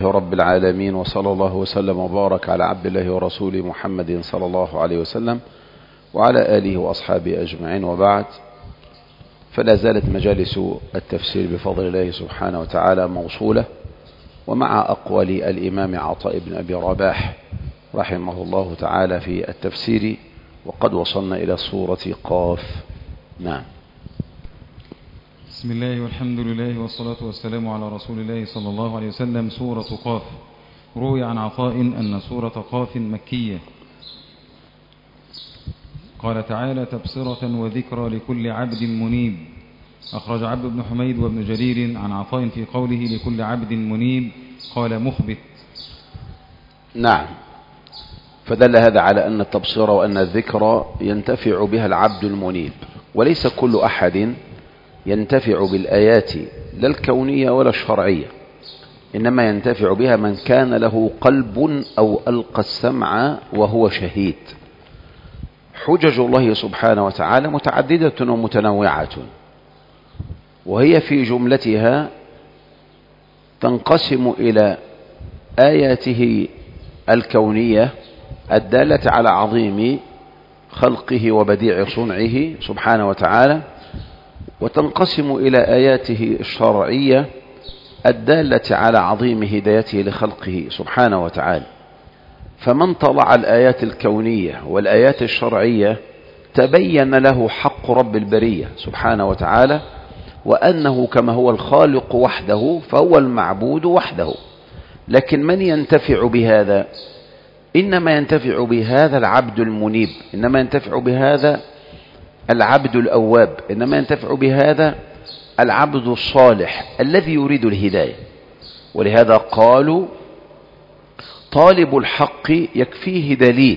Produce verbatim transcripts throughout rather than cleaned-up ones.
رب العالمين، وصلى الله وسلم وبارك على عبد الله ورسوله محمد صلى الله عليه وسلم وعلى آله وأصحابه أجمعين، وبعد. فلا زالت مجالس التفسير بفضل الله سبحانه وتعالى موصولة، ومع أقوال الإمام عطاء بن أبي رباح رحمه الله تعالى في التفسير، وقد وصلنا إلى سورة قاف. نعم. بسم الله والحمد لله والصلاة والسلام على رسول الله صلى الله عليه وسلم. سورة قاف. روي عن عطاء أن سورة قاف مكية. قال تعالى: تبصرة وذكرى لكل عبد منيب. أخرج عبد بن حميد وابن جرير عن عطاء في قوله لكل عبد منيب قال مخبت. نعم. فدل هذا على أن التبصرة وأن الذكرى ينتفع بها العبد المنيب، وليس كل أحد ينتفع بالآيات لا الكونية ولا الشرعية، إنما ينتفع بها من كان له قلب أو ألقى السمع وهو شهيد. حجج الله سبحانه وتعالى متعددة ومتنوعة، وهي في جملتها تنقسم إلى آياته الكونية الدالة على عظيم خلقه وبديع صنعه سبحانه وتعالى، وتنقسم إلى آياته الشرعية الدالة على عظيم هدايته لخلقه سبحانه وتعالى. فمن طلع الآيات الكونية والآيات الشرعية تبين له حق رب البرية سبحانه وتعالى، وأنه كما هو الخالق وحده فهو المعبود وحده. لكن من ينتفع بهذا؟ إنما ينتفع بهذا العبد المنيب، إنما ينتفع بهذا العبد الأواب، إنما ينتفع بهذا العبد الصالح الذي يريد الهداية. ولهذا قالوا: طالب الحق يكفيه دليل،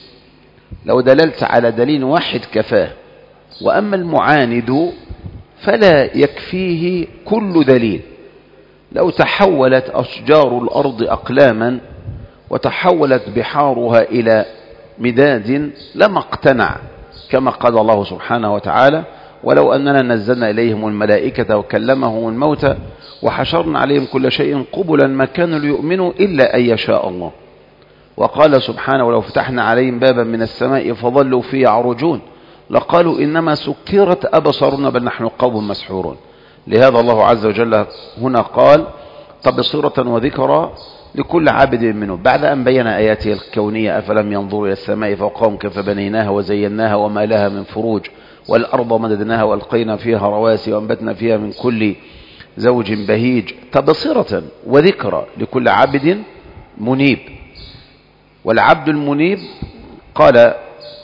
لو دللت على دليل واحد كفاه، وأما المعاند فلا يكفيه كل دليل. لو تحولت أشجار الأرض أقلاما وتحولت بحارها إلى مداد لما اقتنع، كما قال الله سبحانه وتعالى: ولو أننا نزلنا إليهم الملائكة وكلمهم الموتى وحشرنا عليهم كل شيء قبلا ما كانوا ليؤمنوا إلا أن يشاء الله. وقال سبحانه: ولو فتحنا عليهم بابا من السماء فظلوا فيه يعرجون لقالوا إنما سكرت أبصارنا بل نحن قوم مسحورون. لهذا الله عز وجل هنا قال: تبصرة وذكرى لكل عبد منه، بعد أن بين آياته الكونية: أفلم ينظروا إلى السماء فوقهم كيف بنيناها وزيناها وما لها من فروج، والأرض مددناها وألقينا فيها رواسي وأنبتنا فيها من كل زوج بهيج. تبصرة وذكرى لكل عبد منيب. والعبد المنيب قال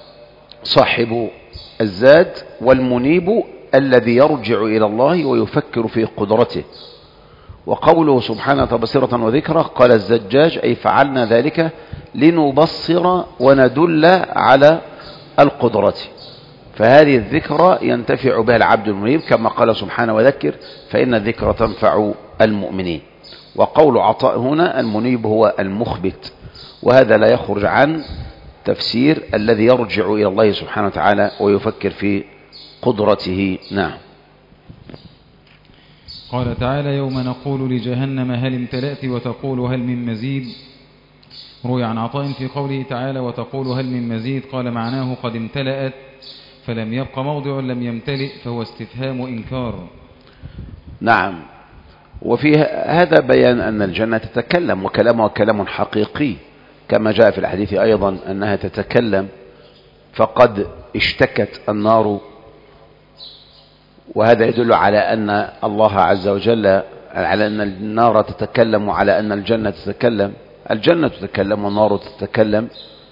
صاحب الزاد: والمنيب الذي يرجع إلى الله ويفكر في قدرته. وقوله سبحانه تبصرة وذكرى قال الزجاج: أي فعلنا ذلك لنبصر وندل على القدرة. فهذه الذكرى ينتفع بها العبد المنيب، كما قال سبحانه: وذكر فإن الذكرى تنفع المؤمنين. وقول عطاء هنا: المنيب هو المخبت، وهذا لا يخرج عن تفسير الذي يرجع إلى الله سبحانه وتعالى ويفكر في قدرته. نعم. قال تعالى: يوم نقول لجهنم هل امتلأت وتقول هل من مزيد. روي عن عطاء في قوله تعالى: وتقول هل من مزيد قال معناه قد امتلأت، فلم يبق موضع لم يمتلئ، فهو استفهام إنكار. نعم. وفي هذا بيان أن الجنة تتكلم، وكلامها كلام حقيقي، كما جاء في الحديث أيضا أنها تتكلم. فقد اشتكت النار، وهذا يدل على أن الله عز وجل، على أن النار تتكلم، وعلى أن الجنة تتكلم. الجنة تتكلم والنار تتكلم،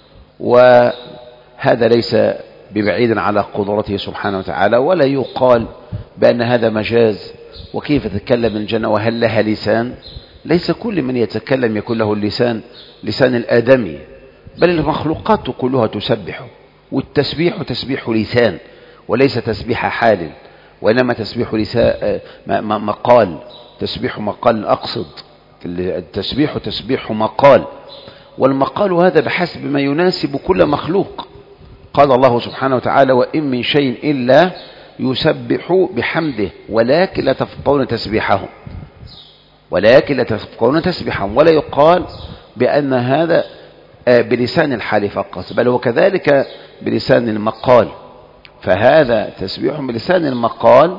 وهذا ليس ببعيد على قدرته سبحانه وتعالى. ولا يقال بأن هذا مجاز، وكيف تتكلم الجنة وهل لها لسان؟ ليس كل من يتكلم يكون له اللسان لسان الآدمي، بل المخلوقات كلها تسبح، والتسبيح تسبيح لسان وليس تسبيح حال، وإنما تسبيح لسان مقال، تسبيح مقال أقصد. التسبيح تسبيح مقال، والمقال هذا بحسب ما يناسب كل مخلوق. قال الله سبحانه وتعالى: وإن من شيء إلا يسبح بحمده ولكن لا تفقهون تسبيحهم. ولكن لا تفقهون تسبيحهم. ولا يقال بأن هذا بلسان الحال فقط، بل هو كذلك بلسان المقال، فهذا تسبيح بلسان المقال.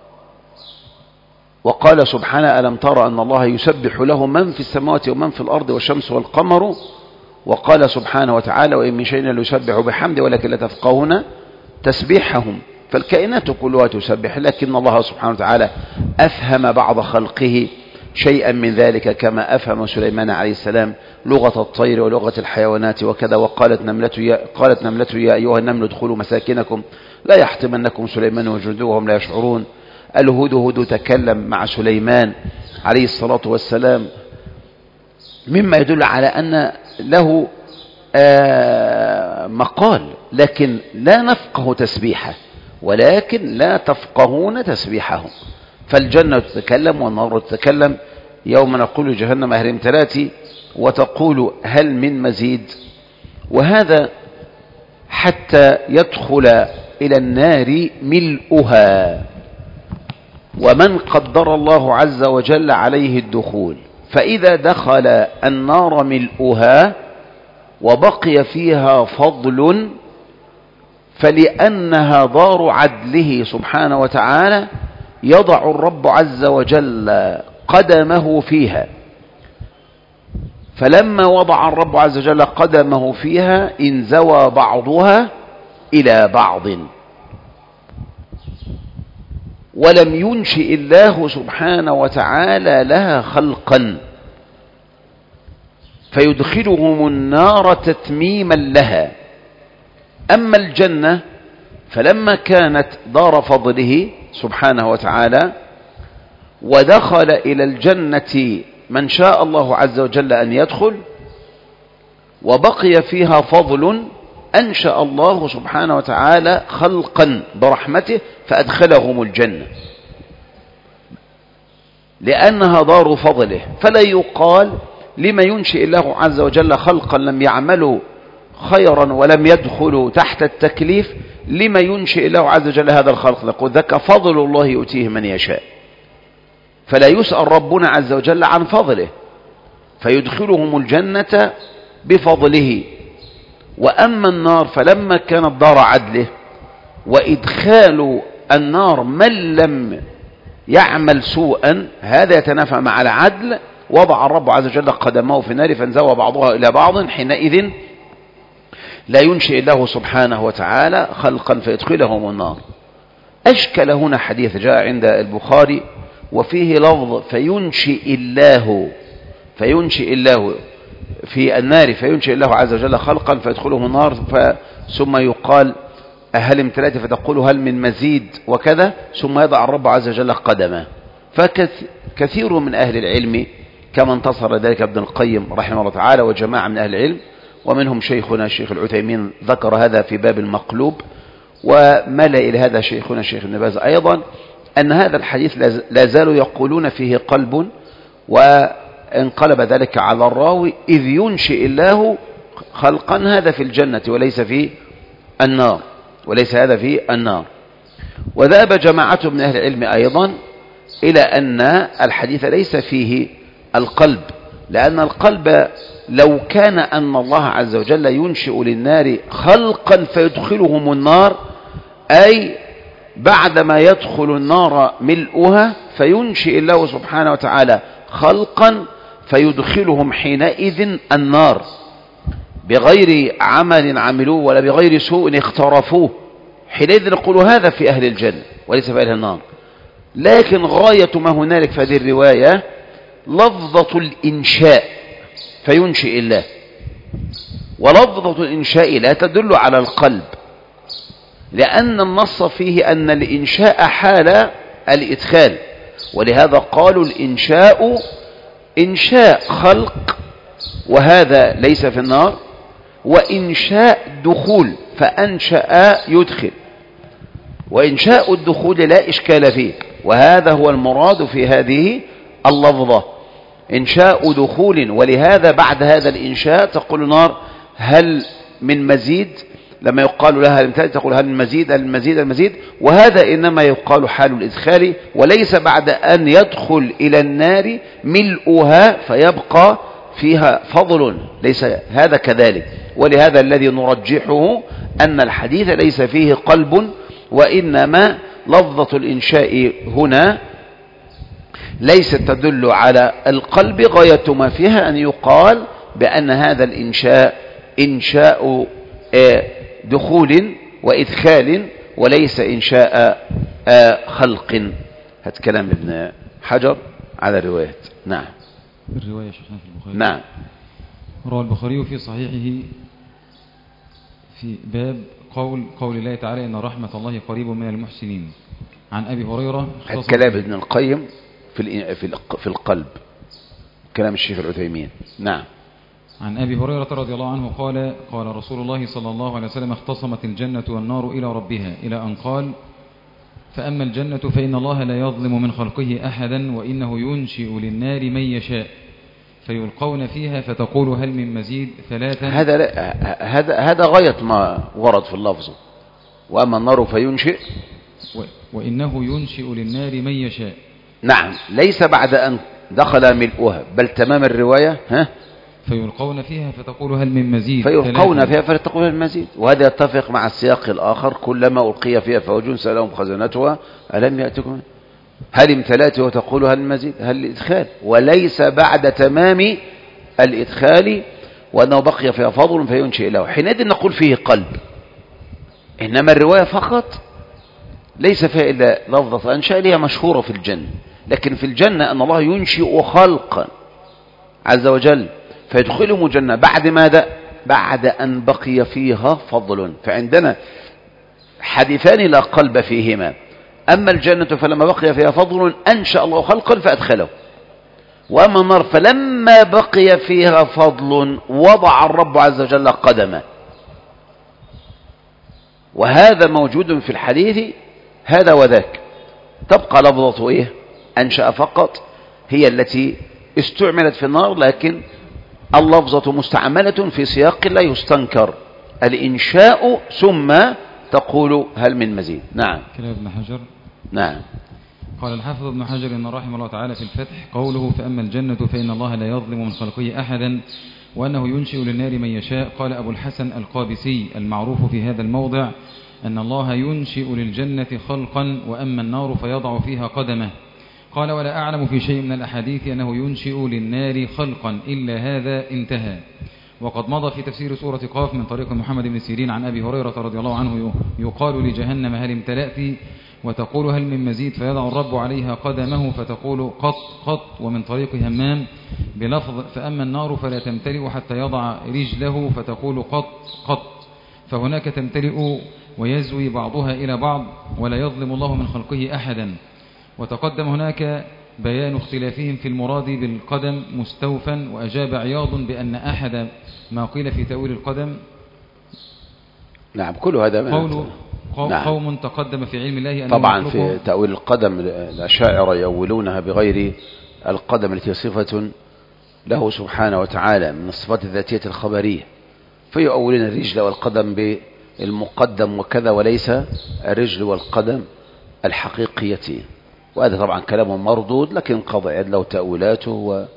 وقال سبحانه: ألم ترى أن الله يسبح له من في السماوات ومن في الأرض والشمس والقمر. وقال سبحانه وتعالى: وإن من شيء لا يسبح بحمده ولكن لا تفقهون تسبيحهم. فالكائنات كلها تسبح، لكن الله سبحانه وتعالى أفهم بعض خلقه شيئا من ذلك، كما أفهم سليمان عليه السلام لغة الطير ولغة الحيوانات وكذا. وقالت نملة يا, قالت نملة يا أيها النمل ادخلوا مساكنكم لا يحطمنكم سليمان وجنوده وهم لا يشعرون. الهدهد تكلم مع سليمان عليه الصلاة والسلام، مما يدل على أن له آه مقال، لكن لا نفقه تسبيحه، ولكن لا تفقهون تسبيحهم. فالجنة تتكلم والنار تتكلم. يوم نقول لجهنم هل امتلأت وتقول هل من مزيد. وهذا حتى يدخل إلى النار ملؤها، ومن قدر الله عز وجل عليه الدخول، فإذا دخل النار ملؤها وبقي فيها فضل فلأنها دار عدله سبحانه وتعالى يضع الرب عز وجل قدمه فيها. فلما وضع الرب عز وجل قدمه فيها انزوى بعضها إلى بعض، ولم ينشئ الله سبحانه وتعالى لها خلقا فيدخلهم النار تتميما لها. أما الجنة فلما كانت دار فضله سبحانه وتعالى ودخل إلى الجنة من شاء الله عز وجل أن يدخل وبقي فيها فضل، أنشأ الله سبحانه وتعالى خلقا برحمته فأدخلهم الجنة، لأنها دار فضله. فلا يقال لما ينشئ الله عز وجل خلقا لم يعملوا خيرا ولم يدخلوا تحت التكليف، لما ينشئ الله عز وجل هذا الخلق. نقول ذاك فضل الله يؤتيه من يشاء، فلا يسأل ربنا عز وجل عن فضله فيدخلهم الجنة بفضله. وأما النار فلما كانت دار عدله وإدخال النار من لم يعمل سوءا هذا يتنافى مع العدل، وضع الرب عز وجل قدمه في النار فانزوى بعضها إلى بعض، حينئذ لا ينشئ الله سبحانه وتعالى خلقا فيدخلهم النار. أشكل هنا حديث جاء عند البخاري وفيه لفظ فينشئ الله فينشئ الله في النار فينشئ الله عز وجل خلقا فيدخلهم النار، ثم يقال هل امتلأت فتقول هل من مزيد وكذا، ثم يضع الرب عز وجل قدمه. فكثير من أهل العلم كما انتصر ذلك ابن القيم رحمه الله تعالى وجماعة من أهل العلم، ومنهم شيخنا الشيخ العثيمين ذكر هذا في باب المقلوب، ومال إلى هذا شيخنا الشيخ ابن باز أيضا، أن هذا الحديث لا زالوا يقولون فيه قلب، وانقلب ذلك على الراوي إذ ينشئ الله خلقا هذا في الجنة وليس في النار وليس هذا في النار. وذهب جماعة من أهل العلم أيضا إلى أن الحديث ليس فيه القلب، لأن القلب لو كان أن الله عز وجل ينشئ للنار خلقا فيدخلهم النار، أي بعدما يدخل النار ملؤها فينشئ الله سبحانه وتعالى خلقا فيدخلهم حينئذ النار بغير عمل عملوه ولا بغير سوء اخترفوه، حينئذ نقول هذا في أهل الجنة وليس في أهل النار. لكن غاية ما هنالك في هذه الرواية لفظة الإنشاء فينشئ الله، ولفظة الإنشاء لا تدل على القلب، لأن النص فيه أن الإنشاء حال الإدخال، ولهذا قالوا الإنشاء إنشاء خلق وهذا ليس في النار، وإنشاء دخول فأنشأ يدخل، وإنشاء الدخول لا إشكال فيه، وهذا هو المراد في هذه اللفظة إنشاء دخول. ولهذا بعد هذا الإنشاء تقول النار هل من مزيد، لما يقال لها هل امتلأت تقول هل المزيد هل المزيد المزيد، وهذا إنما يقال حال الإدخال، وليس بعد أن يدخل إلى النار ملؤها فيبقى فيها فضل، ليس هذا كذلك. ولهذا الذي نرجحه أن الحديث ليس فيه قلب، وإنما لفظة الإنشاء هنا ليست تدل على القلب، غاية ما فيها أن يقال بأن هذا الإنشاء إنشاء دخول وإدخال وليس إنشاء خلق. هذا كلام ابن حجر على الروايات. نعم. الرواية شيخنا في البخاري. نعم. روى البخاري في صحيحه في باب قول قول الله تعالى إن رحمة الله قريب من المحسنين، عن أبي هريرة. كلام ابن القيم في في القلب، كلام الشيخ العثيمين. نعم. عن أبي هريرة رضي الله عنه قال قال رسول الله صلى الله عليه وسلم اختصمت الجنة والنار إلى ربها، إلى أن قال فأما الجنة فإن الله لا يظلم من خلقه أحدا، وإنه ينشئ للنار من يشاء فيلقون فيها فتقول هل من مزيد ثلاثا. هذا هذا هذا غاية ما ورد في اللفظ. وأما النار فينشئ وإنه ينشئ للنار من يشاء. نعم، ليس بعد أن دخل ملؤها، بل تمام الرواية ها فيلقون فيها فتقول هل من مزيد فيلقون فيها فتقول هل من مزيد. وهذا يتفق مع السياق الآخر كلما ألقي فيها فوج سألهم خزنتها ألم يأتكم هل امتلأت وتقول هل من مزيد، هل الإدخال، وليس بعد تمام الإدخال وأنه بقي فيها فضل فينشئ له، حينئذ نقول فيه قلب. إنما الرواية فقط ليس فيها إلا لفظة أنشاء لها مشهورة في الجنة، لكن في الجنة أن الله ينشئ خلقا عز وجل فيدخلهم الجنة بعد ماذا؟ بعد أن بقي فيها فضل. فعندنا حديثان لا قلب فيهما. أما الجنة فلما بقي فيها فضل أنشأ الله خلقا فأدخله، وأما النار فلما بقي فيها فضل وضع الرب عز وجل قدمه. وهذا موجود في الحديث هذا وذاك. تبقى لفظة إيه؟ أنشأ فقط هي التي استعملت في النار، لكن اللفظة مستعملة في سياق لا يستنكر، الإنشاء ثم تقول هل من مزيد. نعم. كلام ابن حجر. نعم. قال الحافظ ابن حجر إن رحمه الله تعالى في الفتح قوله فأما الجنة فإن الله لا يظلم من خلقه أحدا وأنه ينشئ للنار من يشاء. قال أبو الحسن القابسي المعروف في هذا الموضع أن الله ينشئ للجنة خلقا وأما النار فيضع فيها قدمه. قال ولا أعلم في شيء من الأحاديث أنه ينشئ للنار خلقا إلا هذا انتهى. وقد مضى في تفسير سورة قاف من طريق محمد بن سيرين عن أبي هريرة رضي الله عنه يقال لجهنم هل امتلأت وتقول هل من مزيد فيضع الرب عليها قدمه فتقول قط قط. ومن طريق همام بلفظ فأما النار فلا تمتلئ حتى يضع رجله فتقول قط قط. فهناك تمتلئ ويزوي بعضها إلى بعض ولا يظلم الله من خلقه أحدا. وتقدم هناك بيان اختلافهم في المراد بالقدم مستوفا. وأجاب عياض بأن أحد ما قيل في تأويل القدم نعم كل هذا قول قوم, نعم. قوم تقدم في علم الله أن طبعا في تأويل القدم الأشاعرة يؤولونها بغير القدم التي صفة له سبحانه وتعالى من الصفات الذاتية الخبرية، فيؤولون الرجل والقدم بالمقدم وكذا وليس الرجل والقدم الحقيقيتين. وهذا طبعا كلام مردود، لكن قضى له تأويلاته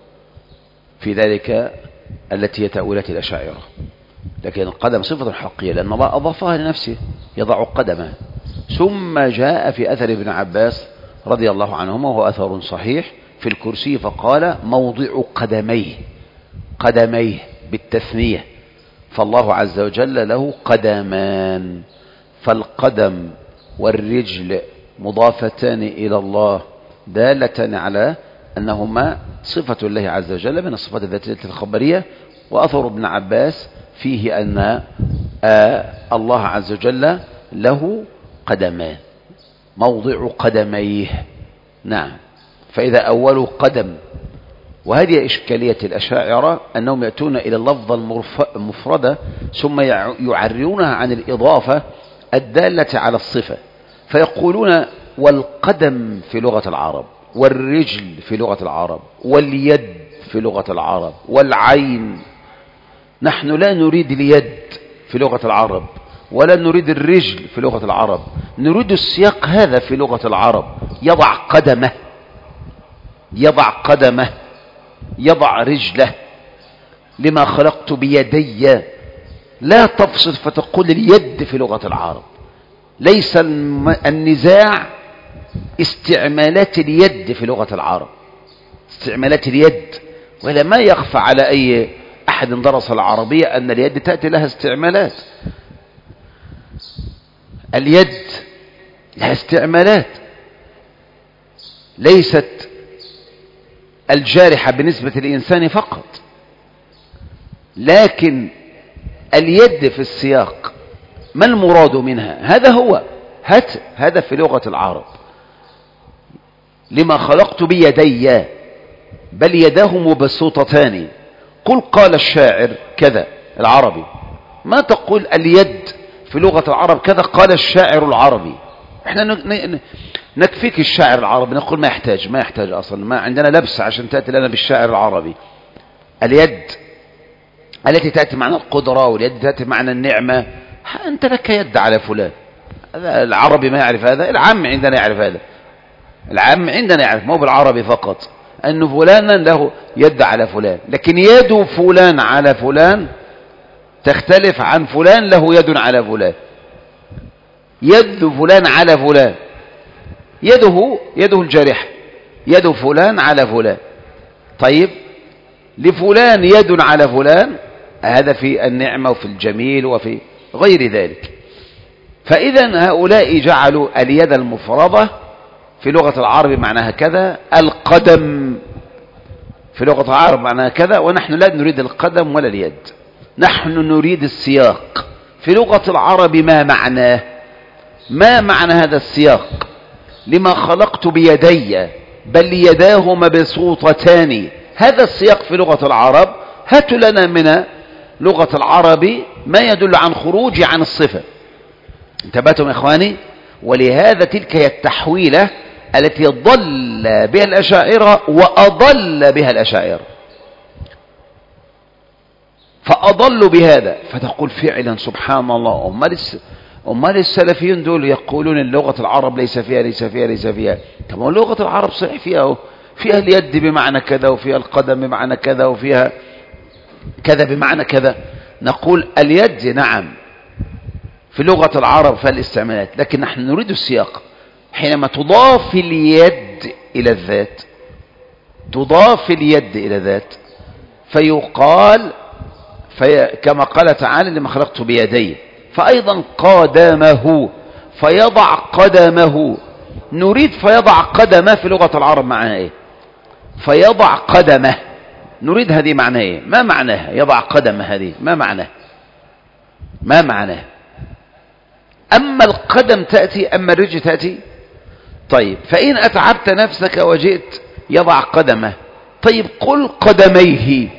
وفي ذلك التي هي تأويلات الأشاعرة. لكن القدم صفة حقيقية لأن الله أضافها لنفسه يضع قدمه. ثم جاء في أثر ابن عباس رضي الله عنهما وهو أثر صحيح في الكرسي فقال موضع قدميه قدميه بالتثنية، فالله عز وجل له قدمان. فالقدم والرجل مضافتان إلى الله دالة على أنهما صفة الله عز وجل من الصفات الذاتية الخبرية. وأثر ابن عباس فيه أن آه الله عز وجل له قدمان موضع قدميه. نعم. فإذا أولوا قدم، وهذه إشكالية الأشاعرة أنهم يأتون إلى اللفظة المفردة ثم يعرونها عن الإضافة الدالة على الصفة، فيقولون والقدم في لغة العرب والرجل في لغة العرب واليد في لغة العرب والعين. نحن لا نريد اليد في لغة العرب ولا نريد الرجل في لغة العرب، نريد السياق هذا في لغة العرب. يضع قدمه، يضع قدمه، يضع رجله. لما خلقت بيدي، لا تفصل فتقول اليد في لغة العرب. ليس النزاع استعمالات اليد في لغة العرب، استعمالات اليد، ولا ما يخفى على أي أحد درس العربية أن اليد تأتي لها استعمالات. اليد لها استعمالات، ليست الجارحة بالنسبة للإنسان فقط، لكن اليد في السياق ما المراد منها؟ هذا هو هات هذا في لغة العرب. لما خلقت بيدي، بل يداه مبسوطتان. قل قال الشاعر كذا العربي، ما تقول اليد في لغة العرب كذا قال الشاعر العربي. احنا نكفيك الشاعر العربي، نقول ما يحتاج ما يحتاج أصلا، ما عندنا لبس عشان تأتي لنا بالشاعر العربي. اليد التي تأتي معنى القدرة، واليد تأتي معنى النعمة. أنت لك يد على فلان، هذا العربي ما يعرف هذا، العام عندنا يعرف هذا، العام عندنا يعرف، مو بالعربي فقط، أن فلانا له يد على فلان، لكن يد فلان على فلان تختلف عن فلان له يد على فلان. يد فلان على فلان، يده يده الجارحة، يد فلان على فلان. طيب لفلان يد على فلان، هذا في النعمة وفي الجميل وفي غير ذلك. فإذا هؤلاء جعلوا اليد المفردة في لغة العرب معناها كذا، القدم في لغة العرب معناها كذا، ونحن لا نريد القدم ولا اليد، نحن نريد السياق في لغة العرب. ما معناه؟ ما معنى هذا السياق؟ لما خلقت بيدي بل يداه مبسوطتان، هذا السياق في لغة العرب. هاتوا لنا من لغة العرب ما يدل عن خروج عن الصفة. انتبهتم يا إخواني؟ ولهذا تلك هي التحويلة التي ضل بها الأشاعرة وأضل بها الأشاعرة، فأضلوا بهذا. فتقول فعلا سبحان الله، أمال السلفيين دول يقولون اللغة العرب ليس فيها ليس فيها ليس فيها. كما لغة العرب صحيح فيها فيها اليد بمعنى كذا، وفيها القدم بمعنى كذا، وفيها كذا بمعنى كذا. نقول اليد نعم في لغة العرب فالاستعمالات، لكن نحن نريد السياق. حينما تضاف اليد إلى الذات، تضاف اليد إلى ذات، فيقال في كما قال تعالى لما خلقت بيدي، فأيضا قدمه، فيضع قدمه. نريد فيضع قدمه في لغة العرب معناه ايه؟ فيضع قدمه، نريد هذه معناه ايه؟ ما معناها يضع قدمه؟ هذه ما معناه؟ ما معناه؟ أما القدم تأتي، أما الرجل تأتي. طيب فإن أتعبت نفسك وجئت يضع قدمه، طيب قل قدميه.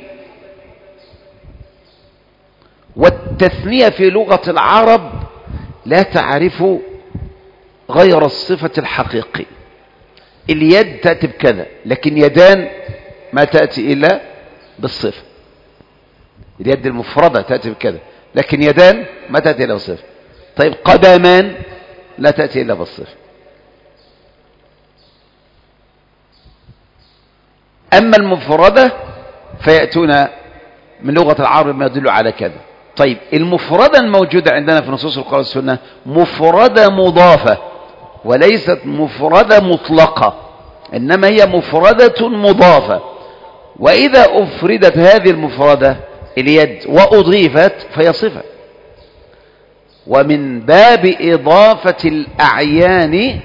والتثنية في لغة العرب لا تعرف غير الصفة الحقيقية. اليد تأتي بكذا، لكن يدان ما تأتي إلا بالصفة. اليد المفردة تأتي بكذا، لكن يدان ما تأتي إلا بالصفة. طيب قدمان لا تأتي إلا بالصفة. أما المفردة فيأتون من لغة العرب ما يدل على كذا. طيب المفردة الموجودة عندنا في نصوص القرآن والسنة مفردة مضافة، وليست مفردة مطلقة، إنما هي مفردة مضافة. وإذا أفردت هذه المفردة اليد وأضيفت فهي صفة. ومن باب إضافة الأعيان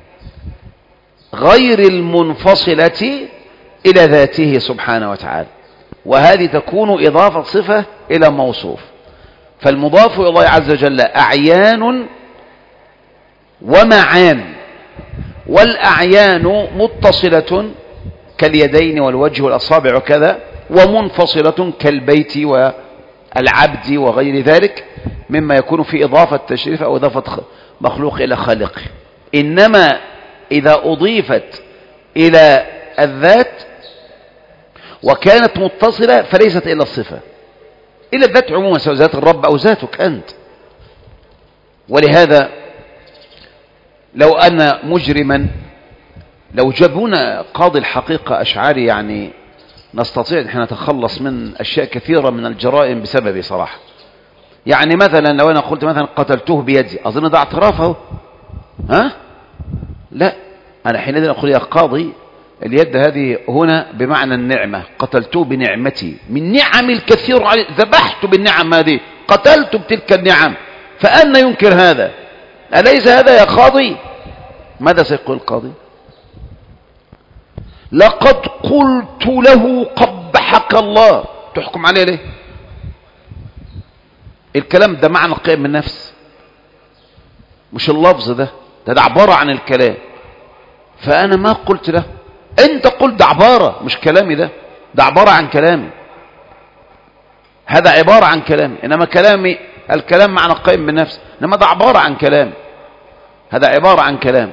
غير المنفصلة إلى ذاته سبحانه وتعالى، وهذه تكون إضافة صفة إلى موصوف. فالمضاف إلى الله عز وجل أعيان ومعان، والأعيان متصلة كاليدين والوجه والأصابع وكذا، ومنفصلة كالبيت والعبد وغير ذلك مما يكون في إضافة تشريف أو إضافة مخلوق إلى خالقه. إنما إذا أضيفت إلى الذات وكانت متصلة فليست إلا الصفة، إلا الذات عموما، سواء ذات الرب أو ذاتك أنت. ولهذا لو أن مجرما لو جابونا قاضي الحقيقة أشعري يعني نستطيع أن نتخلص من أشياء كثيرة من الجرائم بسببه صراحة. يعني مثلا لو أنا قلت مثلا قتلته بيدي، أظن ده اعترافه. ها؟ لا، أنا حينئذ أقول يا قاضي اليد هذه هنا بمعنى النعمة، قتلته بنعمتي من نعم الكثير علي، ذبحت بالنعم هذه، قتلت بتلك النعم، فأنا ينكر هذا؟ أليس هذا يا قاضي؟ ماذا سيقول القاضي؟ لقد قلت له قبحك الله، تحكم عليه ليه؟ الكلام ده معنى قيم النفس، مش اللفظ ده، ده, ده عبارة عن الكلام. فأنا ما قلت له، أنت قلت ده عبارة مش كلامي، ده ده عبارة عن كلامي، هذا عبارة عن كلامي. إنما كلامي الكلام معنى قيم بالنفس، إنما ده عبارة عن كلام، هذا عبارة عن كلام.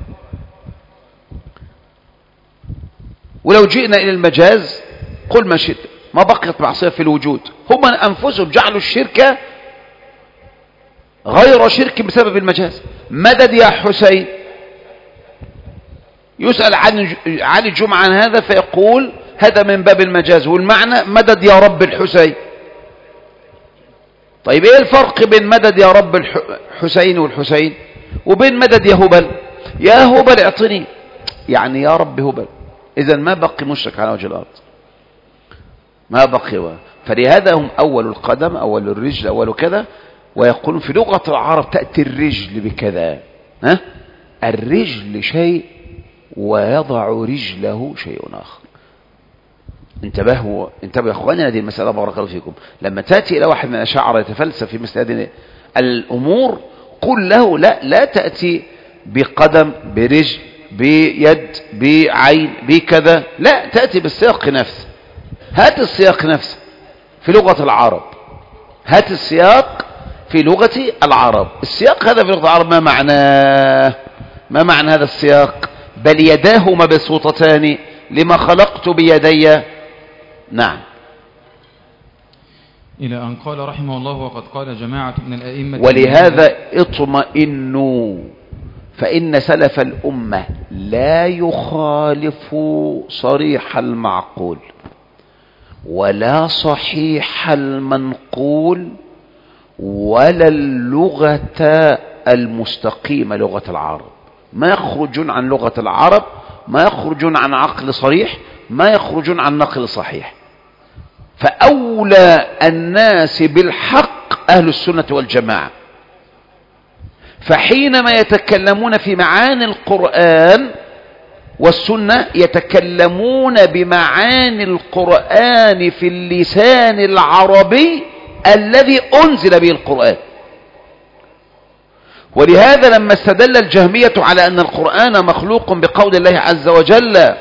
ولو جئنا إلى المجاز قل ما شئت، ما بقيت معصية في الوجود، هم أنفسهم جعلوا الشرك غير شرك بسبب المجاز. مدد يا حسين، يسأل عن علي الجمعة عن هذا فيقول هذا من باب المجاز، والمعنى مدد يا رب الحسين. طيب ايه الفرق بين مدد يا رب الحسين والحسين وبين مدد يا هبل؟ يا هبل اعطني، يعني يا رب هبل. اذا ما بقي مشرك على وجه الارض، ما بقي. فلهذا هم اول القدم، اول الرجل، اول كذا. ويقولون في لغة العرب تأتي الرجل بكذا، ها؟ الرجل شيء ويضع رجله شيء آخر. انتبهوا انتبهوا يا اخواني هذه المسألة بارك الله فيكم. لما تأتي إلى واحد من الأشاعرة يتفلسف في مثل هذه الأمور قل له لا لا تأتي بقدم برجل بيد بعين بكذا، لا، تأتي بالسياق نفسه. هات السياق نفسه في لغة العرب، هات السياق في لغة العرب. السياق هذا في لغة العرب ما معناه؟ ما معنى هذا السياق؟ بل يداه مبسوطتان لما خلقت بيدي. نعم. إلى أن قال رحمه الله وقد قال جماعة من الأئمة ولهذا اطمئنوا فإن سلف الأمة لا يخالف صريح المعقول ولا صحيح المنقول ولا اللغة المستقيمة لغة العرب. ما يخرجون عن لغة العرب، ما يخرجون عن عقل صريح، ما يخرجون عن نقل صحيح. فأولى الناس بالحق أهل السنة والجماعة. فحينما يتكلمون في معاني القرآن والسنة يتكلمون بمعاني القرآن في اللسان العربي الذي أنزل به القرآن. ولهذا لما استدل الجهمية على أن القرآن مخلوق بقول الله عز وجل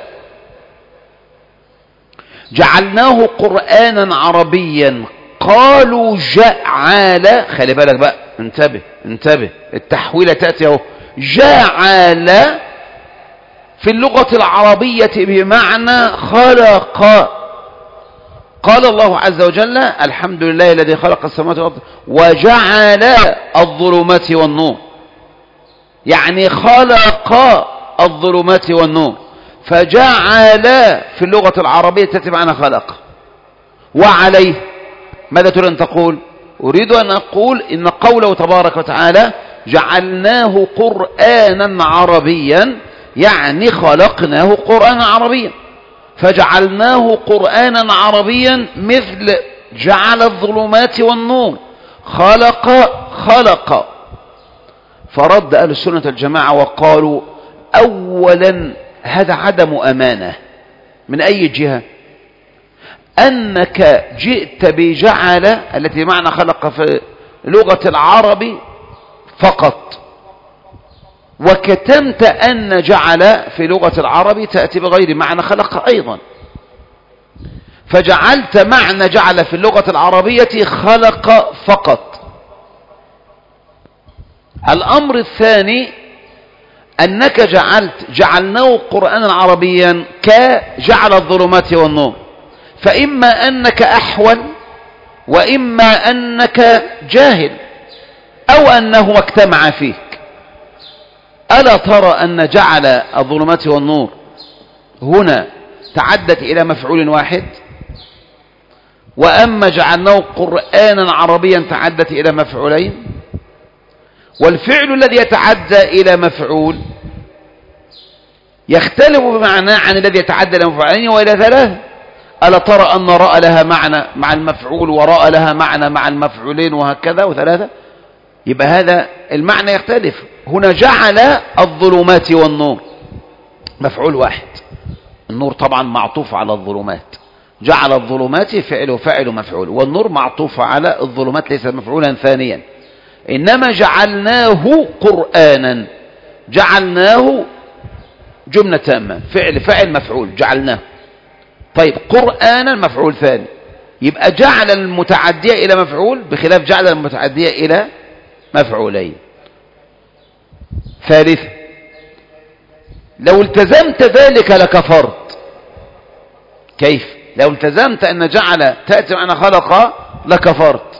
جعلناه قرآنا عربيا قالوا جعل، خلي بالك بقى، انتبه انتبه التحويلة تأتي اهو، جعل في اللغة العربية بمعنى خلق. قال الله عز وجل الحمد لله الذي خلق السماوات والأرض وجعل الظلمات والنور، يعني خلق الظلمات والنور. فجعل في اللغة العربية تأتي معنى خلق. وعليه ماذا تريد أن تقول؟ أريد أن أقول إن قوله تبارك وتعالى جعلناه قرآنا عربيا يعني خلقناه قرآنا عربيا. فجعلناه قرآنا عربيا مثل جعل الظلمات والنور، خلق خلق. فرد أهل السنة الجماعة وقالوا أولا هذا عدم أمانة. من أي جهة؟ أنك جئت بجعل التي معنى خلق في لغة العرب فقط، وكتمت أن جعل في لغة العرب تأتي بغير معنى خلق أيضا، فجعلت معنى جعل في اللغة العربية خلق فقط. الأمر الثاني أنك جعلت جعلناه قرآنا عربيا كجعل الظلمات والنور، فإما أنك أحول وإما أنك جاهل. أو أنه اجتمع فيك. ألا ترى أن جعل الظلمات والنور هنا تعدت إلى مفعول واحد، وأما جعلناه قرآنا عربيا تعدت إلى مفعولين، والفعل الذي يتعدى إلى مفعول يختلف بمعنى عن الذي يتعدى إلى مفعولين وإلى ثلاثة. ألا ترى أن راء لها معنى مع المفعول، وراء لها معنى مع المفعولين، وهكذا وثلاثة؟ يبقى هذا المعنى يختلف. هنا جعل الظلمات والنور مفعول واحد، النور طبعا معطوف على الظلمات، جعل الظلمات فعل وفاعل مفعول، والنور معطوف على الظلمات ليس مفعولا ثانيا. إنما جعلناه قرآنا، جعلناه جملة تامة، فعل فاعل مفعول، جعلناه. طيب قرآنا مفعول ثاني، يبقى جعل المتعدية إلى مفعول بخلاف جعل المتعدية إلى مفعولين. ثالثا، لو التزمت ذلك لكفرت. كيف؟ لو التزمت أن جعل تأتي معنى خلق لكفرت.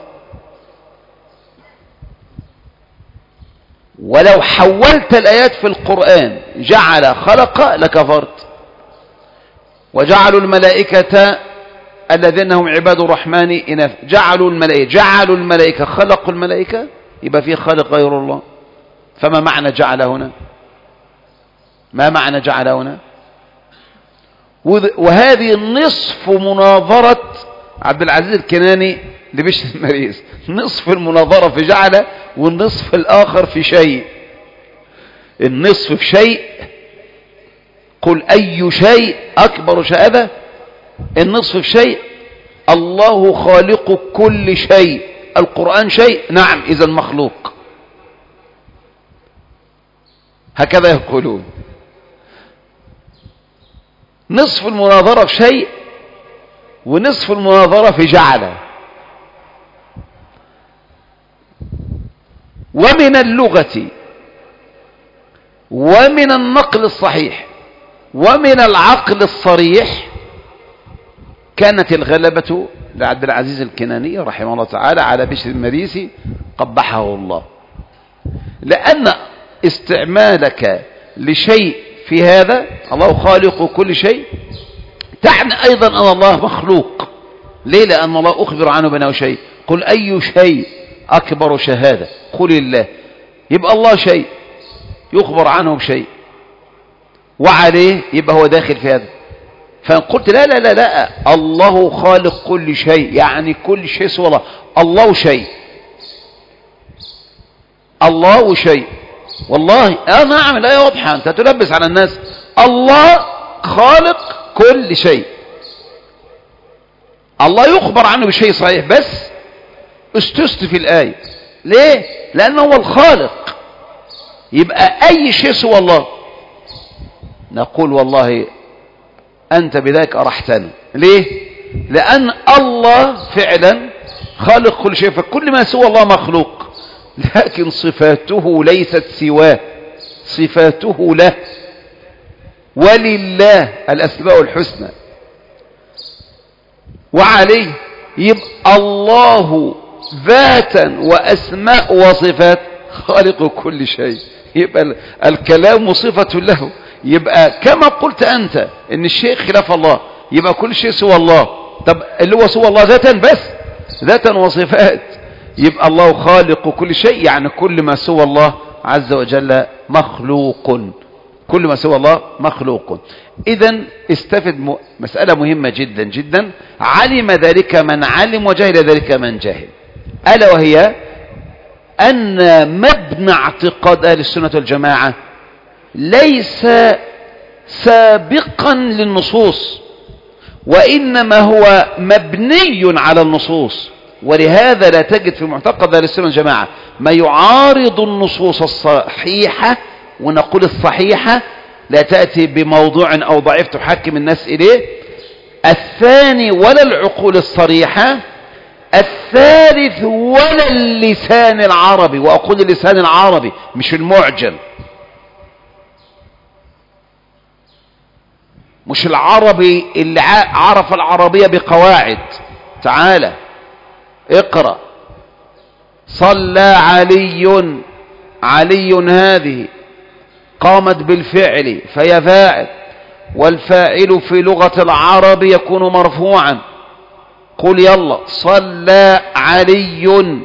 ولو حولت الآيات في القرآن جعل خلق لكفرت. وجعلوا الملائكة الذين هم عباد الرحمن إناث، جعلوا الملائكة، جعلوا الملائكة خلقوا الملائكة، يبقى فيه خالق غير الله. فما معنى جعل هنا؟ ما معنى جعل هنا؟ وهذه نصف مناظرة عبد العزيز الكناني لبشر المريز، نصف المناظرة في جعل، والنصف الآخر في شيء. النصف في شيء، قل أي شيء أكبر شهادة. النصف في شيء، الله خالق كل شيء. القرآن شيء، نعم، إذا مخلوق. هكذا يقولون. نصف المناظرة في شيء، ونصف المناظرة في جعل. ومن اللغة ومن النقل الصحيح ومن العقل الصريح كانت الغلبة لعبد العزيز الكناني رحمه الله تعالى على بشر المريسي قبحه الله، لأن استعمالك لشيء في هذا، الله خالق كل شيء، تعني أيضا أن الله مخلوق. ليه؟ لأن الله أخبر عنه بأنه شيء. قل أي شيء أكبر شهادة، قل الله. يبقى الله شيء يخبر عنه بشيء، وعليه يبقى هو داخل في هذا. فقلت لا لا لا لا، الله خالق كل شيء، يعني كل شيء سوى الله. الله شيء، الله شيء. والله اه نعم، الآية واضحة، انت تلبس على الناس. الله خالق كل شيء، الله يخبر عنه بشيء صحيح، بس استست في الآية. ليه؟ لأنه هو الخالق، يبقى أي شيء سوى الله. نقول والله أنت بذلك أرحتنا. ليه؟ لأن الله فعلا خالق كل شيء، فكل ما سوى الله مخلوق، لكن صفاته ليست سواه، صفاته له. ولله الأسماء الحسنى، وعليه يبقى الله ذاتا وأسماء وصفات خالق كل شيء، يبقى الكلام صفة له. يبقى كما قلت أنت إن الشيء خلاف الله، يبقى كل شيء سوى الله. طب اللي هو سوى الله ذاتا بس، ذاتا وصفات، يبقى الله خالق كل شيء، يعني كل ما سوى الله عز وجل مخلوق، كل ما سوى الله مخلوق. إذن استفد مسألة مهمة جدا جدا، علم ذلك من علم وجهل ذلك من جهل، ألا وهي أن مبنى اعتقاد أهل السنة والجماعة ليس سابقا للنصوص، وإنما هو مبني على النصوص. ولهذا لا تجد في معتقد أهل السنة والجماعة ما يعارض النصوص الصحيحة، ونقول الصحيحة لا تأتي بموضوع أو ضعيف تحكم الناس إليه. الثاني ولا العقول الصريحة. الثالث ولا اللسان العربي، وأقول اللسان العربي مش المعجم، مش العربي اللي عرف العربية بقواعد. تعالى اقرأ صلى علي، علي هذه قامت بالفعل فهي فاعل، والفاعل في لغة العرب يكون مرفوعا. قل يلا صلى علي.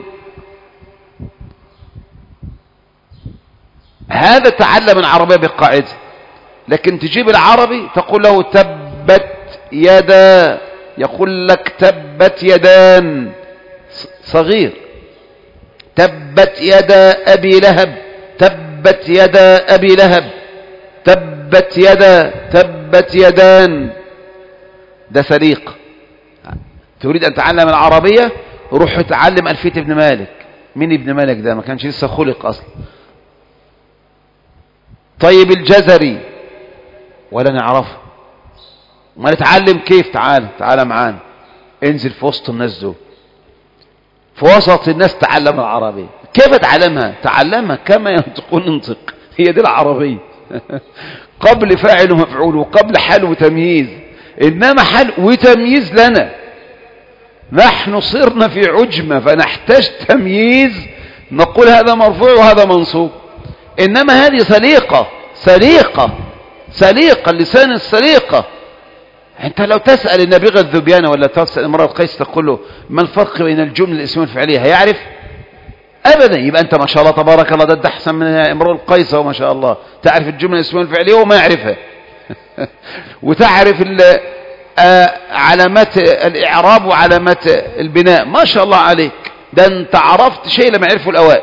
هذا تعلم العربية بالقاعدة، لكن تجيب العربي تقول له تبت يدا، يقول لك تبت يدان، صغير. تبت يدا أبي لهب، تبت يدا أبي لهب، تبت يدا، تبت يدان. ده سليق. تريد أن تعلم العربية روح تعلم ألفية ابن مالك. مين ابن مالك ده؟ ما كانش لسه خلق أصلا. طيب الجزري ولا نعرفه، ما نتعلم كيف؟ تعال تعال معانا، انزل في وسط الناس دول، في وسط الناس تعلم العربية. كيف تعلمها؟ تعلمها كما ينطقون انطق. هي دي العربية. قبل فاعل ومفعول، وقبل حال وتمييز. إنما حال وتمييز لنا نحن صرنا في عجمة فنحتاج تمييز، نقول هذا مرفوع وهذا منصوب. إنما هذه سليقة، سليقة سليقة، اللسان السليقة. أنت لو تسأل النبيغ الذبيانة ولا تسأل امرأة القيس تقول له ما الفرق بين الجملة الاسمية والفعلية، هيعرف؟ أبدا. يبقى أنت ما شاء الله تبارك الله، ده أحسن من امرأة القيس وما شاء الله تعرف الجملة الاسمية والفعلية وما يعرفها. وتعرف علامات الإعراب وعلامات البناء، ما شاء الله عليك، ده أنت عرفت شيء لما يعرفه الأوائل.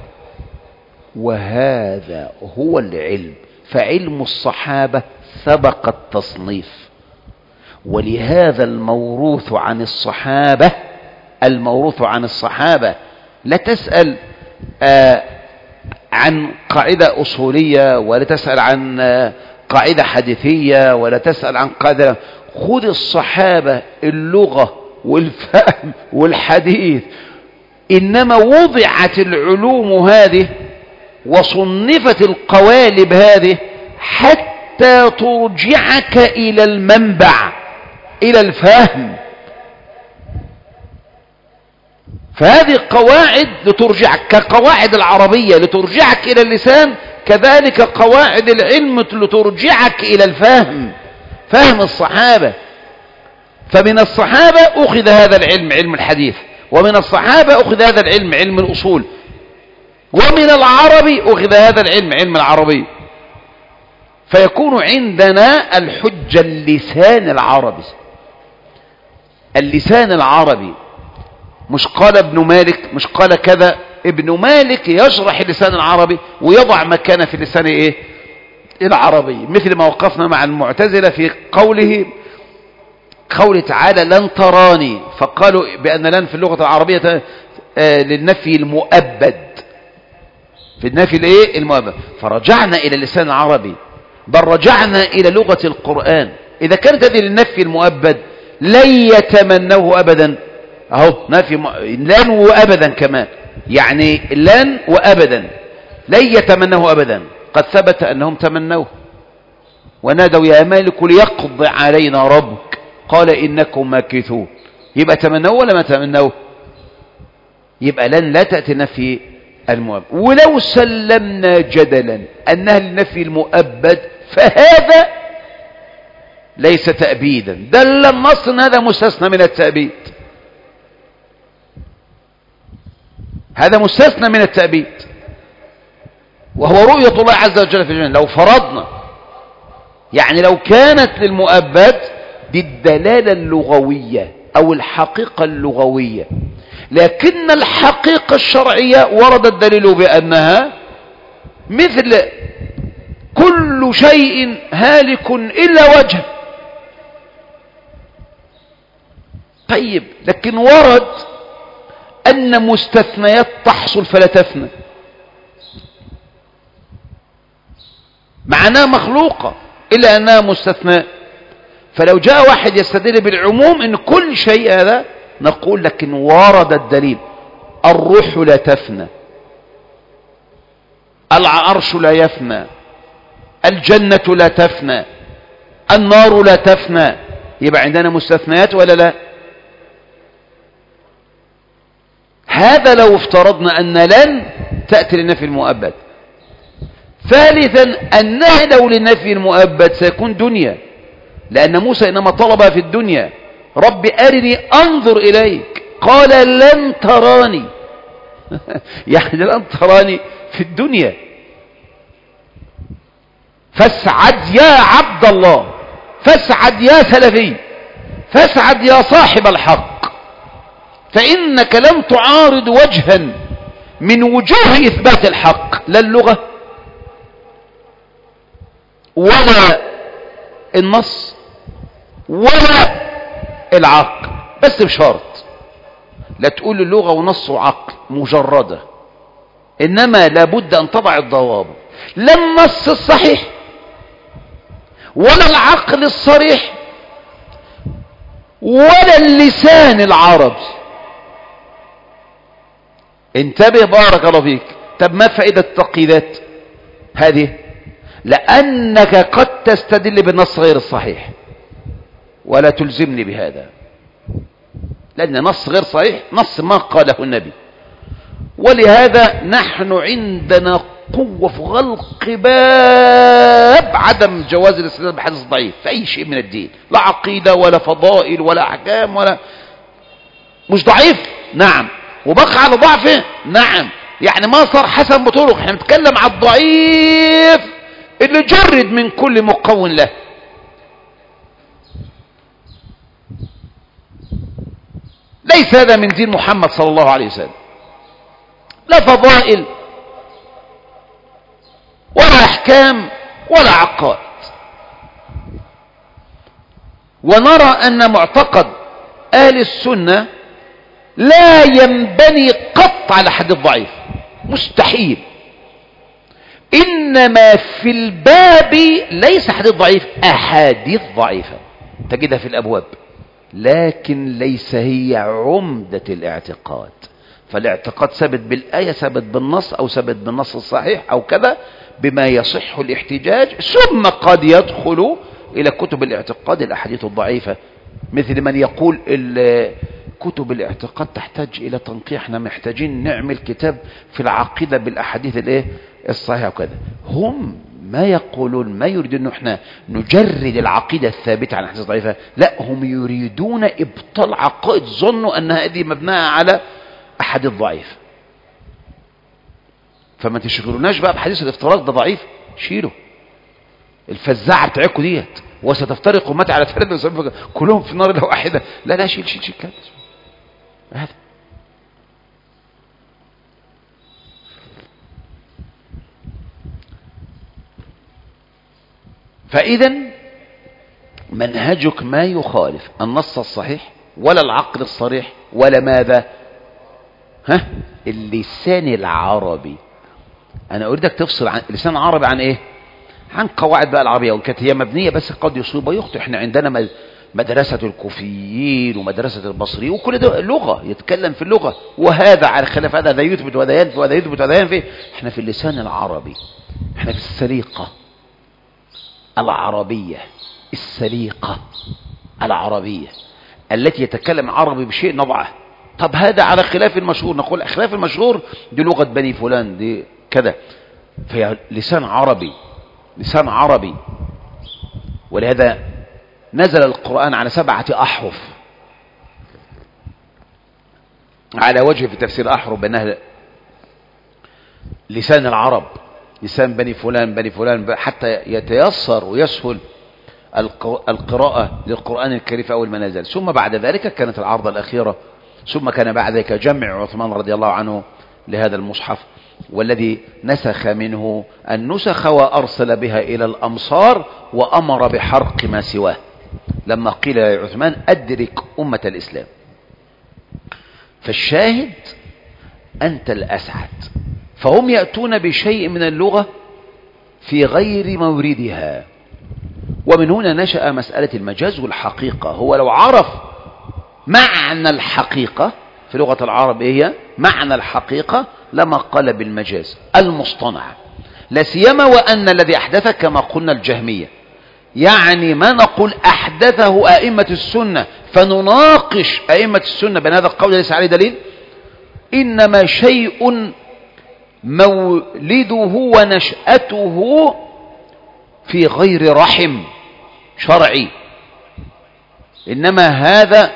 وهذا هو العلم. فعلم الصحابة سبق التصنيف، ولهذا الموروث عن الصحابة، الموروث عن الصحابة لا تسأل آه عن قاعدة أصولية، ولا تسأل عن آه قاعدة حديثية، ولا تسأل عن قاعدة. خذ الصحابة اللغة والفهم والحديث. إنما وضعت العلوم هذه وصنفت القوالب هذه حتى ترجعك إلى المنبع، إلى الفهم. فهذه قواعد لترجعك، كقواعد العربية لترجعك إلى اللسان، كذلك قواعد العلم لترجعك إلى الفهم، فهم الصحابة. فمن الصحابة أخذ هذا العلم، علم الحديث، ومن الصحابة أخذ هذا العلم، علم الأصول، ومن العربي أخذ هذا العلم، علم العربي. فيكون عندنا الحجة اللسان العربي. اللسان العربي، مش قال ابن مالك، مش قال كذا. ابن مالك يشرح اللسان العربي ويضع مكانه في اللسان ايه العربي، مثل ما وقفنا مع المعتزلة في قوله قوله تعالى لن تراني، فقالوا بأن لن في اللغة العربية للنفي المؤبد، في النفي الايه المؤبد. فرجعنا إلى اللسان العربي، بل رجعنا إلى لغة القرآن. إذا كانت هذه للنفي المؤبد لن يتمنوه أبدا، أهو نفي م... لن وأبدا كمان، يعني لن وأبدا لن يتمنوه أبدا. قد ثبت أنهم تمنوه ونادوا يا مالك ليقضي علينا ربك قال إنكم ماكثون. يبقى تمنوه ولا ما تمنوه؟ يبقى لن لا تأتي نفي المؤبد. ولو سلمنا جدلا أنها النفي المؤبد فهذا ليس تأبيدا، دل النص أن هذا مستثنى من التأبيد، هذا مستثنى من التأبيد، وهو رؤية الله عز وجل في الجنة. لو فرضنا يعني لو كانت للمؤبد دي الدلالة اللغوية أو الحقيقة اللغوية، لكن الحقيقة الشرعية ورد الدليل بأنها مثل كل شيء هالك إلا وجهه. طيب لكن ورد أن مستثنيات تحصل فلا تفنى، معناها مخلوقة إلا أنها مستثناء. فلو جاء واحد يستدل بالعموم أن كل شيء هذا، نقول لكن ورد الدليل الروح لا تفنى، العرش لا يفنى، الجنة لا تفنى، النار لا تفنى. يبقى عندنا مستثنيات ولا لا؟ هذا لو افترضنا أن لن تأتي للنفي المؤبد. ثالثا النهي لو للنفي المؤبد سيكون دنيا، لأن موسى إنما طلبها في الدنيا، رب أرني أنظر إليك، قال لن تراني يعني لن تراني في الدنيا. فاسعد يا عبد الله، فاسعد يا سلفي، فاسعد يا صاحب الحق، فإنك لم تعارض وجها من وجوه إثبات الحق، لا اللغة ولا النص ولا العقل، بس بشرط لا تقول اللغة ونص وعقل مجردة، إنما لابد أن تضع الضوابط، لا النص الصحيح ولا العقل الصريح ولا اللسان العربي. انتبه بارك الله فيك. طب ما فائدة التقييدات هذه؟ لأنك قد تستدل بالنص غير الصحيح ولا تلزمني بهذا، لأن نص غير صحيح نص ما قاله النبي. ولهذا نحن عندنا قوة في غلق باب عدم جواز الاستدلال بحديث ضعيف في أي شيء من الدين، لا عقيدة ولا فضائل ولا أحكام ولا. مش ضعيف نعم، وبقى على ضعفه نعم، يعني ما صار حسن بطرق، احنا بنتكلم على الضعيف اللي جرد من كل مقوم له. ليس هذا من دين محمد صلى الله عليه وسلم، لا فضائل ولا احكام ولا عقائد. ونرى ان معتقد اهل السنة لا ينبني قط على حديث ضعيف، مستحيل. انما في الباب ليس حديث ضعيف، احاديث ضعيفة تجدها في الابواب، لكن ليس هي عمدة الاعتقاد. فالاعتقاد ثابت بالآية، ثابت بالنص، أو ثابت بالنص الصحيح، أو كذا بما يصح الاحتجاج، ثم قد يدخل إلى كتب الاعتقاد الأحاديث الضعيفة، مثل من يقول كتب الاعتقاد تحتاج إلى تنقيح، احنا محتاجين نعمل كتاب في العقيدة بالأحاديث الايه الصحيحة وكذا. هم ما يقولون ما يريدون أن احنا نجرد العقيدة الثابتة عن الأحاديث الضعيفة، لا، هم يريدون إبطال عقائد ظنوا أنها هذه مبناة على أحاديث ضعيف. فما تشغلوناش بقى بحديث الافتراق ده ضعيف، شيله الفزاعة بتاعكم ديت، وستفترق أمتي على ثلاثة وسبعين كلهم في النار إلا واحدة. لا لا شيل شيل شيل كده هذا. فإذا منهجك ما يخالف النص الصحيح ولا العقل الصريح ولا ماذا ها اللسان العربي. أنا أريدك تفصل عن اللسان العربي عن إيه؟ عن قواعد بقى العربية، وكانت هي مبنية بس قد يصيب ويخطئ. احنا عندنا مدرسة الكوفيين ومدرسة البصريين وكل ده لغة، يتكلم في اللغة، وهذا على خلاف هذا، هذا يثبت وهذا ينفي وهذا يثبت وهذا ينفي. احنا في اللسان العربي، احنا في السليقة العربية، السليقة العربية التي يتكلم عربي بشيء نضعه. طب هذا على خلاف المشهور، نقول خلاف المشهور دي لغة بني فلان دي كذا، فهي لسان عربي، لسان عربي. ولهذا نزل القرآن على سبعة أحرف على وجه في تفسير أحرف بأنها لسان العرب، لسان بني فلان بني فلان، حتى يتيسر ويسهل القراءة للقرآن الكريم في أول ما نزل. ثم بعد ذلك كانت العرضة الأخيرة، ثم كان بعد ذلك جمع عثمان رضي الله عنه لهذا المصحف، والذي نسخ منه النسخ وأرسل بها إلى الأمصار وأمر بحرق ما سواه لما قيل يا عثمان أدرك أمة الإسلام. فالشاهد أنت الأسعد. فهم يأتون بشيء من اللغة في غير موردها، ومن هنا نشأ مسألة المجاز والحقيقة. هو لو عرف معنى الحقيقة في لغة العرب هي معنى الحقيقة لما قال بالمجاز المصطنع، لا سيما وأن الذي أحدث كما قلنا الجهمية، يعني ما نقول أحدثه أئمة السنة فنناقش أئمة السنة بأن هذا القول ليس عليه دليل، إنما شيء مولده ونشأته في غير رحم شرعي، إنما هذا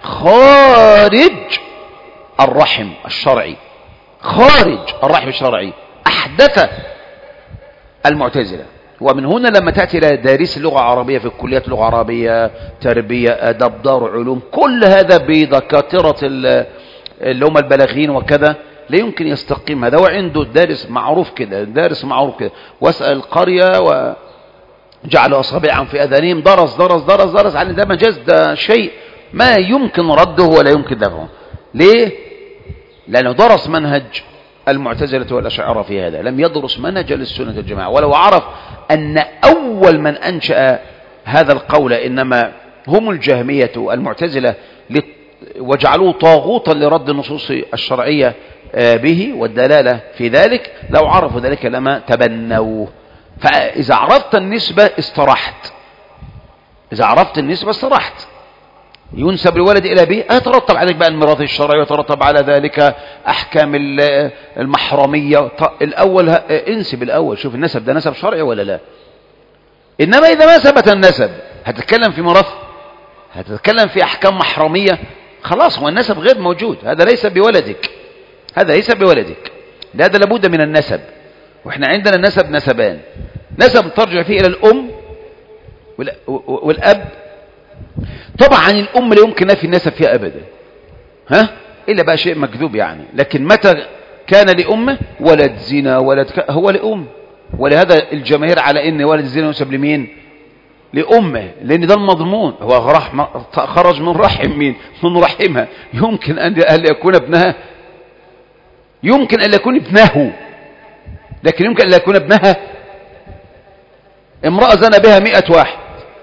خارج الرحم الشرعي، خارج الرحم الشرعي أحدث المعتزلة. ومن هنا لما تأتي إلى دارس اللغة العربية في الكليات اللغة العربية، تربية، أدب، دار علوم، كل هذا بدكاترة اللي هم البلاغين وكذا، لا يمكن يستقيم هذا. وعنده دارس معروف كده، دارس معروف كده، واسأل القرية وجعل أصابعهم في أذانهم، درس درس درس درس عن ده مجاز، ده شيء ما يمكن رده ولا يمكن دفعه. ليه؟ لأنه درس منهج المعتزلة والأشاعرة في هذا، لم يدرس منهج للسنة الجماعة. ولو عرف أن أول من أنشأ هذا القول إنما هم الجهمية المعتزلة وجعلوه طاغوتا لرد النصوص الشرعية به والدلالة في ذلك، لو عرفوا ذلك لما تبنوه. فإذا عرفت النسبة استرحت، إذا عرفت النسبة استرحت. ينسب الولد إلى أبيه، يترتب عليك بقى الميراث الشرعي، ويترتب على ذلك أحكام المحرمية. الأول انسب الأول، شوف النسب ده نسب شرعي ولا لا. إنما إذا ما ثبت النسب هتتكلم في ميراث، هتتكلم في أحكام محرمية، خلاص هو النسب غير موجود، هذا ليس بولدك، هذا ليس بولدك، هذا لابد من النسب. وإحنا عندنا النسب نسبان، نسب ترجع فيه إلى الأم والأب. طبعا الأم لا يمكن نفي النسب فيها أبدا، ها إلا بقى شيء مكذوب يعني. لكن متى كان لأمه ولد زنا ولد ك... هو لأم. ولهذا الجماهير على إن ولد الزنا ينسب لمين؟ لأمه، لأن ده المضمون، هو خرج من رحم مين؟ من رحمها. يمكن أن يكون ابنها، يمكن أن يكون ابنه، لكن يمكن أن يكون ابنها. امرأة زنى بها مئة واحد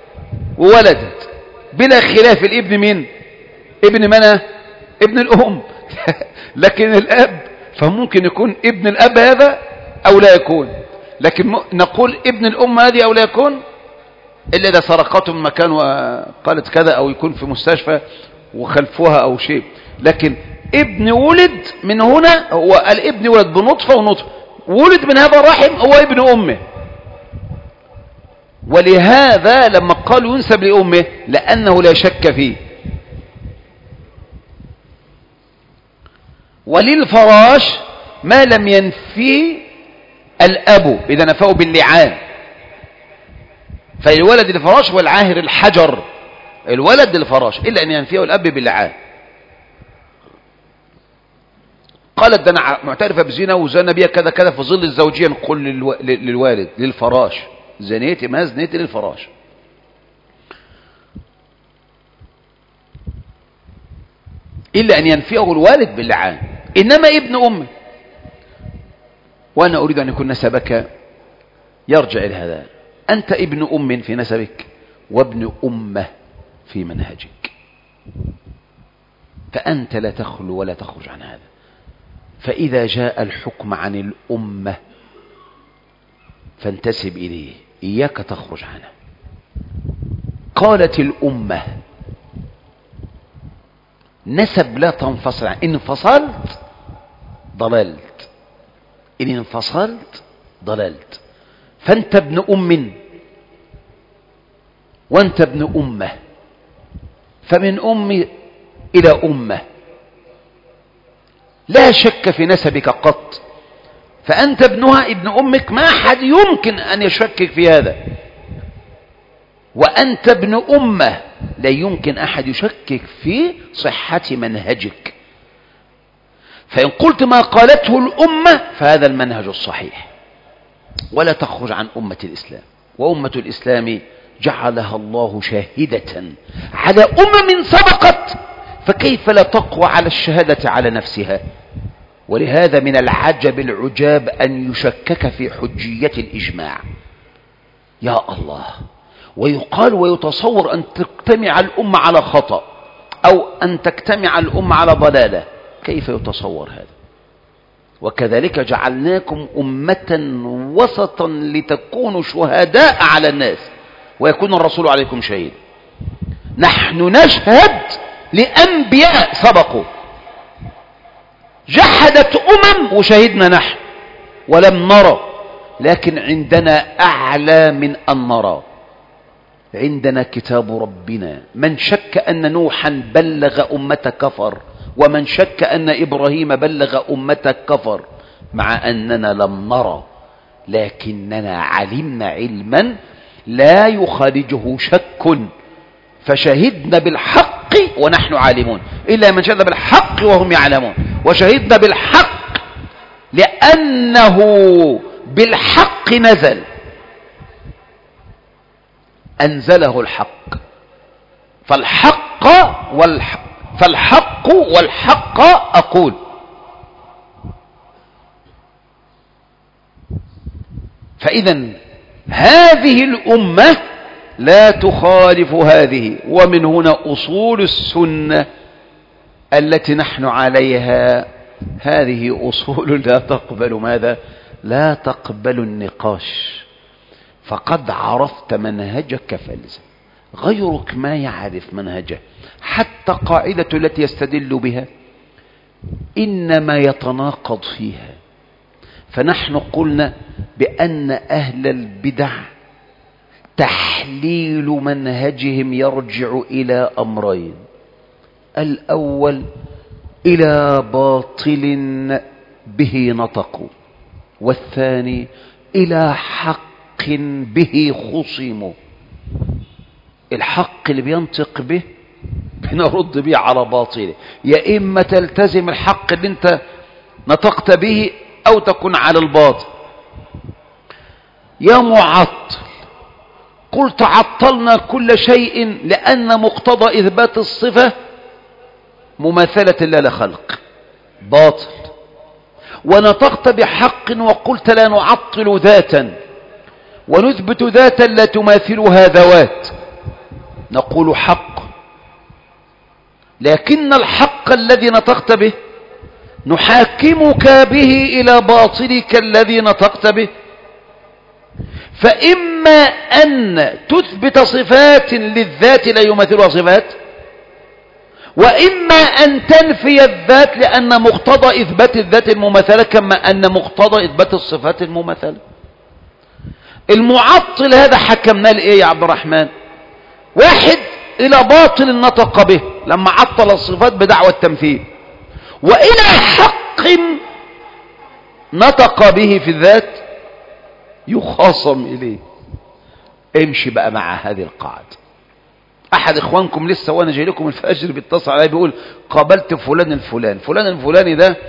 وولدت بلا خلاف، الابن مين؟ ابن منى؟ ابن الأم. لكن الأب فممكن يكون ابن الأب هذا أو لا يكون، لكن نقول ابن الأم هذه أو لا يكون إلا إذا سرقته من مكان وقالت كذا، أو يكون في مستشفى وخلفوها أو شيء. لكن ابن ولد من هنا، هو الابن ولد بنطفة ونطفة، ولد من هذا الرحم، هو ابن أمه. ولهذا لما قالوا ينسب لأمه لأنه لا شك فيه. وللفراش ما لم ينفي الأب إذا نفاه باللعان. فالولد الفراش والعاهر الحجر، الولد الفراش إلا أن ينفيه الأب باللعان. قالت ده أنا معترفة بزنا وزنا بيها كذا كذا في ظل الزوجية، نقول للوالد للفراش زنيتي ما زنيتي للفراش. إلا أن ينفيه الوالد باللعان. إنما ابن أمه، وأنا أريد أن يكون نسبك يرجع إلى هذا، أنت ابن أم في نسبك وابن أمة في منهجك، فأنت لا تخلو ولا تخرج عن هذا. فإذا جاء الحكم عن الأمة فانتسب إليه، إياك تخرج عنه. قالت الأمة نسب لا تنفصل عنه، إن انفصلت ضللت، إن انفصلت ضللت. فأنت ابن أم وأنت ابن أمة، فمن أم إلى أمة لا شك في نسبك قط. فأنت ابنها ابن أمك، ما أحد يمكن أن يشكك في هذا. وأنت ابن أمة، لا يمكن أحد يشكك في صحة منهجك. فإن قلت ما قالته الأمة فهذا المنهج الصحيح، ولا تخرج عن أمة الإسلام. وأمة الإسلام جعلها الله شاهدة على أمم سبقت، فكيف لا تقوى على الشهادة على نفسها؟ ولهذا من العجب العجاب أن يشكك في حجية الإجماع. يا الله، ويقال ويتصور أن تجتمع الأمة على خطأ أو أن تجتمع الأمة على ضلالة. كيف يتصور هذا؟ وكذلك جعلناكم أمة وسطا لتكونوا شهداء على الناس ويكون الرسول عليكم شهيد. نحن نشهد لأنبياء سبقوا، جحد شاهدت أمم وشهدنا نحن ولم نرى، لكن عندنا أعلى من أن نرى. عندنا كتاب ربنا. من شك أن نوحا بلغ أمته كفر، ومن شك أن إبراهيم بلغ أمته كفر، مع أننا لم نرى، لكننا علمنا علما لا يخالجه شك، فشهدنا بالحق ونحن عالمون، إلا من شهد بالحق وهم يعلمون. وشهدنا بالحق لأنه بالحق نزل، أنزله الحق. فالحق والحق فالحق والحق أقول. فإذا هذه الأمة لا تخالف هذه، ومن هنا أصول السنة التي نحن عليها هذه أصول لا تقبل ماذا؟ لا تقبل النقاش. فقد عرفت منهجك فالزم، غيرك ما يعرف منهجه. حتى قاعدة التي يستدل بها إنما يتناقض فيها. فنحن قلنا بأن أهل البدع تحليل منهجهم يرجع إلى أمرين: الأول إلى باطل به نطقوا، والثاني إلى حق به خصموا. الحق اللي بينطق به بنرد به على باطله، يا إما تلتزم الحق اللي انت نطقت به أو تكون على الباطل. يا معطل، قلت عطلنا كل شيء لأن مقتضى إثبات الصفة مماثلة لا لخلق، باطل. ونطقت بحق وقلت لا نعطل ذاتا ونثبت ذاتا لا تماثلها ذوات، نقول حق. لكن الحق الذي نطقت به نحاكمك به إلى باطلك الذي نطقت به. فإما أن تثبت صفات للذات لا يماثلها صفات، وإما أن تنفي الذات لأن مقتضى إثبات الذات المماثلة كما أن مقتضى إثبات الصفات المماثلة. المعطل هذا حكمنا لإيه يا عبد الرحمن؟ واحد إلى باطل نطق به لما عطل الصفات بدعوى التمثيل، وإلى حق نطق به في الذات يخاصم إليه. امشي بقى مع هذه القاعدة. أحد إخوانكم لسه وأنا جاي لكم الفجر بيتصل علي بيقول قابلت فلان الفلان فلان الفلاني ده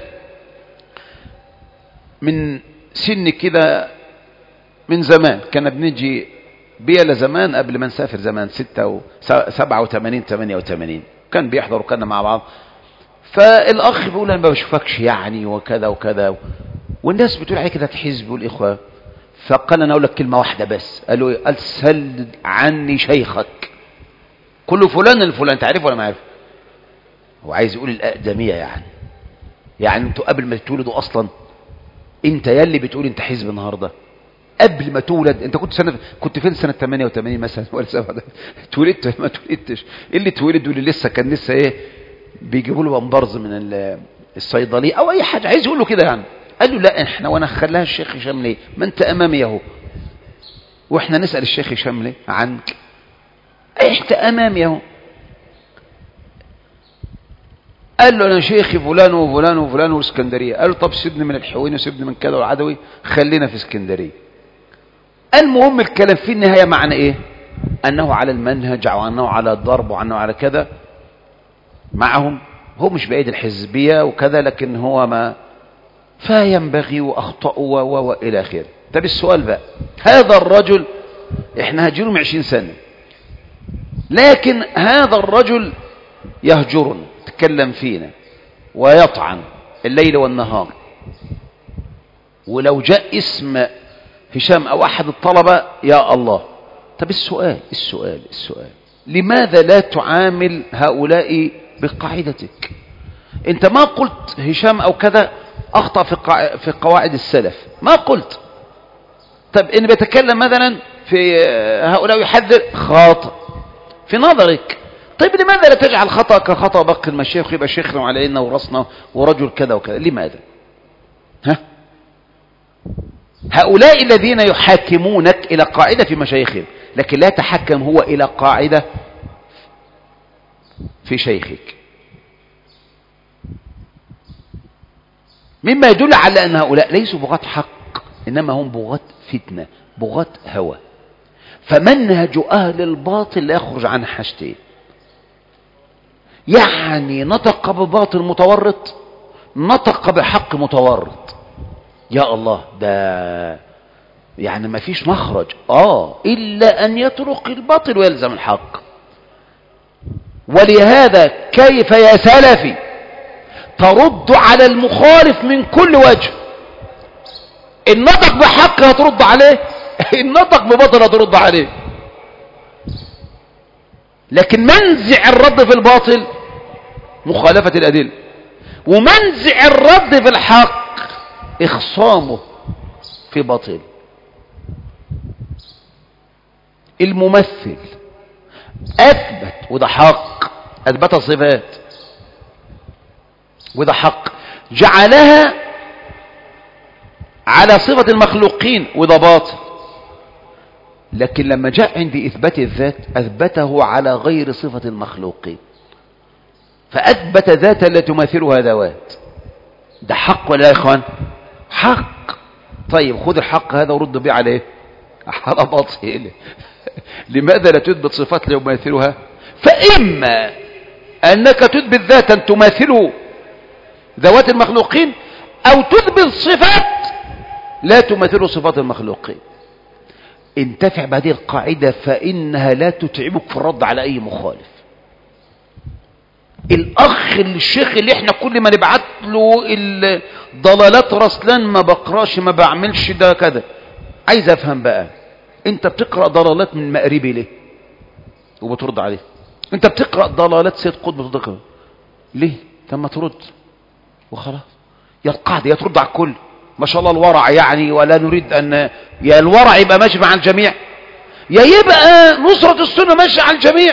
من سن كده من زمان، كان بنجي بيلا زمان قبل ما نسافر زمان ستة سبعة وثمانين ثمانية وثمانين، كان بيحضر وكنا مع بعض. فالأخ بيقول أنا ما بشوفكش يعني وكذا وكذا، والناس بتقول عليه كده تحزب والإخوة. فقال أنا أقول لك كلمة واحدة بس. قال له قال سل عني شيخك. كل فلان الفلان تعرفه ولا ما عارفه؟ هو عايز يقول الأقدمية يعني يعني انتوا قبل ما تولدوا أصلا، انت يلي بتقول انت حزب النهاردة قبل ما تولد. انت كنت سنة كنت فين سنة ثمانية وثمانين مثلا ولا سبعة؟ اتولدت ما اتولدتش؟ اللي اتولد واللي لسه كان لسه ايه بيجيبوا له بمبرز من الصيدلية او اي حاجة، عايز يقول له كده يعني. قال له لا احنا وانا خلاها الشيخ هشام ليه؟ ما انت امامي اهو، واحنا نسأل الشيخ هشام ليه عنك؟ انت امامي اهو. قال له انا شيخي فلان وفلان وفلان واسكندريه. قال له طب سيبني من الحويني وسيبني من كذا والعدوي، خلينا في اسكندريه. المهم الكلام في النهايه معنى ايه؟ انه على المنهج وانه على الضرب وانه على كذا معهم. هو مش بايد الحزبيه وكذا، لكن هو ما فينبغي واخطاوا والى اخره. طب السؤال بقى، هذا الرجل احنا هاجرين من عشرين سنه، لكن هذا الرجل يهجرنا، يتكلم فينا ويطعن الليل والنهار. ولو جاء اسم هشام او احد الطلبة يا الله. طب السؤال السؤال السؤال لماذا لا تعامل هؤلاء بقاعدتك؟ انت ما قلت هشام او كذا اخطأ في في قواعد السلف، ما قلت. طب ان بيتكلم مثلا في هؤلاء يحذر خاطئ في نظرك، طيب لماذا لا تجعل خطأ كخطأ باقي المشايخ يبقى شيخنا وعلينا ورسنا ورجل كذا وكذا؟ لماذا؟ ها؟ هؤلاء الذين يحاكمونك إلى قاعدة في مشايخهم، لكن لا يتحكم هو إلى قاعدة في شيخك، مما يدل على أن هؤلاء ليسوا بغاة حق، إنما هم بغاة فتنة، بغاة هوى. فمنهج أهل الباطل لا يخرج عن حاجتين، يعني نطق بباطل متورط، نطق بحق متورط. يا الله، ده يعني ما فيش مخرج آه إلا أن يترك الباطل ويلزم الحق. ولهذا كيف يا سلفي ترد على المخالف من كل وجه؟ النطق بحق هترد عليه، النطق بباطل هترد عليه، لكن منزع الرد في الباطل مخالفة الأدلة، ومنزع الرد في الحق إخصامه في باطل. الممثل أثبت، وده حق، أثبت صفات وده حق، جعلها على صفة المخلوقين وده باطل، لكن لما جاء عند إثبات الذات أثبته على غير صفة المخلوقين، فأثبت ذاتا لا تماثلها ذوات. ده حق ولا يا إخوان؟ حق. طيب خذ الحق هذا ورد به عليه على باطل. لماذا لا تثبت صفات لا يماثلها؟ فإما أنك تثبت ذاتا تماثله ذوات المخلوقين، أو تثبت صفات لا تماثل صفات المخلوقين. انتفع بهذه القاعدة فإنها لا تتعبك في الرد على أي مخالف. الأخ الشيخ اللي احنا كل ما نبعت له الضلالات رسلان ما بقراش ما بعملش ده كذا، عايز أفهم بقى، انت بتقرأ ضلالات من مقربي ليه وبترد عليه؟ انت بتقرأ ضلالات سيد قطب بتقرأ ليه؟ لما ترد وخلاص. يا القاعدة يا ترد على الكل، ما شاء الله الورع يعني، ولا نريد أن يا الورع يبقى ماشي مع الجميع، يا يبقى نصرة السنة ماشي على الجميع.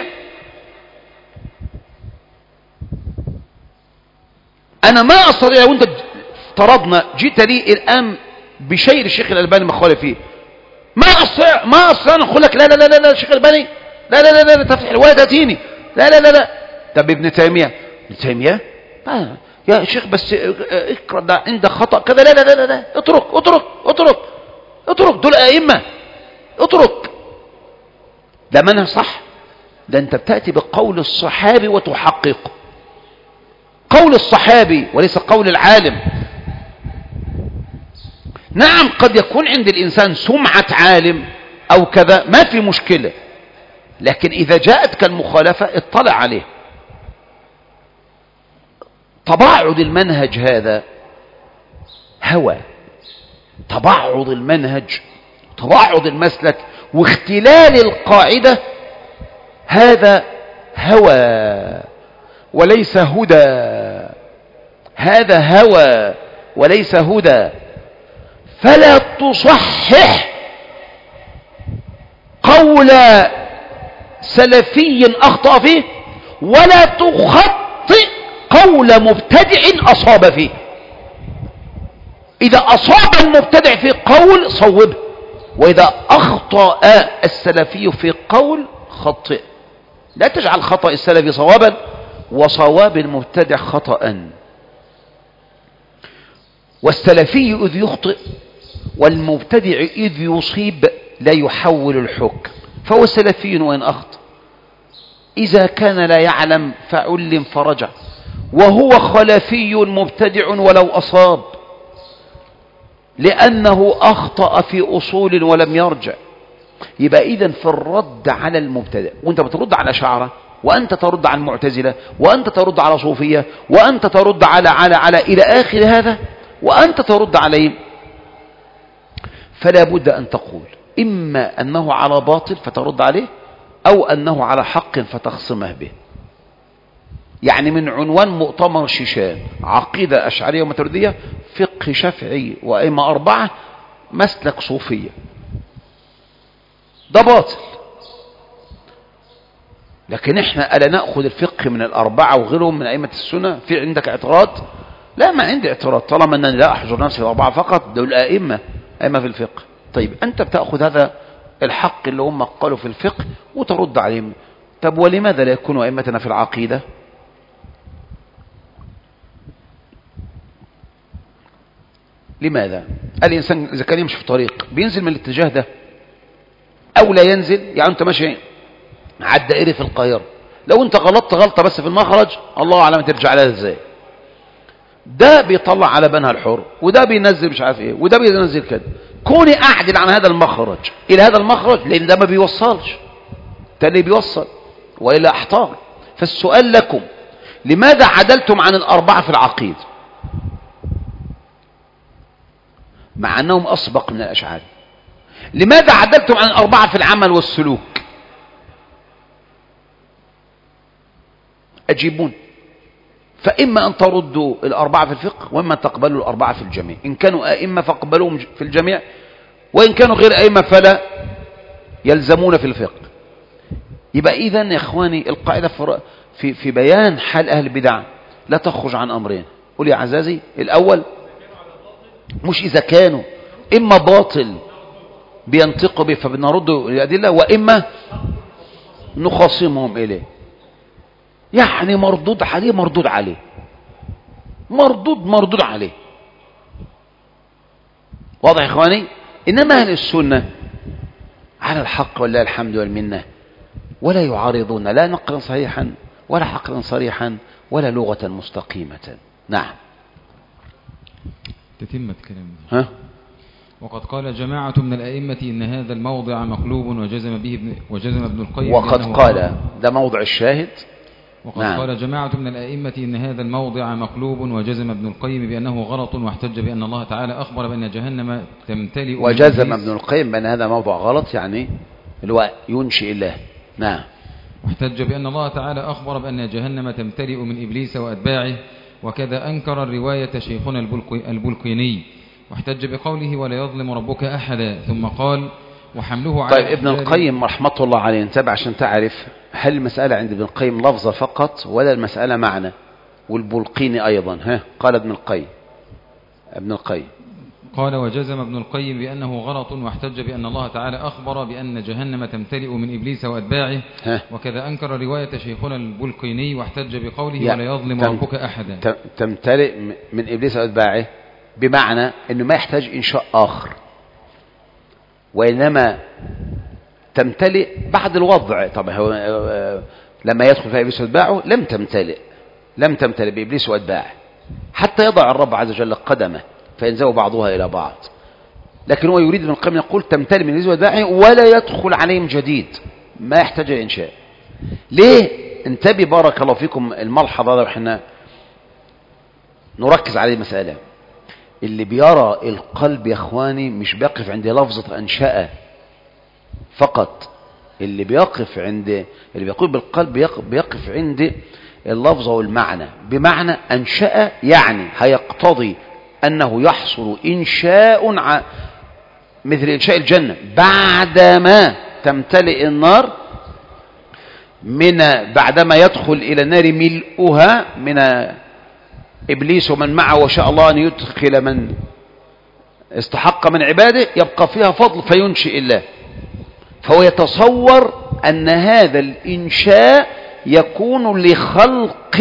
أنا ما أستطيع، لو أنت افترضنا جيت لي الآن بشيء الشيخ الألباني مخالف فيه، ما أستطيع ما أستطيع أن أقول لك لا لا لا لا الشيخ الألباني لا لا لا لا تفتح الولا تأتيني لا لا لا لا. طب ابن تيمية، ابن تيمية آه. يا شيخ بس اقرأ ده عندك خطأ كذا، لا لا لا لا اترك اترك اترك اترك، دول أئمة، اترك. ده منهج صح؟ ده انت بتأتي بقول الصحابي وتحقق قول الصحابي وليس قول العالم. نعم قد يكون عند الإنسان سمعة عالم أو كذا، ما في مشكلة، لكن إذا جاءتك المخالفة اطلع عليه. تباعد المنهج هذا هوى، تباعد المنهج تباعد المسلك واختلال القاعدة هذا هوى وليس هدى، هذا هوى وليس هدى. فلا تصحح قول سلفي أخطأ فيه، ولا تخطئ قول مبتدع أصاب فيه. إذا أصاب المبتدع في قول صوبه، وإذا أخطأ السلفي في قول خطئ. لا تجعل خطأ السلفي صوابا وصواب المبتدع خطأ. والسلفي إذ يخطئ والمبتدع إذ يصيب لا يحول الحكم، فهو سلفي وإن أخطأ. إذا كان لا يعلم فعلم فرجع، وهو خلفي مبتدع ولو أصاب، لأنه أخطأ في أصول ولم يرجع. يبقى إذن في الرد على المبتدع، وأنت بترد على شعره، وأنت ترد على المعتزلة، وأنت ترد على صوفية، وأنت ترد على على على إلى آخر هذا، وأنت ترد عليه، فلا بد أن تقول إما أنه على باطل فترد عليه، أو أنه على حق فتخصمه به. يعني من عنوان مؤتمر شيشان عقيدة أشعرية وماتريدية، فقه شافعي وأئمة أربعة، مسلك صوفية، ده باطل. لكن احنا ألا نأخذ الفقه من الأربعة وغيرهم من أئمة السنة؟ في عندك اعتراض؟ لا، ما عندي اعتراض طالما أنني لا أحجر نفسي الأربعة فقط، دول أئمة أئمة في الفقه. طيب أنت بتأخذ هذا الحق اللي هم قالوا في الفقه وترد عليهم. طب ولماذا لا يكونوا أئمتنا في العقيدة؟ لماذا؟ الإنسان إذا كان يمشي في طريق بينزل من الاتجاه ده أو لا ينزل، يعني أنت ماشي على الدائري في القاهرة، لو أنت غلطت غلطة بس في المخرج الله أعلم ترجع لها إزاي. ده بيطلع على بنها الحر، وده بينزل مش عارف إيه، وده بينزل كده. كوني أعدل عن هذا المخرج إلى هذا المخرج، لأن ده ما بيوصلش، ده اللي بيوصل وإلا أحتار. فالسؤال لكم، لماذا عدلتم عن الأربعة في العقيدة مع أنهم أسبق من الأشعار؟ لماذا عدلتم عن الأربعة في العمل والسلوك؟ أجيبون. فإما أن تردوا الأربعة في الفقه، وإما أن تقبلوا الأربعة في الجميع. إن كانوا أئمة فاقبلوهم في الجميع، وإن كانوا غير أئمة فلا يلزمون في الفقه. يبقى إذن يا إخواني القاعدة في, في بيان حال أهل البدع لا تخرج عن أمرين. قول يا عزازي، الأول مش إذا كانوا إما باطل بينطقوا به فبنرد الأدلة، وإما نخاصمهم إليه. يعني مردود عليه مردود عليه مردود مردود عليه. واضح يا إخواني؟ إنما أهل السنة على الحق والله الحمد والمنة، ولا يعارضون لا نقلا صحيحا ولا حقلا صريحا ولا لغة مستقيمة. نعم. تتمة كلام. ها؟ وقد قال جماعة من الأئمة إن هذا الموضع مقلوب، وجزم به ابن وجزم ابن القيم. وقد قال، ده موضع الشاهد. وقد نعم. قال جماعة من الأئمة إن هذا الموضع مقلوب، وجزم ابن القيم بأنه غلط، واحتج بأن الله تعالى أخبر بأن جهنم تمتلئ. وجزم ابن القيم بأن هذا موضع غلط، يعني اللي ينشئ الله. نعم. واحتج بأن الله تعالى أخبر بأن جهنم تمتلئ من إبليس وأتباعه، وكذا أنكر الرواية شيخنا البلقيني، واحتج بقوله ولا يظلم ربك أحدا، ثم قال وحمله على. طيب ابن القيم رحمة الله عليه، انتبه عشان تعرف هل المسألة عند ابن القيم لفظة فقط ولا المسألة معنى؟ والبلقيني أيضا. ها؟ قال ابن القيم ابن القيم قال وجزم ابن القيم بأنه غلط، واحتج بأن الله تعالى أخبر بأن جهنم تمتلئ من إبليس وأتباعه، وكذا أنكر رواية شيخنا البلقيني، واحتج بقوله ولا يظلم ربك أحدا. تمتلئ من إبليس وأتباعه بمعنى أنه ما يحتاج إنشاء آخر، وإنما تمتلئ بعد الوضع. طبعا هو لما يدخل فيها إبليس وأتباعه لم تمتلئ لم تمتلئ بإبليس وأتباعه حتى يضع الرب عز وجل قدمه فينزوي بعضها إلى بعض. لكن هو يريد من القيم يقول تمتلئ من إبليس وأتباعه ولا يدخل عليهم جديد، ما يحتاج إنشاء. ليه؟ انتبه بارك الله فيكم الملحظة هذا، وإحنا نركز عليه مسألة. اللي بيرى القلب يا إخواني مش بيقف عند لفظة أنشأ فقط، اللي بيقف عند اللي بيقول بالقلب بيقف عند اللفظة والمعنى. بمعنى أنشأ يعني هيقتضي أنه يحصل إنشاء ع... مثل إنشاء الجنة بعدما تمتلئ النار، من بعدما يدخل إلى النار ملؤها من إبليس ومن معه، وشاء الله أن يدخل من استحق من عباده، يبقى فيها فضل فينشئ الله. فهو يتصور أن هذا الإنشاء يكون لخلق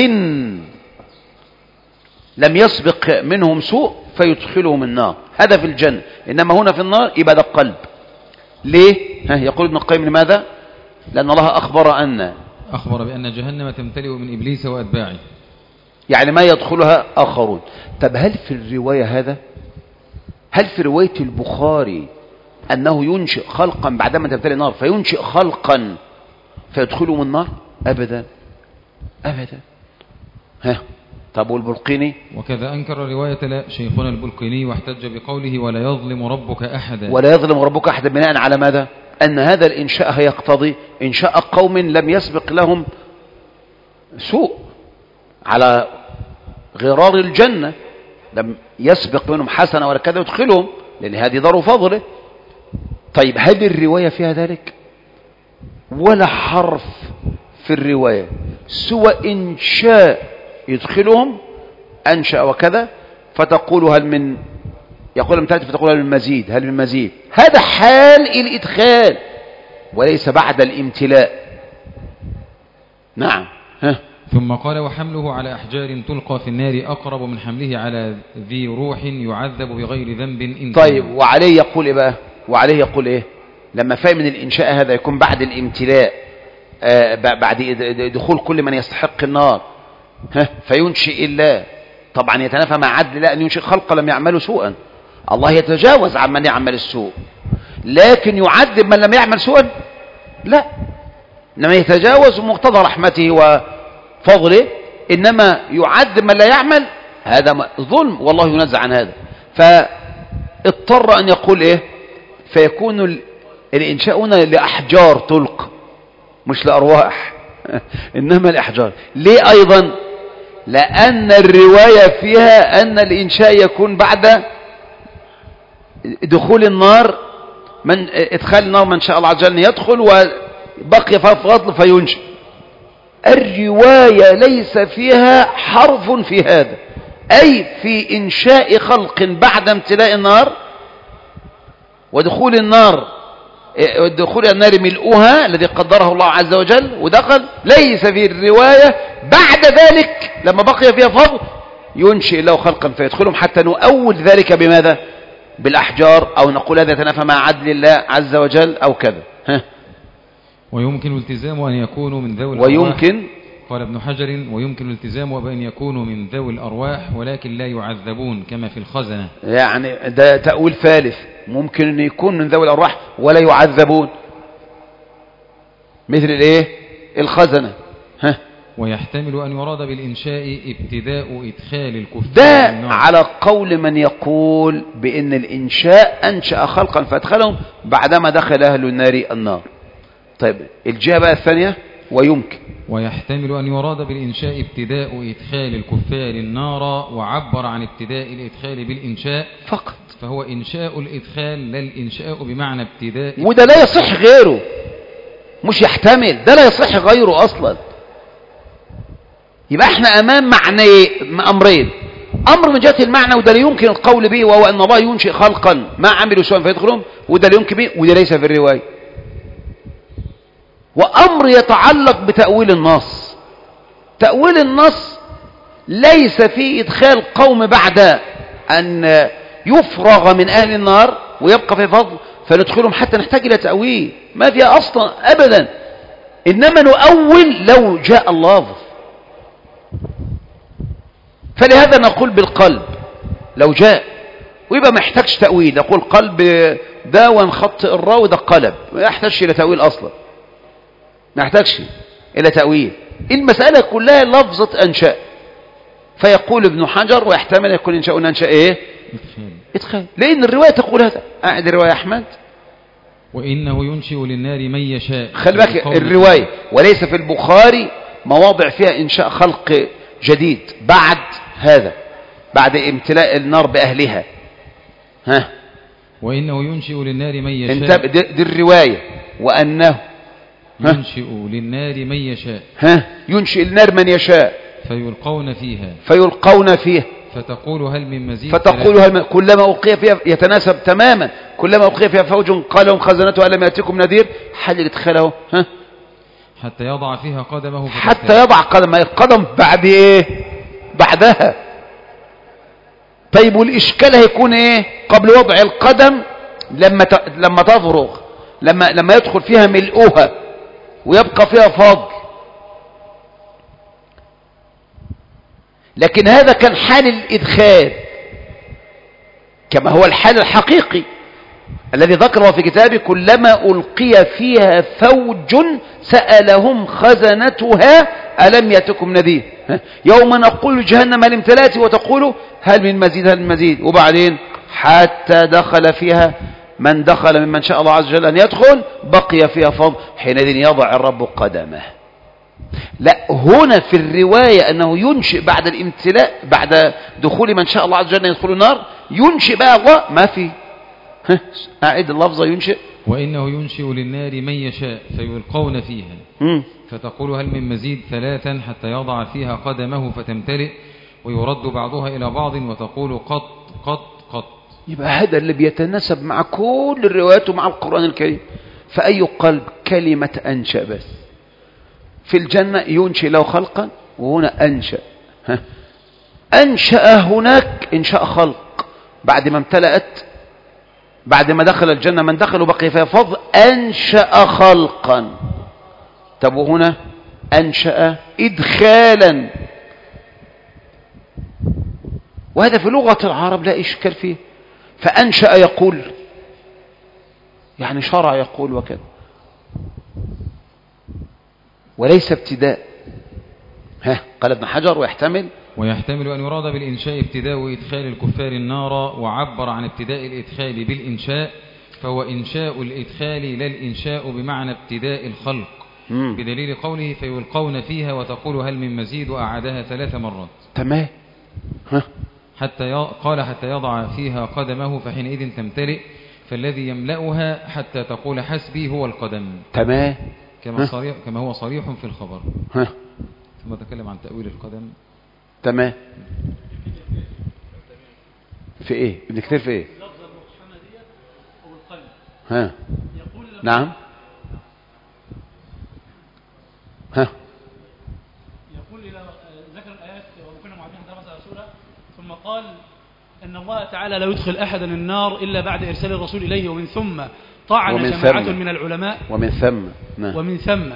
لم يسبق منهم سوء فيدخلهم النار، هذا في الجنة. إنما هنا في النار يبقى ده القلب. ليه؟ ها يقول ابن القيم لماذا؟ لأن الله أخبر أن أخبر بأن جهنم تمتلئ من إبليس وأتباعه، يعني ما يدخلها آخرون. طب هل في الرواية هذا؟ هل في رواية البخاري أنه ينشئ خلقا بعدما تمتلئ النار فينشئ خلقا فيدخلهم النار؟ أبدا أبدا. ها طب والبلقيني؟ وكذا أنكر رواية لا شيخنا البلقيني، واحتج بقوله ولا يظلم ربك أحدا. ولا يظلم ربك أحدا بناء على ماذا؟ أن هذا الإنشاء هيقتضي إنشاء قوم لم يسبق لهم سوء على غرار الجنة، لم يسبق منهم حسنة ولا كذا يدخلهم، لأن هذه دار فضله. طيب هذه الرواية فيها ذلك؟ ولا حرف في الرواية سوى إنشاء يدخلهم أنشأ وكذا، فتقول هل من، يقول لم تأتي فتقول هل من مزيد، هل من مزيد. هذا حال الإدخال وليس بعد الامتلاء. نعم. ها. ثم قال وحمله على أحجار تلقى في النار أقرب من حمله على ذي روح يعذب بغير ذنب إن طيب، وعليه يقول إيه بقى؟ وعليه يقول إيه لما فهم من الإنشاء هذا يكون بعد الامتلاء، آه بعد دخول كل من يستحق النار، ها، فينشئ الله. طبعا يتنافى مع عدل الله أن ينشئ خلقا لم يعملوا سوءا. الله يتجاوز عن من يعمل السوء، لكن يعذب من لم يعمل سوءا؟ لا، إنما يتجاوز مقتضى رحمته وفضله، إنما يعذب من لا يعمل، هذا ظلم والله ينزع عن هذا. فاضطر أن يقول إيه؟ فيكون الإنشاء هنا لأحجار تلقى مش لأرواح إنما الأحجار. ليه أيضا؟ لأن الرواية فيها أن الإنشاء يكون بعد دخول النار، من ادخال النار من شاء الله عز وجل يدخل وبقي فضل فينشئ. الرواية ليس فيها حرف في هذا، أي في إنشاء خلق بعد امتلاء النار ودخول النار، دخول النار ملؤها الذي قدره الله عز وجل ودخل، ليس في الرواية بعد ذلك لما بقي فيها فضل ينشئ له خلقا فيدخلهم، حتى نؤول ذلك بماذا؟ بالأحجار، أو نقول هذا يتنافى مع عدل الله عز وجل أو كذا. ها. ويمكن التزام أن يكونوا من ذوي الأرواح، ويمكن قال ابن حجر ويمكن الالتزام بأن يكونوا من ذوي الأرواح ولكن لا يعذبون كما في الخزنة. يعني ده تأويل ثالث، ممكن أن يكون من ذوي الأرواح ولا يعذبون، مثل الايه؟ الخزنة. ها. ويحتمل أن يراد بالإنشاء ابتداء إدخال الكفار ده على قول من يقول بأن الإنشاء أنشأ خلقا فأدخلهم بعدما دخل أهل النار النار. طيب الجهة بقى الثانية، ويمكن ويحتمل أن يراد بالإنشاء ابتداء إدخال الكفار النار، وعبر عن ابتداء الإدخال بالإنشاء فقط، فهو إنشاء الإدخال لا الإنشاء بمعنى ابتداء، وده لا يصح غيره، مش يحتمل، ده لا يصح غيره أصلا. يبقى احنا أمام معنى أمرين، أمر من جهة المعنى وده لا يمكن القول به، وهو أن الله ينشئ خلقا ما عملوا سوءا فيدخلهم، وده لا يمكن به، وده ليس في الرواية. وأمر يتعلق بتأويل النص. تأويل النص ليس في إدخال قوم بعد أن يفرغ من أهل النار ويبقى في فضل فندخلهم حتى نحتاج إلى تأويل، ما فيها أصلا أبدا، إنما نؤول لو جاء اللفظ. فلهذا نقول بالقلب لو جاء، ويبقى ما يحتاجش تأويل، نقول قلب ده ونخط الراء ده قلب، ما يحتاجش إلى تأويل أصلا، ما يحتاجش إلى تأويل. المسألة كلها لفظة أنشاء. فيقول ابن حجر ويحتمل يكون إنشاء أنشاء إيه؟ إدخال، لأن الرواية تقول هذا. أعد الرواية أحمد. وإنه ينشئ للنار من يشاء. خلي بالك الرواية، وليس في البخاري مواضع فيها إنشاء خلق جديد بعد هذا، بعد امتلاء النار بأهلها. ها. وإنه ينشئ للنار من يشاء. انت دي, دي الرواية. وأنه ينشئ للنار من يشاء. ها. ينشئ النار من يشاء فيلقون فيها. فيلقون فيها. فتقول هل من مزيد. فتقول هل من، كلما ألقي فيها يتناسب تماما، كلما ألقي فيها فوج قال لهم خزنتها ألم يأتكم نذير، حل ادخله. ها. حتى يضع فيها قدمه. حتى يضع قدمه، القدم بعد ايه؟ بعدها. طيب والإشكال هيكون ايه؟ قبل وضع القدم لما لما تفرغ، لما لما يدخل فيها ملؤها ويبقى فيها فضل. لكن هذا كان حال الإدخال كما هو الحال الحقيقي الذي ذكره في كتابه: كلما ألقي فيها فوج سألهم خزنتها ألم يأتكم نذير. يوم نقول جهنم هل امتلأت وتقول هل من مزيد هل من مزيد، وبعدين حتى دخل فيها من دخل ممن شاء الله عز وجل أن يدخل بقي فيها فضل، حينئذ يضع الرب قدمه. لا، هنا في الرواية أنه ينشئ بعد الامتلاء، بعد دخول من شاء الله عز وجل يدخل النار، ينشئ بقى الله، ما في. أعيد اللفظة: ينشئ. وإنه ينشئ للنار من يشاء فيلقون فيها. م. فتقول هل من مزيد ثلاثا حتى يضع فيها قدمه فتمتلئ، ويرد بعضها إلى بعض وتقول قط قط قط. يبقى هذا اللي بيتناسب مع كل الروايات ومع القرآن الكريم. فأي قلب كلمة أنشأ بس. في الجنة ينشئ له خلقا، وهنا أنشأ. ها. أنشأ هناك إنشاء خلق بعد ما امتلأت، بعد ما دخل الجنة من دخل وبقي فيها فضل أنشأ خلقا. طب وهنا أنشأ إدخالا، وهذا في لغة العرب لا إشكال فيه. فأنشأ يقول يعني شرع يقول وكذا، وليس ابتداء. ها قال ابن حجر ويحتمل ويحتمل أن يراد بالإنشاء ابتداء إدخال الكفار النار، وعبر عن ابتداء الإدخال بالإنشاء، فهو إنشاء الإدخال لا الإنشاء بمعنى ابتداء الخلق، مم. بدليل قوله فيلقون فيها وتقول هل من مزيد، وأعادها ثلاث مرات. تمام. ها حتى ي... قال حتى يضع فيها قدمه فحينئذ تمتلئ، فالذي يملأها حتى تقول حسبي هو القدم. تمام. كما, صريح... كما هو صريح في الخبر. ها. ثم تكلم عن تأويل القدم. تمام. في ايه ابن كثير في ايه؟ ها نعم. ها يقول إلى ذكر الآيات وكنا معدين درس رسوله، ثم قال إن الله تعالى لا يدخل أحدا النار إلا بعد إرسال الرسول إليه، ومن ثم طعن جماعة من العلماء ومن ثم نعم. ومن ثم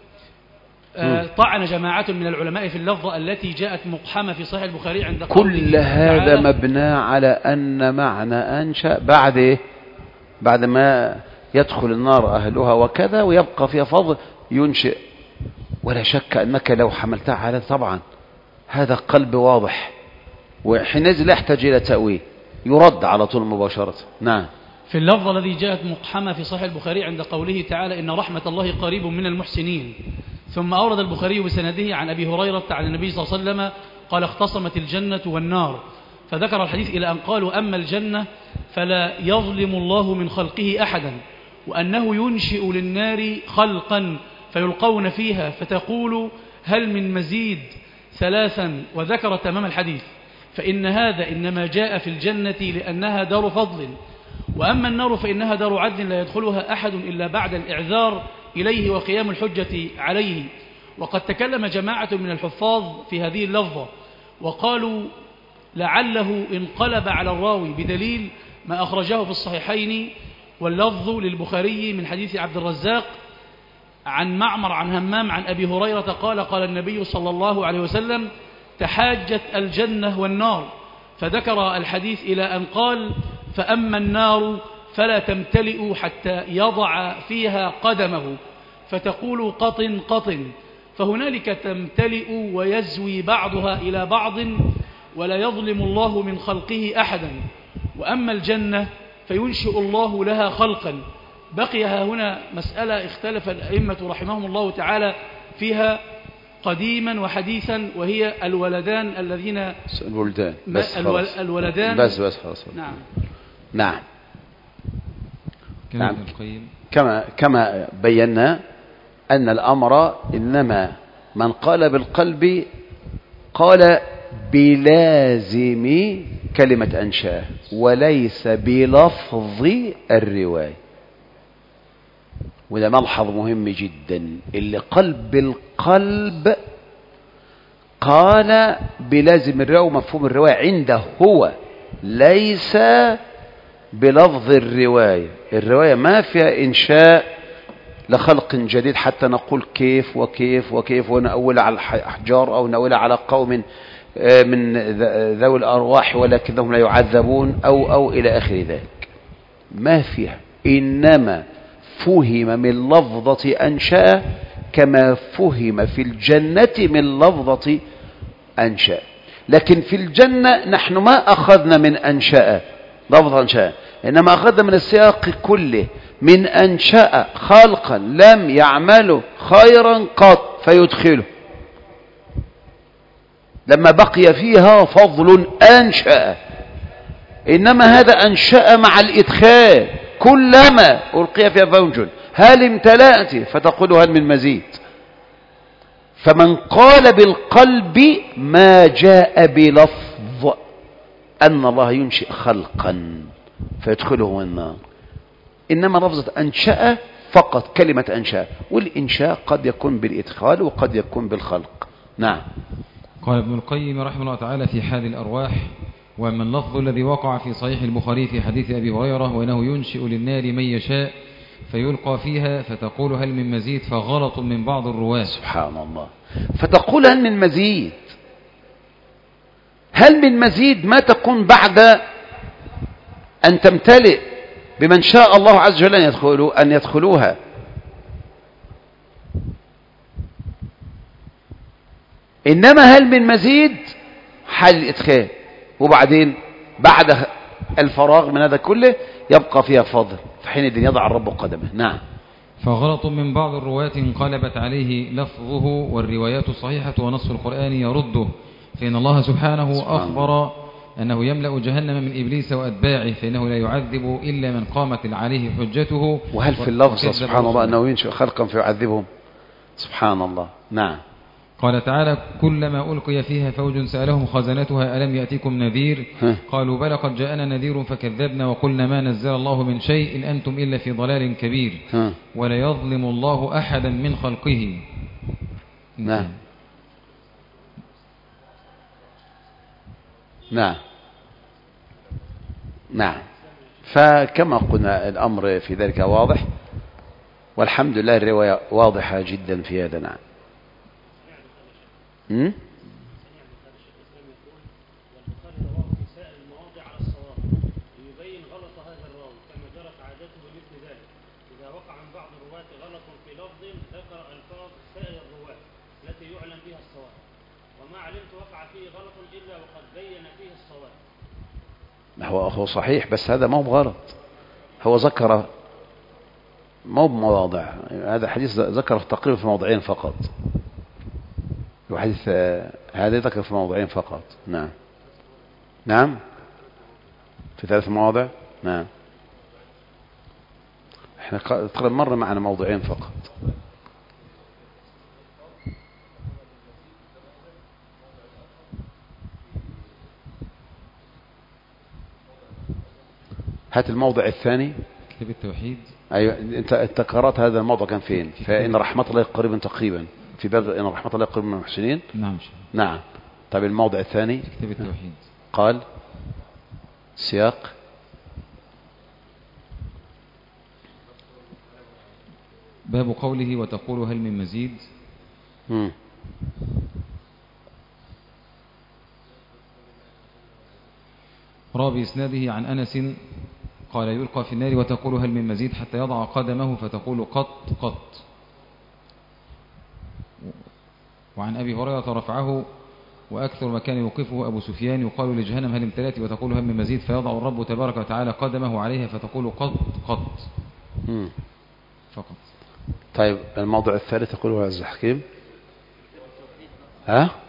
طعن جماعة من العلماء في اللفظة التي جاءت مقحمة في صحيح البخاري عند كل هذا مبنى على أن معنى أنشأ بعد إيه؟ بعد ما يدخل النار أهلها وكذا ويبقى فيها فضل ينشئ. ولا شك أنك لو حملتها على طبعا هذا قلب واضح، وحينئذ لا يحتاج إلى تأويل، يرد على طول مباشرة. نعم. في اللفظ الذي جاءت مقحمة في صحيح البخاري عند قوله تعالى إن رحمة الله قريب من المحسنين. ثم أورد البخاري بسنده عن أبي هريرة عن النبي صلى الله عليه وسلم قال اختصمت الجنة والنار، فذكر الحديث إلى أن قالوا أما الجنة فلا يظلم الله من خلقه أحدا، وأنه ينشئ للنار خلقا فيلقون فيها فتقول هل من مزيد ثلاثا، وذكر تمام الحديث. فإن هذا إنما جاء في الجنة لأنها دار فضل، وأما النار فإنها دار عدل لا يدخلها أحد إلا بعد الإعذار إليه وقيام الحجة عليه. وقد تكلم جماعة من الحفاظ في هذه اللفظة وقالوا لعله انقلب على الراوي بدليل ما أخرجه في الصحيحين، واللفظ للبخاري من حديث عبد الرزاق عن معمر عن همام عن أبي هريرة قال قال النبي صلى الله عليه وسلم تحاجت الجنة والنار، فذكر الحديث إلى أن قال فأما النار فلا تمتلئ حتى يضع فيها قدمه فتقول قطن قطن، فهنالك تمتلئ ويزوي بعضها إلى بعض ولا يظلم الله من خلقه أحدا. وأما الجنة فينشئ الله لها خلقا. بقي هنا مسألة اختلف الأئمة رحمهم الله تعالى فيها قديما وحديثا، وهي الولدان الذين الولدان بس الول الولدان بس بس خلاص. نعم نعم نعم. كما كما بينا أن الأمر إنما من قال بالقلب قال بلازم كلمة أنشاء وليس بلفظ الرواية. وده ملحظ مهم جدا، اللي قلب القلب قال بلازم الرواية ومفهوم الرواية عنده هو، ليس بلفظ الرواية. الرواية ما فيها إنشاء لخلق جديد حتى نقول كيف وكيف وكيف ونأول على الأحجار أو نأول على قوم من ذوي الأرواح ولكنهم لا يعذبون أو أو إلى آخر ذلك، ما فيها. إنما فهم من لفظة أنشأ كما فهم في الجنة من لفظة أنشأ. لكن في الجنة نحن ما أخذنا من أنشأ لفظة أنشأ، إنما أخذنا من السياق كله من أنشأ خلقا لم يعمله خيرا قط فيدخله، لما بقي فيها فضل أنشأ. إنما هذا أنشأ مع الإدخال، كلما ألقي فيها فوج هل امتلأت فتقول هل من مزيد، فمن قال بالقلب ما جاء بلفظ أن الله ينشئ خلقا فيدخله النار، إنما لفظة أنشأ فقط، كلمة أنشأ، والإنشاء قد يكون بالإدخال وقد يكون بالخلق. نعم. قال ابن القيم رحمه الله تعالى في حال الأرواح: وأما اللفظ الذي وقع في صحيح البخاري في حديث أبي هريرة وأنه ينشئ للنار من يشاء فيلقى فيها فتقول هل من مزيد، فغلط من بعض الرواة. سبحان الله. فتقول هل من مزيد، هل من مزيد ما تكون بعد أن تمتلئ بمن شاء الله عز وجل أن يدخلوا أن يدخلوها. إنما هل من مزيد حال الإدخال، وبعدين بعد الفراغ من هذا كله يبقى فيها فضل، فحينئذ يضع الرب قدمه. نعم. فغلط من بعض الرواة انقلبت عليه لفظه والروايات الصحيحة ونص القرآن يرده، فإن الله سبحانه أخبر أنه يملأ جهنم من إبليس وأتباعه، فإنه لا يعذب إلا من قامت عليه حجته. وهل في اللفظ سبحان الله أنه ينشئ خلقا فيعذبهم؟ سبحان الله. نعم. قال تعالى: كلما ألقي فيها فوج سألهم خزنتها ألم يأتكم نذير؟ قالوا بلى قد جاءنا نذير فكذبنا وقلنا ما نزل الله من شيء إن أنتم إلا في ضلال كبير ولا يظلم الله أحدا من خلقه. نعم. نعم. نعم. فكما قلنا الأمر في ذلك واضح، والحمد لله الرواية واضحة جدا في هذا. نعم. امم هو هو صحيح، بس هذا ما هو غلط، هو ذكر ما هو بمواضع، هذا حديث ذكر تقريبا في موضعين فقط، الحديث هذا ذكر في موضعين فقط. نعم. نعم. في ثلاث مواضع. نعم. احنا تقريبا مر معنا موضعين فقط. هات الموضع الثاني. كتاب التوحيد. ايوه، انت انت قرأت هذا الموضع كان فين؟ فإن رحمة الله قريبا تقريبا في باب إن رحمة الله قريب من المحسنين. نعم. نعم. طيب الموضع الثاني في كتاب التوحيد قال سياق باب قوله وتقول هل من مزيد. مم. روى بإسناده عن أنس قال يلقى في النار وتقول هل من مزيد حتى يضع قدمه فتقول قط قط. وعن أبي هريرة رفعه وأكثر ما كان يوقفه أبو سفيان يقال لجهنم هل امتلأت وتقول هل من مزيد فيضع الرب تبارك وتعالى قدمه عليها فتقول قط قط مم. فقط. طيب الموضوع الثالث يقوله عز الحكيم. ها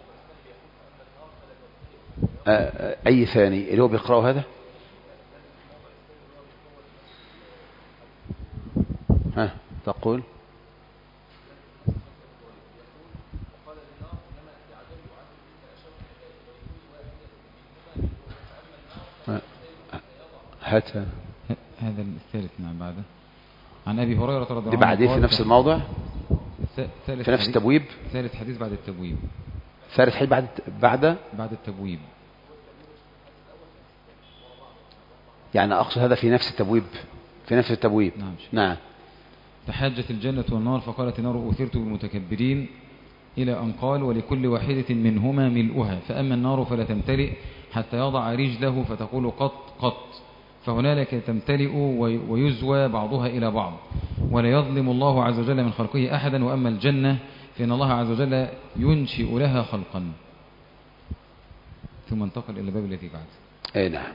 آه أي ثاني اللي هو بيقرأه هذا؟ ها تقول هات هذا الثالث. نعم. بعده عن أبي هريرة رضي الله عنه. دي بعدين في نفس الموضع في نفس التبويب. ثالث حديث بعد التبويب. ثالث حديث بعد بعد بعد التبويب. يعني أقصد هذا في نفس التبويب في نفس التبويب. نعم. نعم. تحاجت الجنة والنار فقالت النار أثرت بالمتكبرين إلى أن قال ولكل واحدة منهما ملؤها فأما النار فلا تمتلئ حتى يضع رجله فتقول قط قط فهنالك تمتلئ ويزوى بعضها إلى بعض ولا يظلم الله عز وجل من خلقه أحدا. وأما الجنة فإن الله عز وجل ينشئ لها خلقا. ثم انتقل إلى الباب الذي بعد. أي نعم.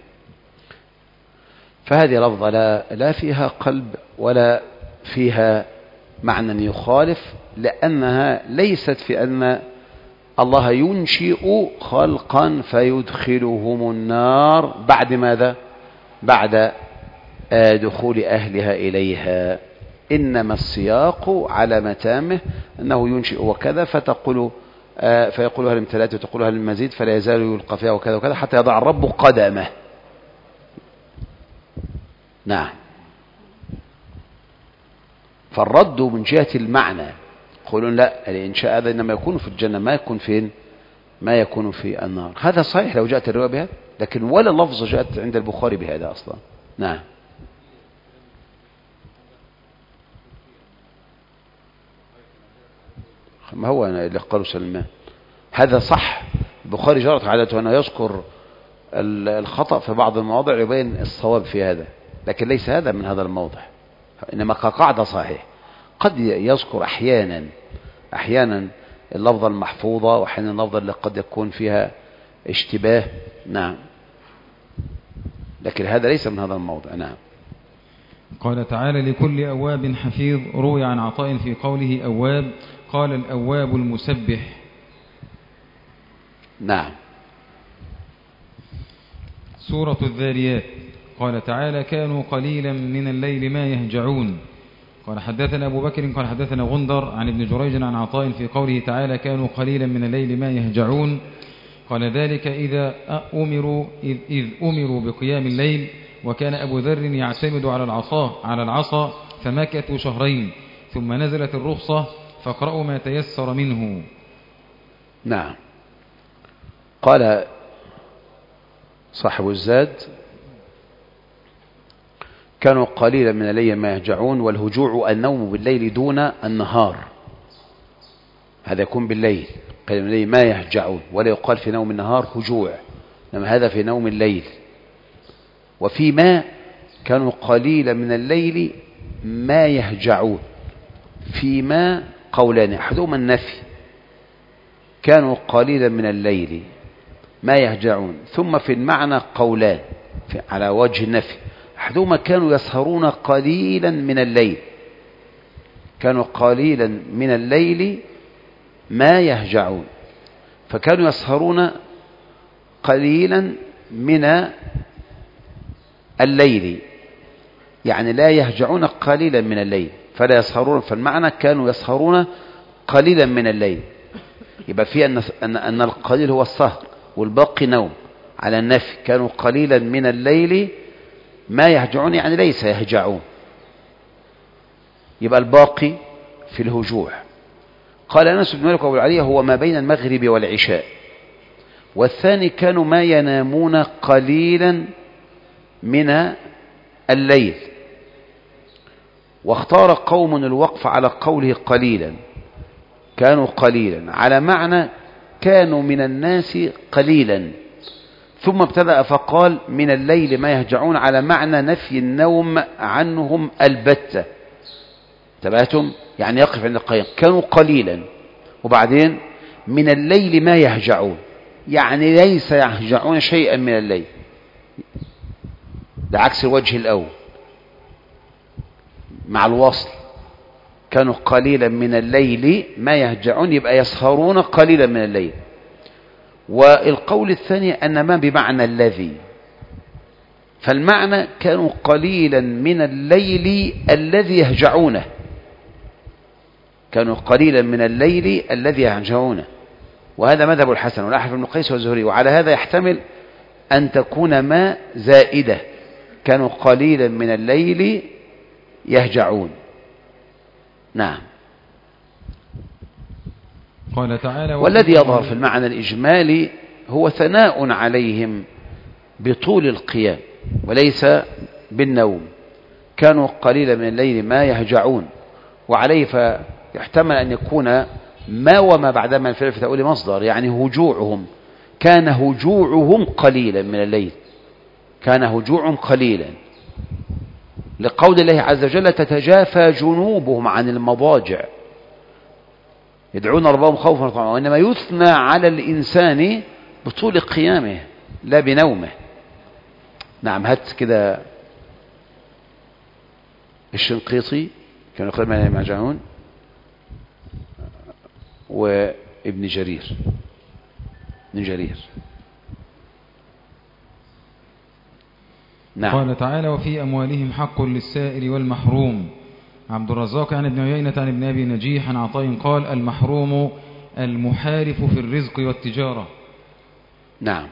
فهذه لفظة لا, لا فيها قلب ولا فيها معنى يخالف، لأنها ليست في أن الله ينشئ خلقا فيدخلهم النار بعد ماذا؟ بعد دخول أهلها إليها. إنما السياق على متامه أنه ينشئ وكذا، فتقول آه فيقول هل امتلأت وتقول هل المزيد، فلا يزال يلقى فيها وكذا وكذا حتى يضع الرب قدمه. نعم. فالرد من جهة المعنى يقولون لا، الإنشاء هذا إنما يكون في الجنة، ما يكون فين؟ ما يكون في النار. هذا صحيح لو جاءت الرواية بهذا، لكن ولا لفظ جاءت عند البخاري بهذا أصلا. نعم. ما هو اللي قالوا سلمان هذا صح. البخاري جرت عادته أنه يذكر الخطأ في بعض المواضع يبين الصواب في هذا، لكن ليس هذا من هذا الموضع، إنما كقاعدة صحيح. قد يذكر أحيانا أحيانا اللفظة المحفوظة، وأحيانا اللفظة اللي قد يكون فيها اشتباه. نعم. لكن هذا ليس من هذا الموضع. نعم. قال تعالى لكل أواب حفيظ. روي عن عطاء في قوله أواب قال الأواب المسبح. نعم. سورة الذاريات قال تعالى كانوا قليلا من الليل ما يهجعون. قال حدثنا أبو بكر قال حدثنا غندر عن ابن جريج عن عطاء في قوله تعالى كانوا قليلا من الليل ما يهجعون. قال ذلك إذا أمروا إذ, إذ أمروا بقيام الليل، وكان أبو ذر يعتمد على العصا على العصا فمكثوا شهرين ثم نزلت الرخصة فاقرأوا ما تيسر منه. نعم. قال صاحب الزاد كانوا قليلا من الليل ما يهجعون، والهجوع النوم بالليل دون النهار، هذا يكون بالليل. قليلا من الليل ما يهجعون، ولا يقال في نوم النهار هجوع، إنما هذا في نوم الليل. وفيما كانوا قليلا من الليل ما يهجعون، فيما قولان، أحدهما النفي، كانوا قليلا من الليل ما يهجعون، ثم في المعنى قولان على وجه النفي، أحدهما كانوا يسهرون قليلا من الليل، كانوا قليلا من الليل ما يهجعون، فكانوا يسهرون قليلا من الليل، يعني لا يهجعون قليلا من الليل فلا يسهرون، فالمعنى كانوا يسهرون قليلا من الليل. يبقى فيه أن, أن, أن القليل هو السهر والباقي نوم. على النفي كانوا قليلا من الليل ما يهجعون، يعني ليس يهجعون، يبقى الباقي في الهجوع. قال أنس بن مالك وأبو العالية هو ما بين المغرب والعشاء. والثاني كانوا ما ينامون قليلا من الليل. واختار قوم الوقف على قوله قليلا، كانوا قليلا على معنى كانوا من الناس قليلا، ثم ابتدأ فقال من الليل ما يهجعون على معنى نفي النوم عنهم البتة. تبعتم؟ يعني يقف عند القيام، كانوا قليلا وبعدين من الليل ما يهجعون، يعني ليس يهجعون شيئا من الليل، ده عكس الوجه الأول مع الوصل، كانوا قليلا من الليل ما يهجعون، يبقى يسهرون قليلا من الليل. والقول الثاني أن ما بمعنى الذي، فالمعنى كانوا قليلا من الليل الذي يهجعونه، كانوا قليلا من الليل الذي يهجعونه، وهذا مذهب الحسن والأحنف بن قيس والزهري. وعلى هذا يحتمل أن تكون ما زائدة، كانوا قليلا من الليل يهجعون. نعم. قال تعالى والذي يظهر في المعنى الإجمالي هو ثناء عليهم بطول القيام وليس بالنوم، كانوا قليلا من الليل ما يهجعون، وعليه فيحتمل أن يكون ما وما بعد ما الفعل في تأويل مصدر، يعني هجوعهم، كان هجوعهم قليلا من الليل، كان هجوع قليلا، لقول الله عز وجل تتجافى جنوبهم عن المضاجع يدعون ربهم خوفا وطمعا، وإنما يثنى على الإنسان بطول قيامه لا بنومه. نعم. هات كده الشنقيطي كانوا يقول ما يهجعون، وابن جرير ابن جرير. نعم. قال تعالى وفي أموالهم حق للسائل والمحروم. عبد الرزاق عن ابن عيينة عن ابن أبي نجيح عن عطاء قال المحروم المحارف في الرزق والتجارة. نعم.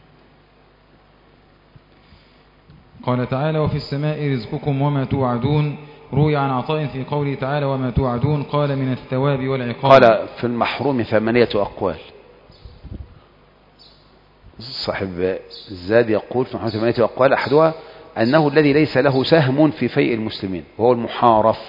قال تعالى وفي السماء رزقكم وما توعدون. روي عن عطاء في قوله تعالى وما توعدون قال من الثواب والعقاب. قال في المحروم ثمانية أقوال. صاحب الزاد يقول في المحروم ثمانية أقوال، أحدها أنه الذي ليس له سهم في فيء المسلمين وهو المحارف.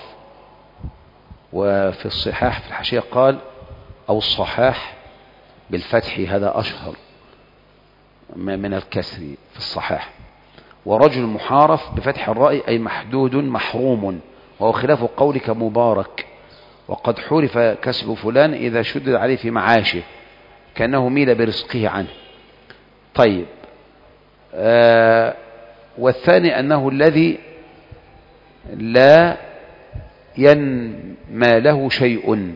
وفي الصحاح في الحاشية قال أو الصحاح بالفتح، هذا أشهر من الكسر في الصحاح. ورجل محارف بفتح الراء أي محدود محروم، وهو خلاف قولك مبارك. وقد حرف كسب فلان إذا شدد عليه في معاشه كأنه ميل برزقه عنه. طيب آه والثاني أنه الذي لا ينمى له شيء،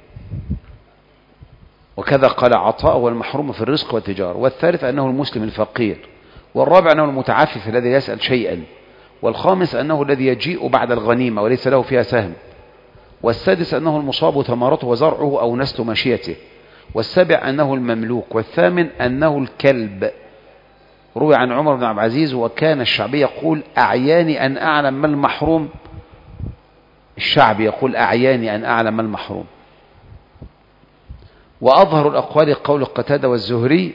وكذا قال عطاء والمحروم في الرزق والتجارة. والثالث أنه المسلم الفقير. والرابع أنه المتعفف الذي لا يسأل شيئا. والخامس أنه الذي يجيء بعد الغنيمة وليس له فيها سهم. والسادس أنه المصاب ثمرته وزرعه أو نسل مشيته. والسابع أنه المملوك. والثامن أنه الكلب. روي عن عمر بن عبد العزيز وكان الشعبي يقول أعياني أن أعلم ما المحروم. الشعبي يقول أعياني أن أعلم ما المحروم. وأظهر الأقوال قول قتادة والزهري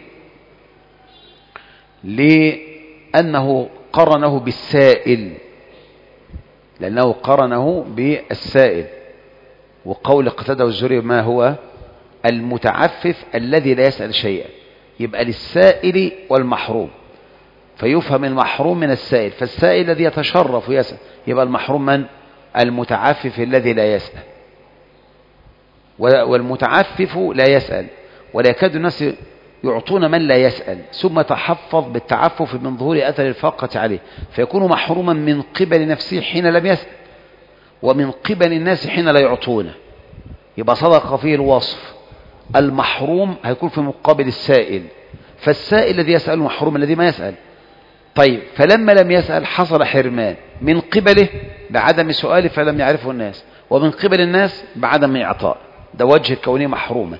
لأنه قرنه بالسائل، لأنه قرنه بالسائل. وقول قتادة والزهري ما هو المتعفف الذي لا يسأل شيئا، يبقى للسائل والمحروم، فيفهم المحروم من السائل. فالسائل الذي يتشرف ويسأل، يبقى المحروم من؟ المتعفف الذي لا يسأل. والمتعفف لا يسأل، ولا يكاد الناس يعطون من لا يسأل، ثم تحفظ بالتعفف من ظهور أثر الفاقة عليه، فيكون محروما من قبل نفسه حين لم يسأل، ومن قبل الناس حين لا يعطونه. يبقى صدق فيه الوصف. المحروم هيكون في مقابل السائل، فالسائل الذي يسأل محروم الذي ما يسأل. طيب فلما لم يسأل حصل حرمان من قبله بعدم سؤاله فلم يعرفه الناس، ومن قبل الناس بعدم إعطاء. ده وجه كونه محروما.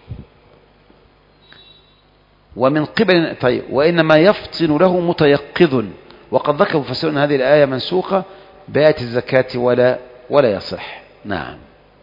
ومن قبل طيب وإنما يفطن له متيقظ. وقد ذكر مفسرون هذه الآية منسوخة بآية الزكاة ولا ولا يصح. نعم.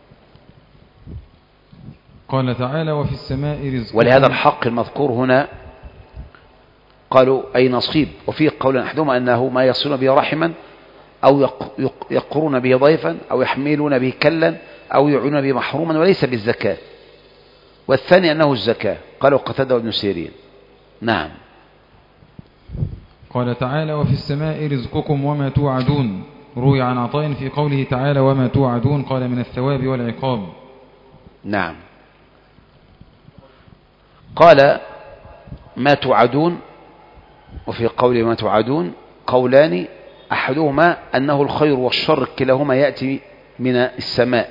قال تعالى وفي السماء رزقكم. ولهذا الحق المذكور هنا قالوا أي نصيب. وفي قول أحدهما أنه ما يصلون به رحما أو يقرون به ضيفا أو يحملون به كلا أو يعون به محروما، وليس بالزكاة. والثاني أنه الزكاة، قالوا قتادة وابن سيرين. نعم. قال تعالى وفي السماء رزقكم وما توعدون. روي عن عطاء في قوله تعالى وما توعدون قال من الثواب والعقاب. نعم. قال ما توعدون، وفي قوله ما توعدون قولان، أحدهما أنه الخير والشر كلاهما يأتي من السماء،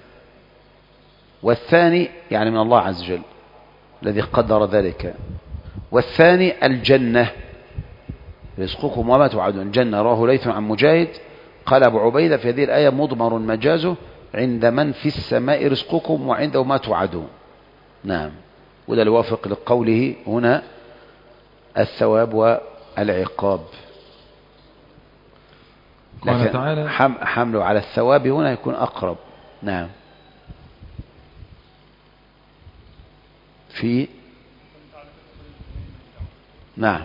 والثاني يعني من الله عز وجل الذي قدر ذلك. والثاني الجنة، رزقكم وما توعدون الجنة. رواه ليث عن مجاهد قال أبو عبيدة في هذه الآية مضمر مجازه عند من في السماء رزقكم وعنده ما توعدون. نعم. وده الوافق لقوله هنا الثواب والعقاب، لكن حمله على الثواب هنا يكون أقرب. نعم. في نعم.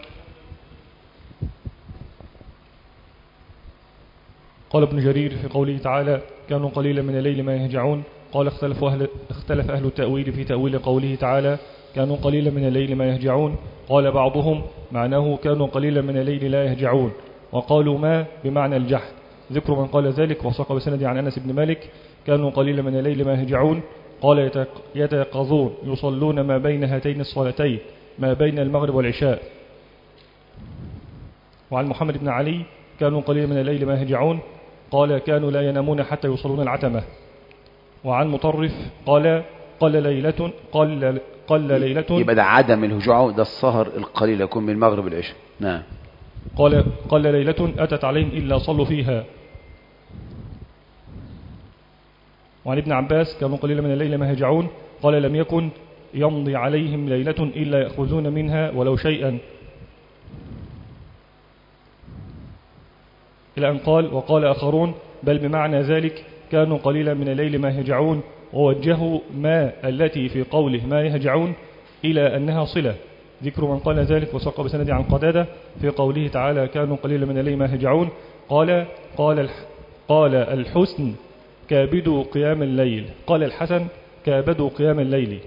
قال ابن جرير في قوله تعالى كانوا قليلا من الليل ما يهجعون. قال اختلف أهل, اختلف أهل التأويل في تأويل قوله تعالى كانوا قليلا من الليل ما يهجعون. قال بعضهم معناه كانوا قليلا من الليل لا يهجعون، وقالوا ما بمعنى الجحد. ذكر من قال ذلك وساق بسند عن أنس بن مالك كانوا قليلا من الليل ما يهجعون. قال يتيقظون يصلون ما بين هاتين الصلاتين ما بين المغرب والعشاء. وعن محمد بن علي كانوا قليلا من الليل ما يهجعون. قال كانوا لا ينامون حتى يصلون العتمة. وعن مطرف قال قل ليلة قل قل ليلة يبقى ده عدم الهجوع، ده السهر القليل يكون من المغرب والعشاء. نعم. قال قل ليلة أتت عليهم إلا صلوا فيها. وعن ابن عباس كانوا قليلا من الليل ما يهجعون قال لم يكن يمضي عليهم ليلة إلا يأخذون منها ولو شيئا، إلى أن قال وقال آخرون بل بمعنى ذلك كانوا قليلا من الليل ما يهجعون، ووجهوا ما التي في قوله ما يهجعون إلى أنها صلة، ذكر من قال ذلك وساق بسند عن قتادة في قوله تعالى كانوا قليلا من الليل ما يهجعون قال قال قال الحسن كابدوا قيام الليل، قال الحسن كابدوا قيام الليل.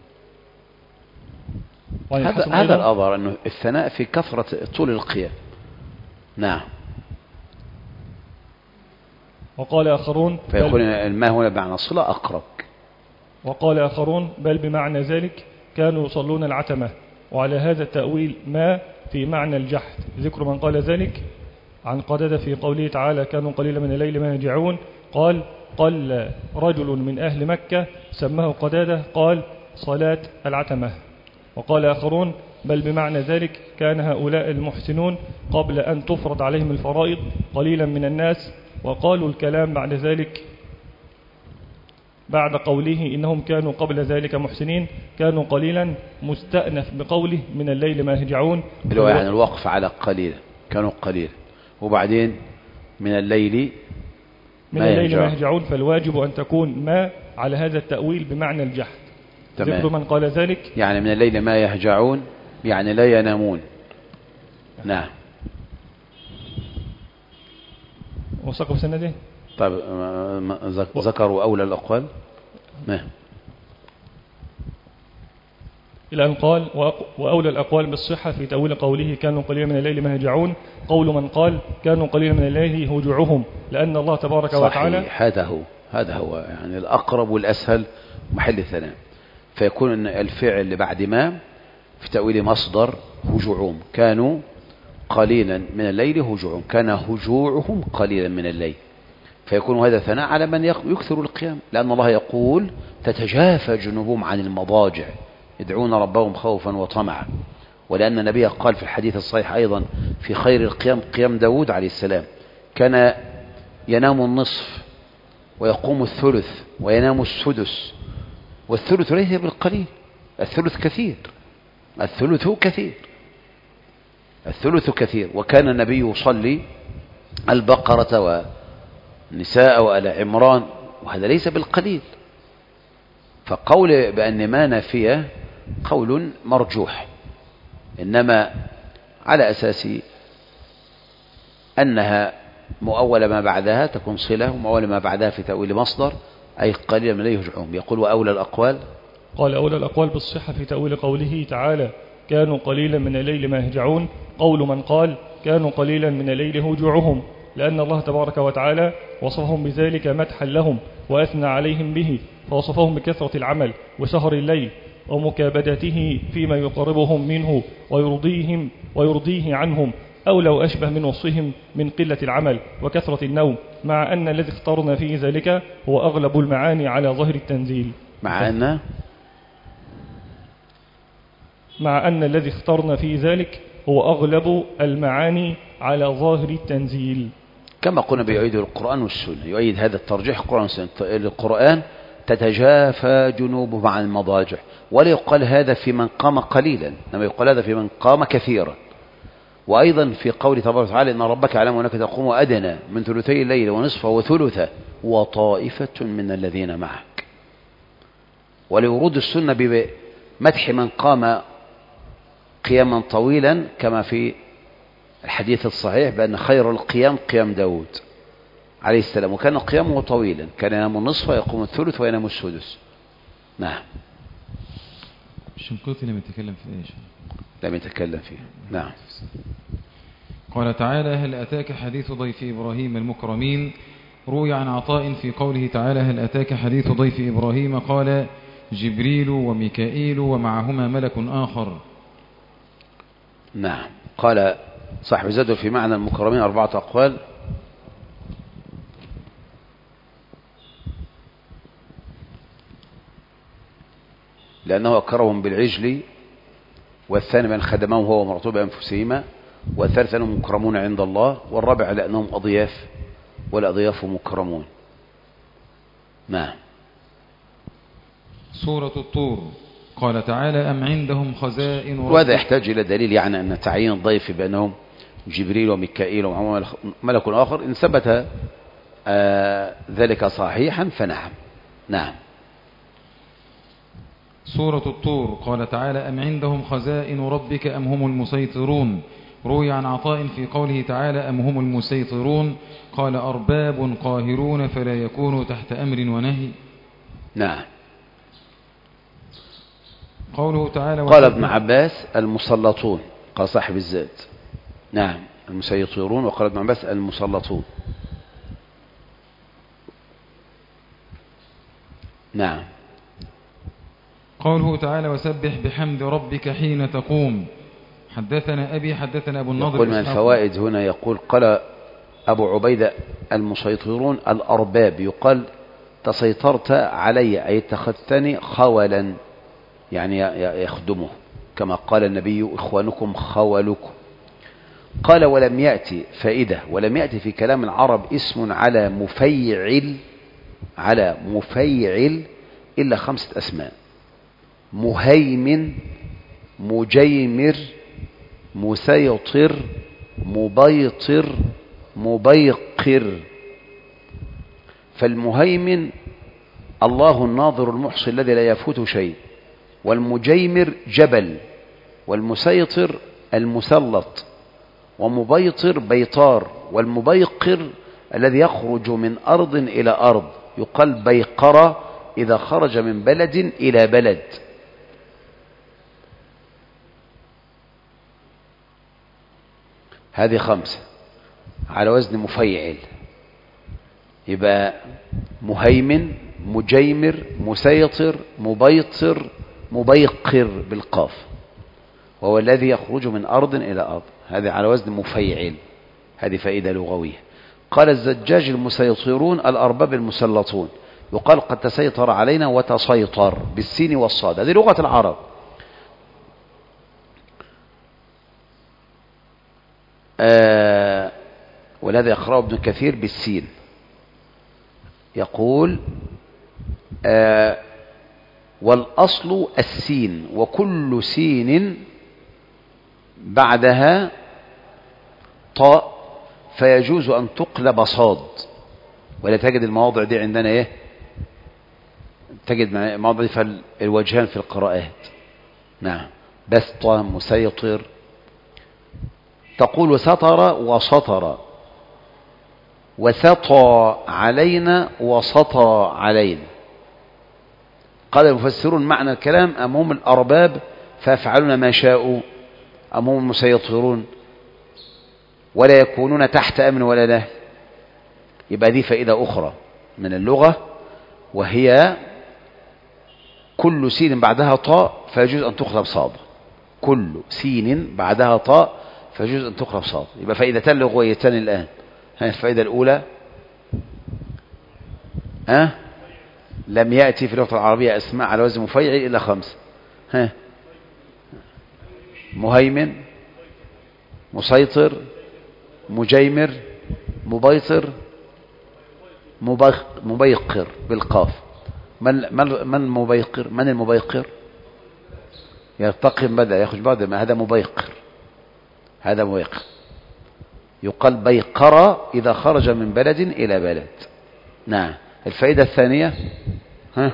هذا هذا الأظهر أنه الثناء في كثرة طول القيام. نعم. وقال آخرون فيقول الماء هنا بمعنى الصلة أقرب. وقال آخرون بل بمعنى ذلك كانوا يصلون العتمة، وعلى هذا التأويل ما في معنى الجحد، ذكر من قال ذلك عن قتادة في قوله تعالى كانوا قليلا من الليل ما يهجعون قال قل رجل من أهل مكة سماه قتادة قال صلاة العتمة. وقال آخرون بل بمعنى ذلك كان هؤلاء المحسنون قبل أن تفرض عليهم الفرائض قليلا من الناس، وقالوا الكلام بعد ذلك بعد قوله إنهم كانوا قبل ذلك محسنين كانوا قليلا مستأنف بقوله من الليل ما يهجعون، اللي هو يعني الوقف على قليلا، كانوا قليلا، وبعدين من الليل من الليل ما يهجعون، فالواجب أن تكون ما على هذا التأويل بمعنى الجحد. ذكر من قال ذلك يعني من الليل ما يهجعون يعني لا ينامون. نعم. وسقوا سنده. طيب ذكروا أولى الأقوال ما إلى أن قال وأولى الأقوال بالصحة في تأويل قوله كانوا قليلا من الليل ما يهجعون قول من قال كانوا قليلا من الليل هجوعهم، لأن الله تبارك وتعالى هذا هو هذا هو يعني الأقرب والأسهل محل الثناء، فيكون أن الفعل اللي بعد ما في تأويل مصدر هجوعهم، كانوا قليلا من الليل هجوعهم، كان هجوعهم قليلا من الليل، فيكون هذا ثناء على من يكثر القيام، لأن الله يقول تتجافى جنوبهم عن المضاجع يدعون ربهم خوفا وطمعا، ولأن النبي قال في الحديث الصحيح أيضا في خير القيام قيام داود عليه السلام كان ينام النصف ويقوم الثلث وينام السدس، والثلث ليس بالقليل، الثلث كثير، الثلث كثير الثلث كثير وكان النبي يصلي البقرة والنساء وآل عمران، وهذا ليس بالقليل، فقول بأن ما نافية قول مرجوح، إنما على أساس أنها مؤول ما بعدها تكون صلة، ومؤول ما بعدها في تأويل مصدر أي قليلا من الليل يهجعون. يقول وأولى الأقوال قال أولى الأقوال بالصحة في تأويل قوله تعالى كانوا قليلا من الليل ما يهجعون قول من قال كانوا قليلا من الليل هجوعهم، لأن الله تبارك وتعالى وصفهم بذلك مدحا لهم وأثنى عليهم به، فوصفهم بكثرة العمل وسهر الليل ومكابدته فيما يقربهم منه ويرضيهم ويرضيه عنهم، أو لو أشبه من وصفهم من قلة العمل وكثرة النوم، مع أن الذي اخترنا فيه ذلك هو أغلب المعاني على ظاهر التنزيل مع أن مع أن الذي اخترنا فيه ذلك هو أغلب المعاني على ظاهر التنزيل، كما قلنا بيؤيد القرآن والسنة، يؤيد هذا الترجيح القرآن والسنة. القرآن تتجافى جنوبهم عن المضاجع، ولا يقال هذا في من قام قليلا، إنما يقال هذا في من قام كثيرا. وأيضا في قول تبارك وتعالى إن ربك يعلم أنك تقوم أدنى من ثلثي الليل ونصفه وثلثه وطائفة من الذين معك، ولورود السنة بمدح من قام قياما طويلا كما في الحديث الصحيح بأن خير القيام قيام داود عليه السلام، وكان قيامه طويلا، كان ينام النصف ويقوم الثلث وينام السدس. نعم. الشنقيطي لم يتكلم في ايش؟ لم يتكلم فيه. نعم. قال تعالى هل أتاك حديث ضيف إبراهيم المكرمين؟ روي عن عطاء في قوله تعالى هل أتاك حديث ضيف إبراهيم قال جبريل وميكائيل ومعهما ملك آخر. نعم. قال صاحب زاد في معنى المكرمين أربعة أقوال، لأنه أكرمهم بالعجل، والثاني من خدمهم هو مرتوب أنفسهما، والثالث أنهم مكرمون عند الله، والرابع لأنهم أضياف والأضياف مكرمون. نعم. سورة الطور قال تعالى أم عندهم خزائن ربك. وهذا يحتاج إلى دليل، يعني أن تعيين الضيف بأنهم جبريل وميكائيل وملك آخر إن ثبت آه ذلك صحيحا فنعم. نعم. سورة الطور قال تعالى أم عندهم خزائن ربك أم هم المسيطرون. روي عن عطاء في قوله تعالى أم هم المسيطرون قال أرباب قاهرون فلا يكونوا تحت أمر ونهي. نعم. قوله تعالى قال ابن عباس المسلطون، قال صاحب الزاد. نعم المسيطرون، وقال ابن عباس المسلطون. نعم. قوله تعالى وسبح بحمد ربك حين تقوم. حدثنا أبي حدثنا أبو النضر. يقول من الفوائد هنا، يقول قال أبو عبيدة المسيطرون الأرباب، يقال تسيطرت علي أي اتخذتني خولا، يعني يخدمه، كما قال النبي إخوانكم خولكم. قال ولم يأتي فائدة، ولم يأتي في كلام العرب اسم على مفيعل على مفيعل إلا خمسة أسماء: مهيمن، مجيمر، مسيطر، مبيطر، مبيقر. فالمهيمن الله الناظر المحصي الذي لا يفوت شيء، والمجيمر جبل، والمسيطر المسلط، ومبيطر بيطار، والمبيقر الذي يخرج من أرض إلى أرض، يقال بيقرة إذا خرج من بلد إلى بلد. هذه خمسة على وزن مفيعل، يبقى مهيمن، مجيمر، مسيطر، مبيطر، مبيقر بالقاف، وهو الذي يخرج من أرض إلى أرض. هذه على وزن مفيعل، هذه فائدة لغوية. قال الزجاج المسيطرون الأرباب المسلطون، يقال قد تسيطر علينا وتسيطر بالسين والصاد، هذه لغة العرب. آه ولهذا يقرأ ابن كثير بالسين، يقول آه والأصل السين، وكل سين بعدها طاء فيجوز أن تقلب صاد. ولا تجد المواضع دي عندنا ايه، تجد مواضع دي في الوجهان في القراءات. نعم. بسط، مسيطر. تقول ستر وسطر، وسطى علينا وسطى علينا. قال المفسرون معنى الكلام أم هم الأرباب فيفعلون ما شاءوا، أم هم المسيطرون ولا يكونون تحت أمن ولا نهي. يبقى دي فائدة أخرى من اللغة، وهي كل سين بعدها طاء فيجوز أن تقلب صاد. كل سين بعدها طاء فيجوز أن تقلب صاد. يبقى فائدتان لغويتان الآن. هذه الفائدة الأولى، أه؟ لم يأتي في اللغة العربية أسماء على وزن مفيعل إلا خمسة. ها؟ مهيمن، مسيطر، مجيمر، مبيطر، مبيقر بالقاف. من من مبيقر؟ من المبيقر؟ يرتقي بدأ يخرج بعد ما هذا مبيقر، هذا مبيقر. يقال بيقرة إذا خرج من بلد إلى بلد. نعم. الفائدة الثانية، ها؟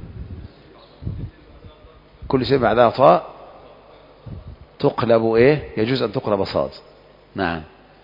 كل شيء بعدها طاء تقلب ايه، يجوز ان تقلب صاد. نعم.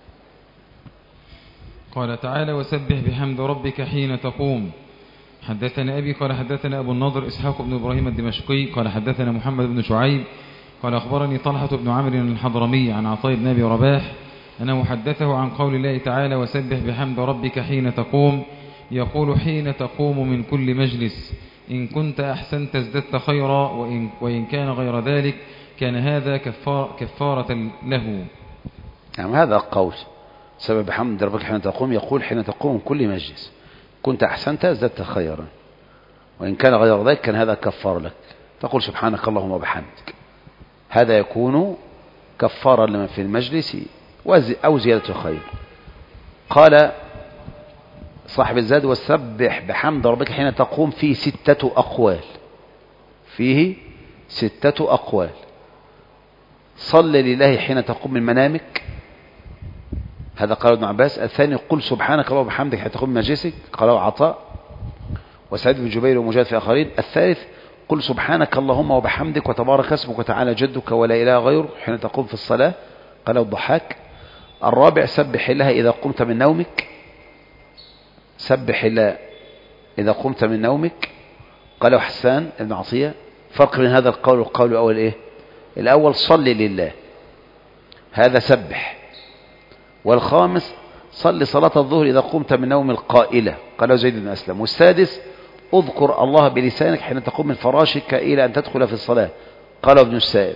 قال تعالى وسبح بحمد ربك حين تقوم. حدثنا أبي قال حدثنا أبو النضر إسحاق بن إبراهيم الدمشقي قال حدثنا محمد بن شعيب قال أخبرني طلحة بن عمرو الحضرمي عن عطاء بن أبي رباح أنه حدثه عن قول الله تعالى وسبح بحمد ربك حين تقوم، يقول حين تقوم من كل مجلس، إن كنت أحسنت ازددت خيرا، وإن, وإن كان غير ذلك كان هذا كفار كفارة له. يعني هذا قول سبب بحمد ربك حين تقوم، يقول حين تقوم من كل مجلس كنت أحسنت ازددت خيرا، وإن كان غير ذلك كان هذا كفار لك. تقول سبحانك اللهم وبحمدك، هذا يكون كفارا لمن في المجلس أو زيادة خير. قال صاحب الزاد وسبح بحمد ربك حين تقوم في ستة أقوال. فيه ستة أقوال. صل لله حين تقوم من منامك، هذا قال ابن عباس. الثاني قل سبحانك اللهم وبحمدك حين تقوم من مجلسك، قاله عطاء وسعيد بن جبير ومجاهد في آخرين. الثالث قل سبحانك اللهم وبحمدك وتبارك اسمك وتعالى جدك ولا إله غيره حين تقوم في الصلاة، قاله الضحاك. الرابع سبح الله إذا قمت من نومك، سبح الله إذا قمت من نومك، قاله حسان بن عطية. فرق بين هذا القول والقول الأول إيه؟ الأول صل لله، هذا سبح. والخامس صل صلاة الظهر إذا قمت من نوم القائلة، قاله زيد بن أسلم. والسادس اذكر الله بلسانك حين تقوم من فراشك إلى أن تدخل في الصلاة، قاله ابن السائب.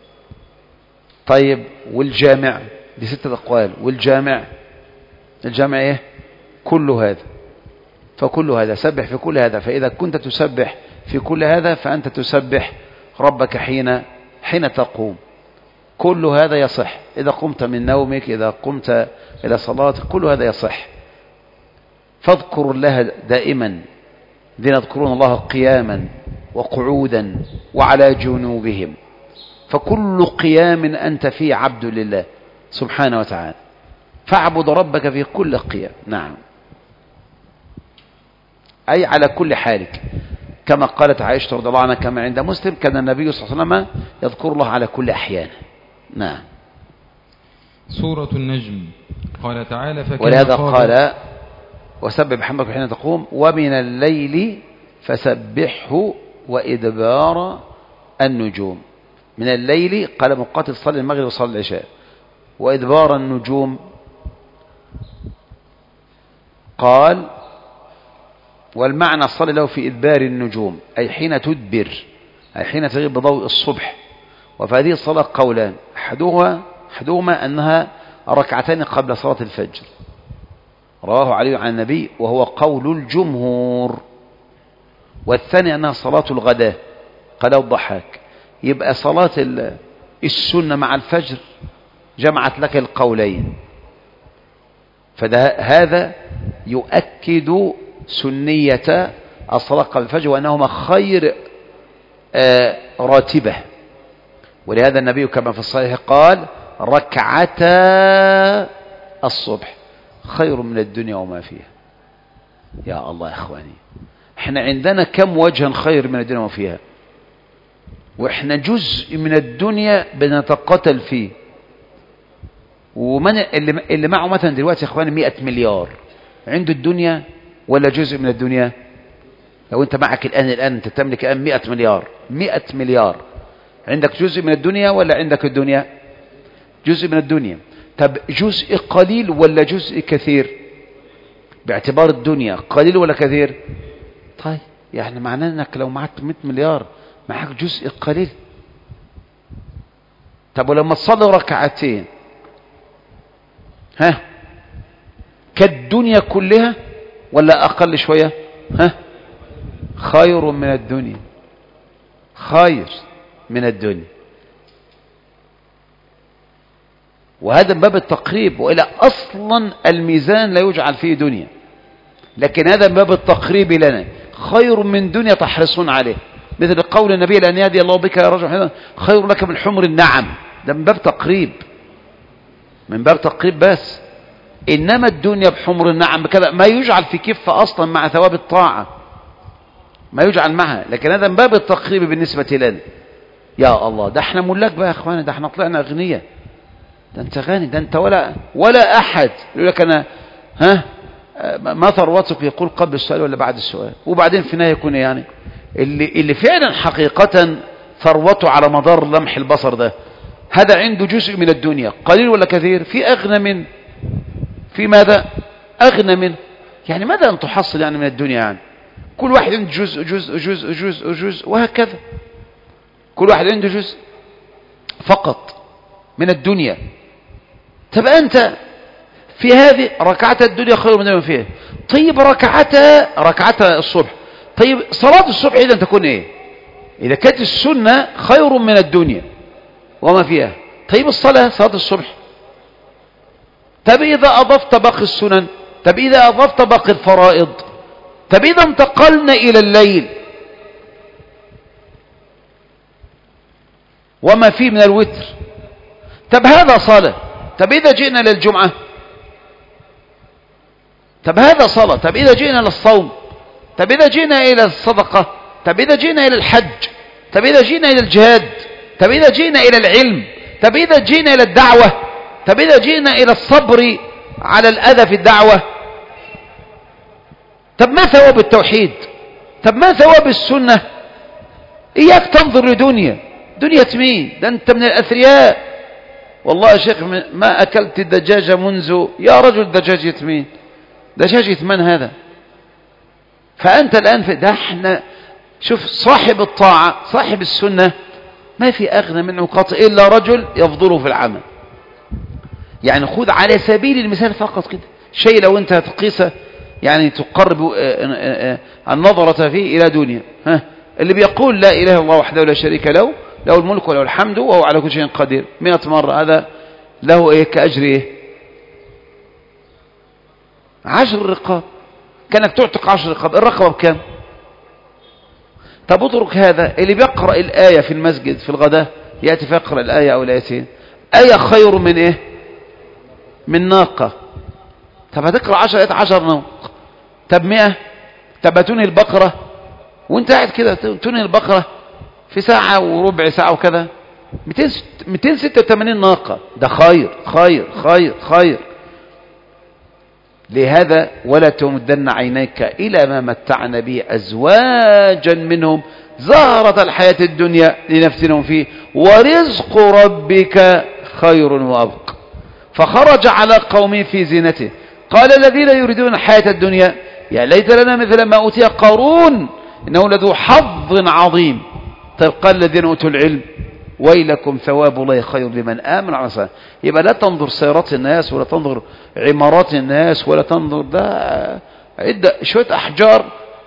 طيب والجامع، دي ستة أقوال. والجامع، الجامع إيه؟ كل هذا. فكل هذا سبح في كل هذا. فإذا كنت تسبح في كل هذا فأنت تسبح ربك حين حين تقوم. كل هذا يصح إذا قمت من نومك، إذا قمت إلى صلاتك، كل هذا يصح. فاذكروا الله دائما، الذين يذكرون الله قياما وقعودا وعلى جنوبهم. فكل قيام أنت فيه عبد لله سبحانه وتعالى، فاعبد ربك في كل قيام. نعم، أي على كل حالك، كما قالت عائشة رضي الله عنها كما عند مسلم كان النبي صلى الله عليه وسلم يذكر الله على كل أحيان. نعم. سورة النجم قال تعالى فكان ولهذا قال وسبح بحمدك حين تقوم ومن الليل فسبحه وإدبار النجوم. من الليل قال مقاتل صلي المغرب وصلي العشاء. وإدبار النجوم قال والمعنى صلي له في إدبار النجوم، أي حين تدبر، أي حين تغيب بضوء الصبح. وفي هذه الصلاة قولان، أحدهما أحدهما أنها ركعتين قبل صلاة الفجر، رواه علي عن النبي وهو قول الجمهور. والثاني أنها صلاة الغداء، قاله الضحاك. يبقى صلاة السنة مع الفجر جمعت لك القولين، فهذا يؤكد سنية الصلاة قبل الفجر وأنهما خير آه راتبة. ولهذا النبي كما في الصحيح قال ركعتا الصبح خير من الدنيا وما فيها. يا الله يا إخواني، احنا عندنا كم وجها خير من الدنيا وما فيها، واحنا جزء من الدنيا بنتقاتل فيه. ومن اللي, اللي معه مثلا دلوقتي يا إخواني مئة مليار عنده الدنيا ولا جزء من الدنيا؟ لو انت معك الآن الآن انت تملك الآن مئة مليار، مئة مليار، عندك جزء من الدنيا ولا عندك الدنيا؟ جزء من الدنيا. طب جزء قليل ولا جزء كثير؟ باعتبار الدنيا قليل ولا كثير؟ طيب يعني معناه انك لو معك مئة مليار معك جزء قليل. طب ولما تصلي ركعتين ها كالدنيا كلها ولا أقل شوية؟ ها خير من الدنيا، خير من الدنيا. وهذا من باب التقريب، وإلى أصلا الميزان لا يجعل فيه دنيا، لكن هذا من باب التقريب لنا، خير من دنيا تحرصون عليه، مثل قول النبي لأن يهدي الله بك يا رجل خير لك من حمر النعم. ده من باب تقريب، من باب تقريب بس. إنما الدنيا بحمر النعم بكذا ما يجعل في كفة أصلا مع ثواب الطاعة، ما يجعل معها، لكن هذا من باب التقريب بالنسبة لنا. يا الله، ده احنا ملاك بقى يا اخواني، ده احنا طلعنا اغنياء. ده انت غني، ده انت ولا ولا احد يقول لك انا ها ما ثروتك، يقول قبل السؤال ولا بعد السؤال، وبعدين في النهايه يكون يعني اللي اللي فعلا حقيقة ثروته على مدار لمح البصر ده، هذا عنده جزء من الدنيا قليل ولا كثير؟ في اغنى من في ماذا اغنى من يعني ماذا ان تحصل يعني من الدنيا؟ يعني كل واحد عنده جزء جزء جزء جزء جزء وهكذا، كل واحد عنده جزء فقط من الدنيا. طب أنت في هذه ركعة الدنيا خير من ما فيها. طيب ركعتها ركعتها الصبح، طيب صلاة الصبح إذا تكون إيه؟ إذا كانت السنة خير من الدنيا وما فيها، طيب الصلاة صلاة الصبح. طب إذا أضفت باقي السنن، طب إذا أضفت باقي الفرائض، طب إذا انتقلنا إلى الليل، وما فيه من الوتر. طب هذا صلاة. طب إذا جئنا للجمعة، طب هذا صلاة. طب إذا جئنا للصوم، طب إذا جئنا إلى الصدقة، طب إذا جئنا إلى الحج، طب إذا جئنا إلى الجهاد، طب إذا جئنا إلى العلم، طب إذا جئنا إلى الدعوة، طب إذا جئنا إلى الصبر على الأذى في الدعوة، طب ما ثواب التوحيد؟ طب ما ثواب السنة؟ إياك تنظر لدنيا. دنيا مين؟ ده أنت من الأثرياء. والله يا شيخ ما أكلت الدجاجة منذ، يا رجل دجاجة مين؟ دجاجة من هذا؟ فأنت الآن في ده. احنا شوف صاحب الطاعة صاحب السنة ما في أغنى منه قط إلا رجل يفضله في العمل. يعني خذ على سبيل المثال فقط كده شيء لو أنت تقيسه يعني تقرب النظرة فيه إلى دنيا. ها اللي بيقول لا إله إلا الله وحده لا شريك له، له الملك وله الحمد وهو على كل شيء قدير مئة مرة، هذا له إيه كأجر إيه؟ عشر رقاب. كانك تعتق عشر رقاب، الرقبة بكام؟ طب اترك هذا. اللي بيقرأ الآية في المسجد في الغداء يأتي فيقرأ الآية أو الآيتين، آية خير من إيه؟ من ناقة. طب هتقرأ عشر آيات عشر ناق. طب مئة. طب تنهي البقرة وانت قاعد كده تنهي البقرة في ساعة وربع ساعة وكذا، مئتين وستة وثمانين ناقة. ده خير خير خير خير. لهذا ولا تمدن عينيك إلى ما متعنا به أزواجا منهم زهرة الحياة الدنيا لنفتنهم فيه ورزق ربك خير وأبقى. فخرج على قومه في زينته قال الذين يريدون الحياة الدنيا يا ليت لنا مثل ما أوتي قارون إنه لذو حظ عظيم. طيب قال الذين أوتوا العلم ويلكم ثواب الله خير لمن آمن وعمل صالحا. يبقى لا تنظر سيارات الناس ولا تنظر عمارات الناس ولا تنظر ده عدة شوية أحجار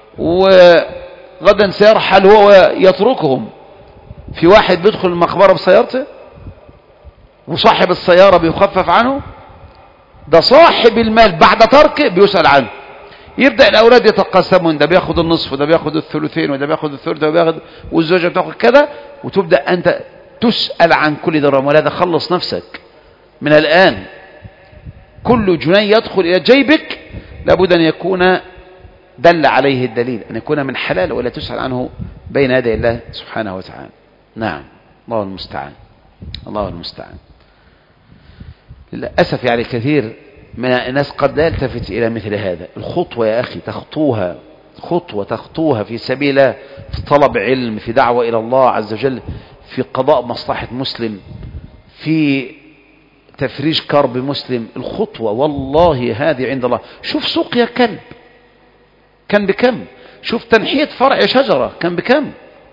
وغدا سيرحل هو يتركهم. في واحد بيدخل المقبرة بسيارته وصاحب السيارة بيخفف عنه. ده صاحب المال بعد تركه بيسأل عنه. يبدأ الأولاد يتقسمون، ده بياخد النصف وده بياخد الثلثين وده بياخد الثلث وده بياخد والزوجة بتاخد كذا، وتبدأ أنت تسأل عن كل درهم. ولا خلص نفسك من الآن. كل جنيه يدخل إلى جيبك لابد أن يكون دل عليه الدليل، أن يكون من حلال ولا تسأل عنه بين يدي الله سبحانه وتعالى. نعم الله المستعان الله المستعان. للأسف يعني كثير من الناس قد لا يلتفت إلى مثل هذا. الخطوة يا أخي تخطوها خطوة تخطوها في سبيل في طلب علم، في دعوة إلى الله عز وجل، في قضاء مصلحة مسلم، في تفريج كرب مسلم. الخطوة والله هذه عند الله. شوف سوق يا كلب كان بكم، شوف تنحية فرع شجرة كان بكم.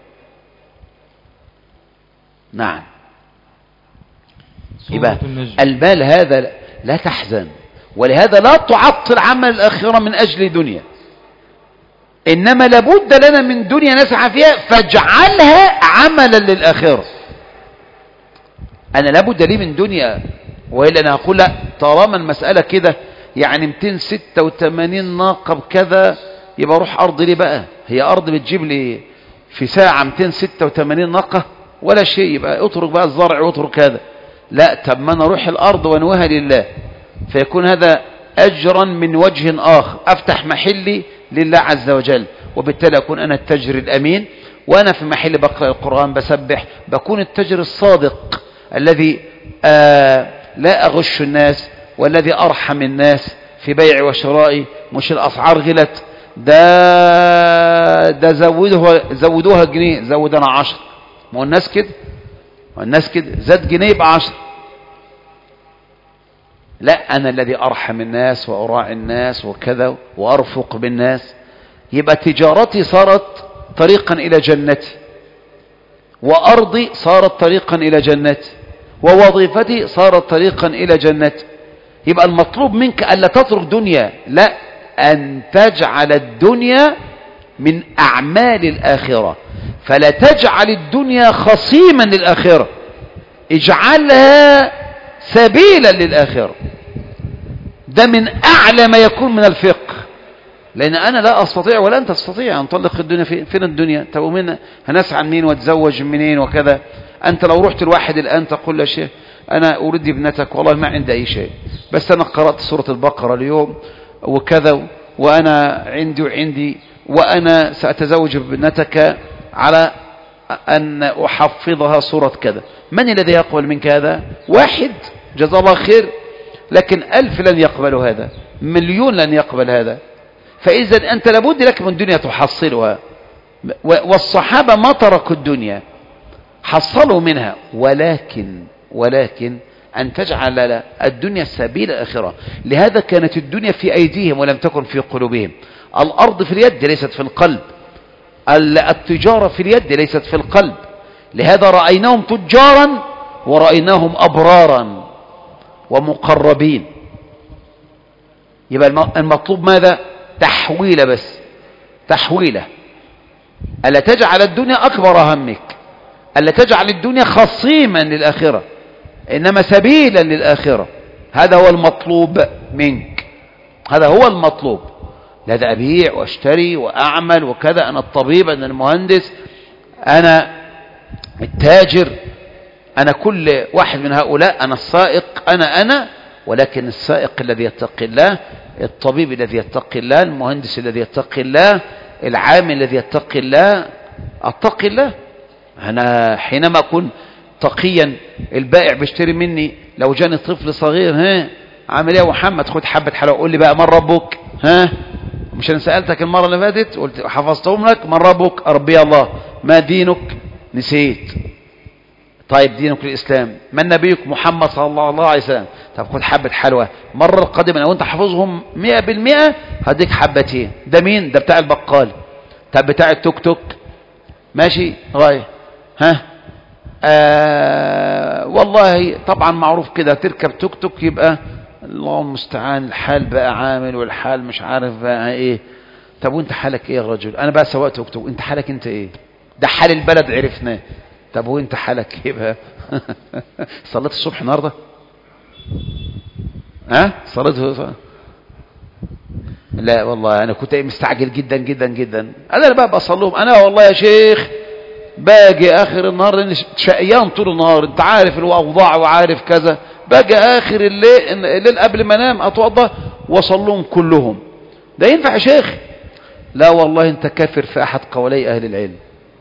نعم يبقى المال هذا لا تحزن، ولهذا لا تعطل عمل الآخرة من أجل دنيا، إنما لابد لنا من دنيا نسعى فيها فاجعلها عملا للآخرة. أنا لابد لي من دنيا، وإلا أنا أقول لا طالما المسألة كده يعني مئتين وستة وثمانين ناقة بكذا يبقى أروح أرض لي بقى. هي أرض بتجيب لي في ساعة مئتين وستة وثمانين ناقة ولا شيء، يبقى اترك بقى الزرع واترك هذا. لا طب ما أنا أروح الأرض وانوها لله، فيكون هذا أجرا من وجه آخر. أفتح محلي لله عز وجل، وبالتالي أكون أنا التاجر الأمين، وأنا في محل بقرأ القرآن بسبح، بكون التاجر الصادق الذي آه لا أغش الناس والذي أرحم الناس في بيع وشرائي. مش الأسعار غلت، ده ده زودوها زودوها جنيه زود أنا عشر. ما الناس كده والناس كده زاد جنيه يبقى عشر. لا أنا الذي أرحم الناس وأراعي الناس وكذا وأرفق بالناس. يبقى تجارتي صارت طريقا إلى جنتي، وأرضي صارت طريقا إلى جنتي، ووظيفتي صارت طريقا إلى جنتي. يبقى المطلوب منك ألا تترك دنيا، لا أن تجعل الدنيا من أعمال الآخرة. فلا تجعل الدنيا خصيما للآخرة، اجعلها سبيلا للآخرة. ده من أعلى ما يكون من الفقه. لأن أنا لا أستطيع ولا أنت تستطيع أن تطلق الدنيا. فين الدنيا؟ طب ومن هنسعى منين وتزوج منين وكذا؟ أنت لو رحت الواحد الآن تقول له شيء أنا أريد ابنتك، والله ما عندي أي شيء، بس أنا قرأت سورة البقرة اليوم وكذا، وأنا عندي وعندي، وأنا سأتزوج بابنتك على أن أحفظها سورة كذا. من الذي يقبل منك هذا؟ واحد جزاه الله خير، لكن ألف لن يقبلوا هذا، مليون لن يقبل هذا. فإذا أنت لابد لك من الدنيا تحصلها، والصحابة ما تركوا الدنيا، حصلوا منها، ولكن ولكن أن تجعل الدنيا سبيل الآخرة. لهذا كانت الدنيا في أيديهم ولم تكن في قلوبهم. الأرض في اليد ليست في القلب، التجارة في اليد ليست في القلب. لهذا رأيناهم تجارا ورأيناهم أبرارا ومقربين. يبقى المطلوب ماذا؟ تحويلة، بس تحويلة. ألا تجعل الدنيا أكبر همك، ألا تجعل الدنيا خصيما للآخرة، إنما سبيلا للآخرة. هذا هو المطلوب منك، هذا هو المطلوب. لهذا أبيع واشتري وأعمل وكذا، أنا الطبيب، أنا المهندس، أنا التاجر، أنا كل واحد من هؤلاء، أنا السائق، أنا أنا ولكن السائق الذي يتقي الله، الطبيب الذي يتقي الله، المهندس الذي يتقي الله، العامل الذي يتقي الله. أتقي الله. أنا حينما أكون تقيا، البائع بيشتري مني، لو جاني طفل صغير، ها عامل ايه يا محمد؟ خد حبة حلاوة، قول لي بقى من ربك؟ ها مش انا سألتك المرة اللي فاتت قلت حفظتهم لك؟ من ربك؟ ربي الله. ما دينك؟ نسيت. طيب دينك الإسلام. من نبيك؟ محمد صلى الله عليه وسلم. طب خد حبة حلوة، مرة القادمة لو انت حافظهم مئة بالمئة هديك حبتين. ده مين؟ ده بتاع البقال. طب بتاع التوك توك ماشي غاية، ها آه والله طبعا معروف كده، تركب توك توك يبقى الله المستعان، الحال بقى عامل والحال مش عارف بقى ايه. طب وانت حالك ايه يا رجل؟ انا بقى سواق توك توك، انت حالك انت ايه؟ ده حال البلد عرفناه. طب وانت حالك ايه بقى؟ صليت الصبح النهارده؟ ها صليت؟ لا والله انا كنت مستعجل جدا جدا جدا. انا بقى بصليهم انا والله يا شيخ، باجي اخر النهار لان شقيان طول النهار، انت عارف الاوضاع وعارف كذا، باجي اخر الليل, الليل قبل ما انام اتوضى واصلهم كلهم. ده ينفع يا شيخ؟ لا والله انت كافر في احد قولي اهل العلم.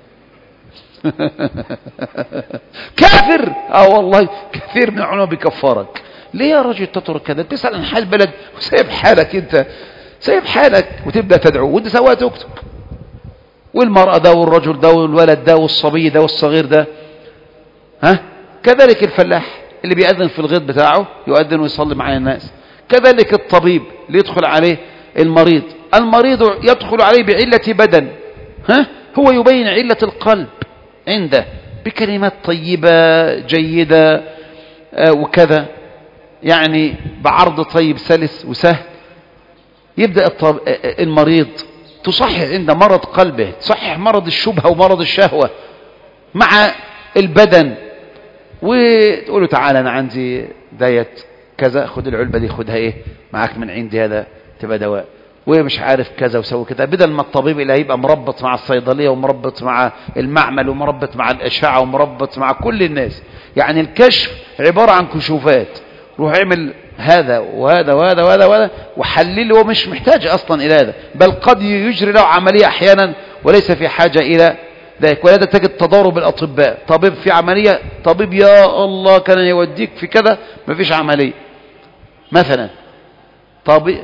كافر؟ اه والله كثير من العلماء بيكفرك. ليه يا رجل تترك كذا؟ تسأل عن حال بلد وسايب حالك، انت سايب حالك وتبدأ تدعو وانت سواء توك توك، والمرأة ده والرجل ده والولد ده والصبي ده والصغير ده، ها كذلك الفلاح اللي بيأذن في الغيط بتاعه يؤذن ويصلي مع الناس، كذلك الطبيب اللي يدخل عليه المريض، المريض يدخل عليه بعلة بدن، ها هو يبين علة القلب عنده بكلمات طيبة جيدة آه وكذا، يعني بعرض طيب سلس وسهل. يبدأ الطب... المريض تصحح عند مرض قلبه، تصحح مرض الشبهة ومرض الشهوة مع البدن، وتقول له تعالى أنا عندي دايت كذا، خد العلبة دي خدها إيه معاك من عندي، هذا تبقى دواء، ومش عارف كذا وسوي كذا، بدل ما الطبيب اللي هيبقى مربط مع الصيدلية ومربط مع المعمل ومربط مع الأشعة ومربط مع كل الناس. يعني الكشف عبارة عن كشوفات، روح اعمل هذا وهذا وهذا وهذا وهذا وحلل، ومش محتاج أصلا إلى هذا، بل قد يجري له عملية أحيانا وليس في حاجة إلى ذلك. ولهذا تجد تضارب الأطباء، طبيب في عملية، طبيب يا الله كان يوديك في كذا ما فيش عملية مثلا. طبيب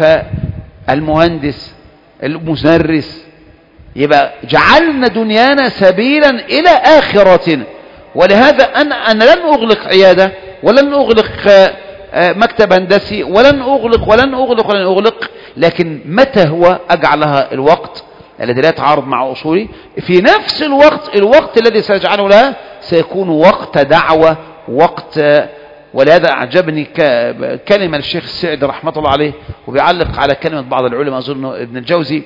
فالمهندس المدرس، يبقى جعلنا دنيانا سبيلا إلى آخرتنا. ولهذا أنا, أنا لن أغلق عيادة ولن أغلق مكتب هندسي ولن أغلق ولن أغلق ولن أغلق، لكن متى هو أجعلها الوقت الذي لا يتعارض مع أصولي، في نفس الوقت الوقت الذي سيجعله لها سيكون وقت دعوة، وقت. ولهذا أعجبني كلمة للشيخ السعدي رحمة الله عليه، وبيعلق على كلمة بعض العلماء أظن ابن الجوزي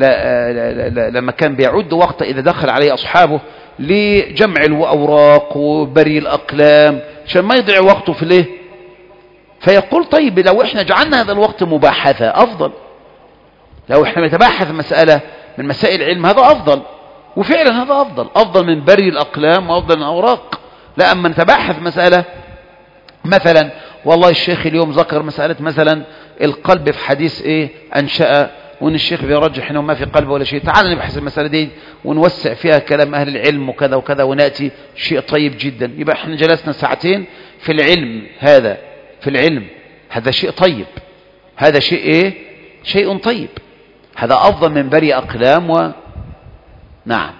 لما كان بيعد وقت إذا دخل عليه أصحابه لجمع الأوراق وبري الأقلام عشان ما يضيع وقته في ليه، فيقول طيب لو احنا جعلنا هذا الوقت مباحثة أفضل، لو احنا نتبحث مسألة من مسائل العلم هذا أفضل، وفعلا هذا أفضل أفضل من بري الأقلام وأفضل من الأوراق. لا، أما نتبحث مسألة مثلا والله الشيخ اليوم ذكر مسألة مثلا القلب في حديث إيه أنشأ، وإن الشيخ بيرجح إنه ما في قلب ولا شيء، تعال نبحث المسألة دي ونوسع فيها كلام أهل العلم وكذا وكذا ونأتي شيء طيب جدا. يبقى احنا جلسنا ساعتين في العلم، هذا في العلم هذا شيء طيب، هذا شيء إيه شيء طيب، هذا أفضل من بري أقلام. و نعم.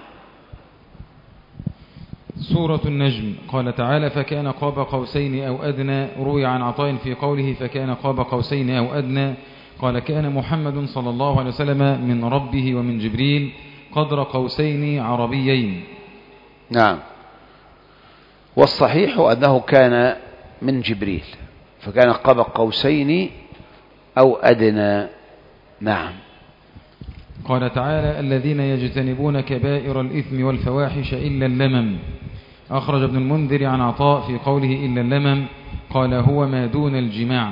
سورة النجم قال تعالى فكان قاب قوسين أو أدنى. روي عن عطاء في قوله فكان قاب قوسين أو أدنى قال كان محمد صلى الله عليه وسلم من ربه ومن جبريل قدر قوسين عربيين. نعم، والصحيح أنه كان من جبريل، فكان قاب قوسين أو أدنى. نعم. قال تعالى الذين يجتنبون كبائر الإثم والفواحش إلا اللمم. أخرج ابن المنذر عن عطاء في قوله إلا اللمم قال هو ما دون الجماع.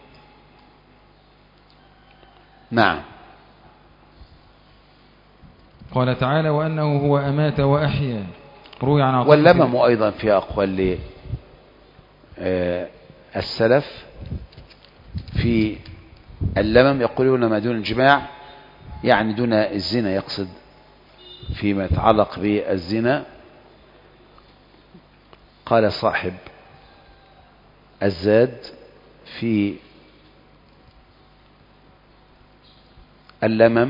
نعم. قال تعالى وأنه هو أمات وأحيا. روي عن عطاء. واللمم أيضا في أقوال السلف في اللمم، يقولون ما دون الجماع يعني دون الزنا، يقصد فيما يتعلق بالزنا. قال صاحب الزاد في اللمم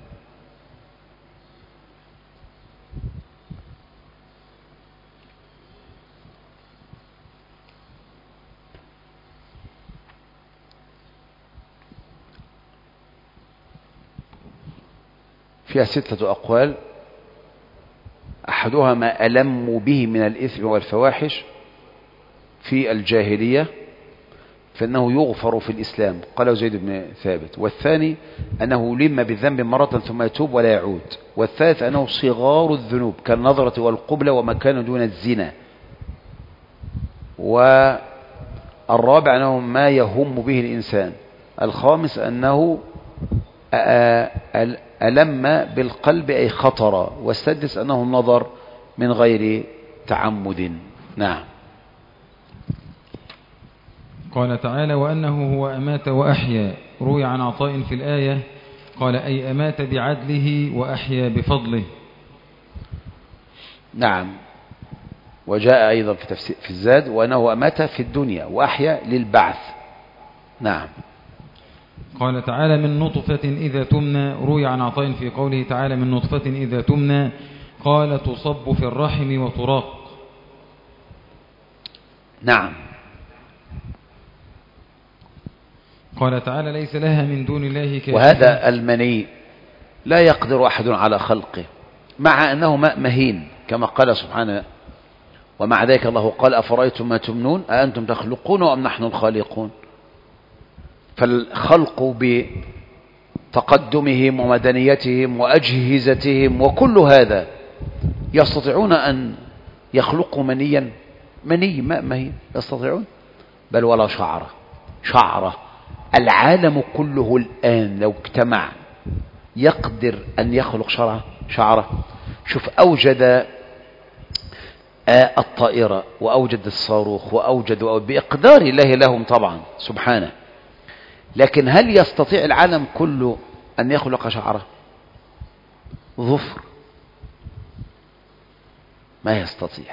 فيها ستة أقوال، أحدها ما ألموا به من الإثم والفواحش في الجاهلية فإنه يغفر في الإسلام، قاله زيد بن ثابت. والثاني أنه لم بالذنب مرة ثم يتوب ولا يعود. والثالث أنه صغار الذنوب كالنظرة والقبلة وما كان دون الزنا. والرابع أنه ما يهم به الإنسان. الخامس أنه ألم بالقلب أي خطر. والسادس أنه النظر من غير تعمد. نعم. قال تعالى وأنه هو أمات وأحيا. روي عن عطاء في الآية قال أي أمات بعدله وأحيا بفضله. نعم. وجاء أيضا في, تفسير في الزاد وأنه أمات في الدنيا وأحيا للبعث. نعم. قال تعالى من نطفة إذا تمنى. روي عن عطاء في قوله تعالى من نطفة إذا تمنى قال تصب في الرحم وتراق. نعم. قال تعالى ليس لها من دون الله كاشفة. وهذا المني لا يقدر أحد على خلقه مع أنه ماء مهين كما قال سبحانه. ومع ذلك الله قال أفرأيتم ما تمنون أأنتم تخلقون أم نحن الخالقون. فالخلق بتقدمهم ومدنيتهم وأجهزتهم وكل هذا يستطيعون أن يخلقوا منيا مني ماء مهين؟ يستطيعون؟ بل ولا شعرة شعرة. العالم كله الآن لو اجتمع يقدر أن يخلق شعرة شعرة. شوف أوجد الطائرة وأوجد الصاروخ وأوجد بإقدار الله لهم طبعا سبحانه، لكن هل يستطيع العالم كله أن يخلق شعرة ظفر؟ ما يستطيع.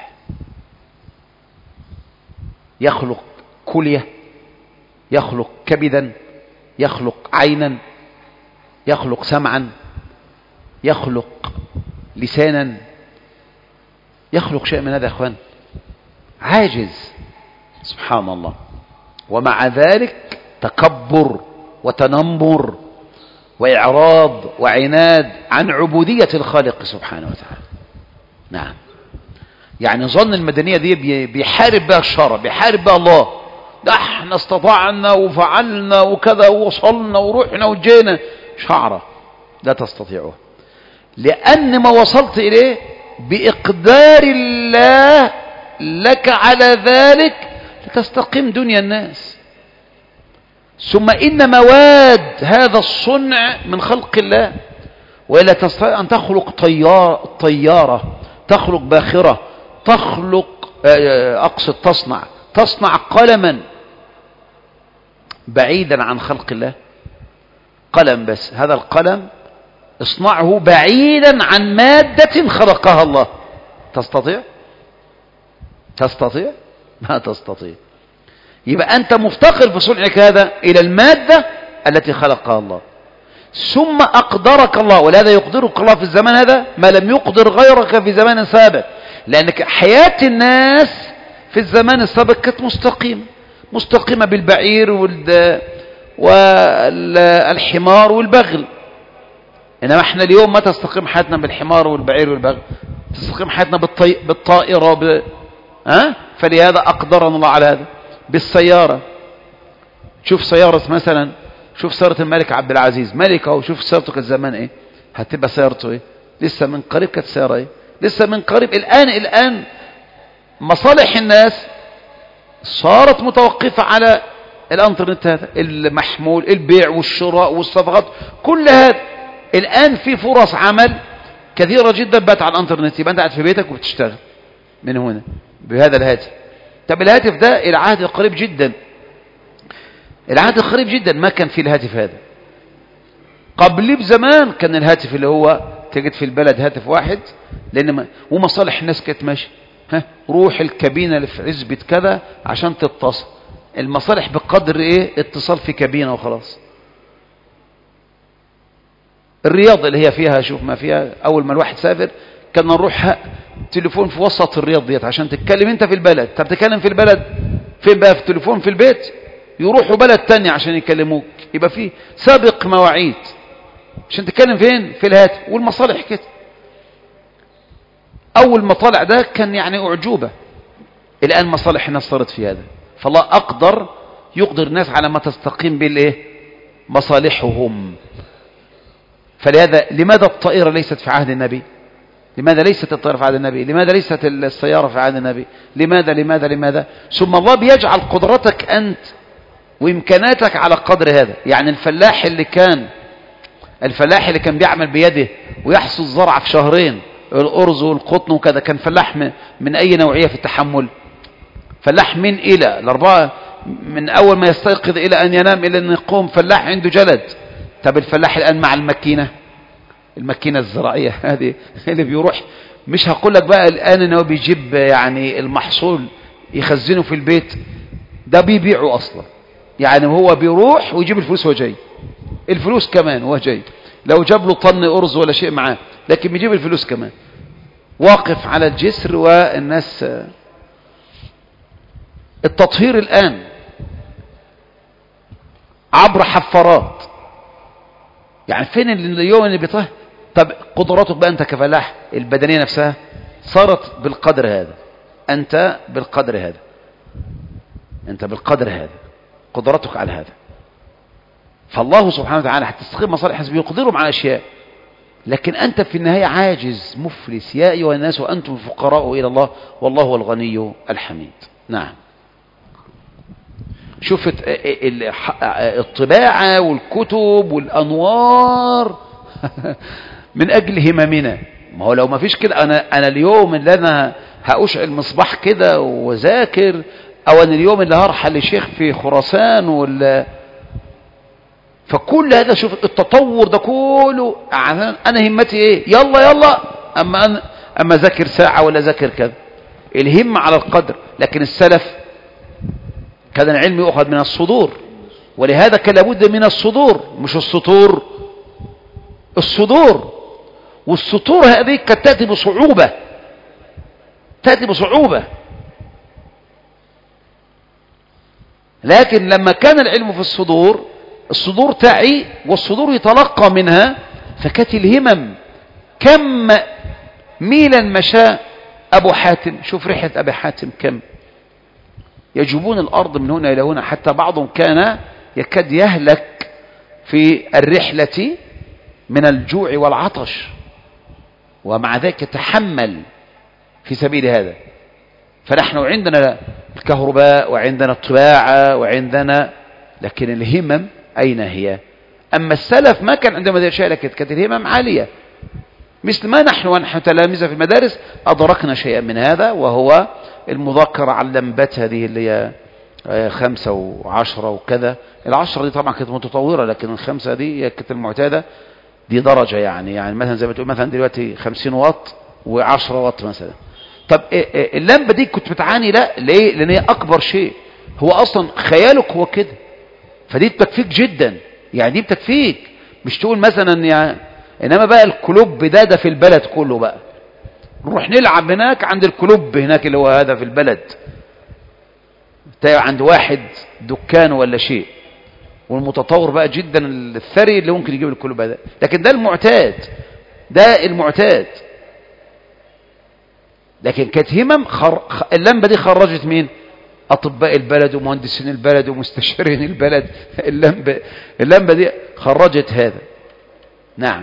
يخلق كلية، يخلق كبدا، يخلق عينا، يخلق سمعا، يخلق لسانا، يخلق شيء من هذا يا اخوان؟ عاجز سبحان الله. ومع ذلك تكبر وتنمر وإعراض وعناد عن عبودية الخالق سبحانه وتعالى. نعم. يعني ظن المدنية دي بيحارب بها الشرع، بيحارب بها الله. ده احنا استطعنا وفعلنا وكذا ووصلنا ورحنا وجينا. شعرة لا تستطيعه، لأن ما وصلت إليه بإقدار الله لك على ذلك لتستقيم دنيا الناس. ثم إن مواد هذا الصنع من خلق الله، وإلا تستطيع أن تخلق طيار طيارة، تخلق باخرة، تخلق أقصد تصنع تصنع قلما بعيدا عن خلق الله. قلم بس، هذا القلم اصنعه بعيدا عن مادة خلقها الله. تستطيع؟ تستطيع؟ ما تستطيع. يبقى أنت مفتقر في صنعك هذا إلى المادة التي خلقها الله، ثم أقدرك الله، ولهذا يقدرك الله في الزمان هذا ما لم يقدر غيرك في زمان سابق، لأنك حياة الناس في الزمان السابق كانت مستقيمة مستقيمة بالبعير والحمار والبغل. إنما احنا اليوم ما تستقيم حياتنا بالحمار والبعير والبغل، تستقيم حياتنا بالطي... بالطائرة ب... ها؟ فلهذا أقدرنا الله على هذا. بالسيارة، شوف سيارة مثلا، شوف سيارة الملك عبد العزيز ملك اهو، شوف سيارته كانت زمان ايه، هتبقى سيارته ايه، لسه من قريب كانت سيارة ايه، لسه من قريب. الآن الآن مصالح الناس صارت متوقفة على الانترنت هذا المحمول، البيع والشراء والصفقات، كل هذا الآن في فرص عمل كثيرة جدا بات على الانترنت. يبقى انت قاعد في بيتك وبتشتغل من هنا بهذا الهاتف. طب الهاتف ده العهد قريب جدا، العهد قريب جدا، ما كان في الهاتف هذا قبل بزمان. كان الهاتف اللي هو تجد في البلد هاتف واحد، لان ما ومصالح الناس كانت ماشيه، ها روح الكابينه اللي في عزبه كذا عشان تتصل. المصالح بقدر ايه؟ اتصال في كابينه وخلاص. الرياض اللي هي فيها، شوف ما فيها، اول ما الواحد سافر كنا نروح تليفون في وسط الرياض ديت عشان تتكلم انت في البلد. طب تتكلم في البلد فين بقى؟ في التليفون في البيت، يروحوا بلد تانية عشان يكلموك. يبقى في سابق مواعيد عشان تتكلم فين؟ في الهاتف. والمصالح كده، اول ما طلع ده كان يعني اعجوبة. الان مصالح الناس صارت في هذا، فالله اقدر يقدر الناس على ما تستقيم بالايه؟ مصالحهم. فلهذا لماذا الطائرة ليست في عهد النبي؟ لماذا ليست الطائرة في عهد النبي؟ لماذا ليست السيارة في عهد النبي؟ لماذا لماذا لماذا؟ ثم الله بيجعل قدرتك أنت وإمكاناتك على قدر هذا. يعني الفلاح اللي كان الفلاح اللي كان بيعمل بيده ويحصد زرع في شهرين، الأرز والقطن وكذا، كان فلاح من أي نوعية في التحمل؟ فلاح من إلى الأربعة، من أول ما يستيقظ إلى أن ينام إلى أن يقوم، فلاح عنده جلد. طب الفلاح الآن مع الماكينة، الماكينة الزراعية هذه اللي بيروح، مش هقول لك بقى الآن انه بيجيب يعني المحصول يخزنه في البيت، ده بيبيعه أصلا. يعني هو بيروح ويجيب الفلوس وهو جاي، الفلوس كمان وهو جاي، لو جاب له طن أرز ولا شيء معاه، لكن بيجيب الفلوس كمان، واقف على الجسر. والناس التطهير الآن عبر حفارات. يعني فين اليوم اللي بيطهر؟ طب قدراتك بقى أنت كفلاح البدنية نفسها صارت بالقدر هذا، أنت بالقدر هذا، أنت بالقدر هذا، قدرتك على هذا. فالله سبحانه وتعالى حتى تستقيم مصالح الناس بيقدرهم على أشياء، لكن أنت في النهاية عاجز مفلس. يا أيها الناس وأنتم الفقراء إلى الله والله هو الغني الحميد. نعم. شوف الطباعة والكتب والأنوار من أجل هممنا. ما هو لو ما فيش كده، أنا, أنا اليوم اللي أنا هأشعل مصباح كده وذاكر، أو أنا اليوم اللي هرحل لشيخ في خراسان ولا، فكل هذا شوف التطور ده كله، أنا همتي إيه؟ يلا يلا، أما أنا أما ذاكر ساعة ولا ذاكر كذا، الهم على القدر. لكن السلف كان العلم يؤخذ من الصدور، ولهذا كان لابد من الصدور، مش السطور، الصدور. والسطور هذه كانت تأتي بصعوبة، تأتي بصعوبة. لكن لما كان العلم في الصدور، الصدور تعي والصدور يتلقى منها، فكانت الهمم. كم ميلا مشى أبو حاتم، شوف رحلة أبي حاتم كم، يجوبون الأرض من هنا إلى هنا، حتى بعضهم كان يكاد يهلك في الرحلة من الجوع والعطش، ومع ذلك يتحمل في سبيل هذا. فنحن عندنا الكهرباء وعندنا الطباعة وعندنا لكن الهمم أين هي؟ أما السلف ما كان عندهم هذه الأشياء، لكن كانت الهمم عالية، مثل ما نحن ونحن تلامذة في المدارس أدركنا شيئا من هذا، وهو المذكرة على اللمبات هذه اللي هي خمسة وعشرة وكذا. العشرة دي طبعا كانت متطورة، لكن الخمسة دي كانت المعتادة، دي درجة يعني يعني مثلا زي ما تقول مثلا دلوقتي خمسين واط وعشرة واط مثلا. طب اللمبة دي كنت بتعاني؟ لا، ليه؟ لأن هي أكبر شيء، هو أصلا خيالك هو كده، فدي بتكفيك جدا، يعني دي بتكفيك، مش تقول مثلا يعني. إنما بقى الكلوب ده ده في البلد كله بقى، نروح نلعب هناك عند الكلوب هناك اللي هو هذا في البلد، عند واحد دكان ولا شيء، والمتطور بقى جدا الثري اللي ممكن يجيب الكلوب هذا، لكن ده المعتاد، ده المعتاد. لكن كانت همم خر... اللمبة دي خرجت مين؟ أطباء البلد ومهندسين البلد ومستشارين البلد. اللمبة اللمبة دي خرجت هذا. نعم.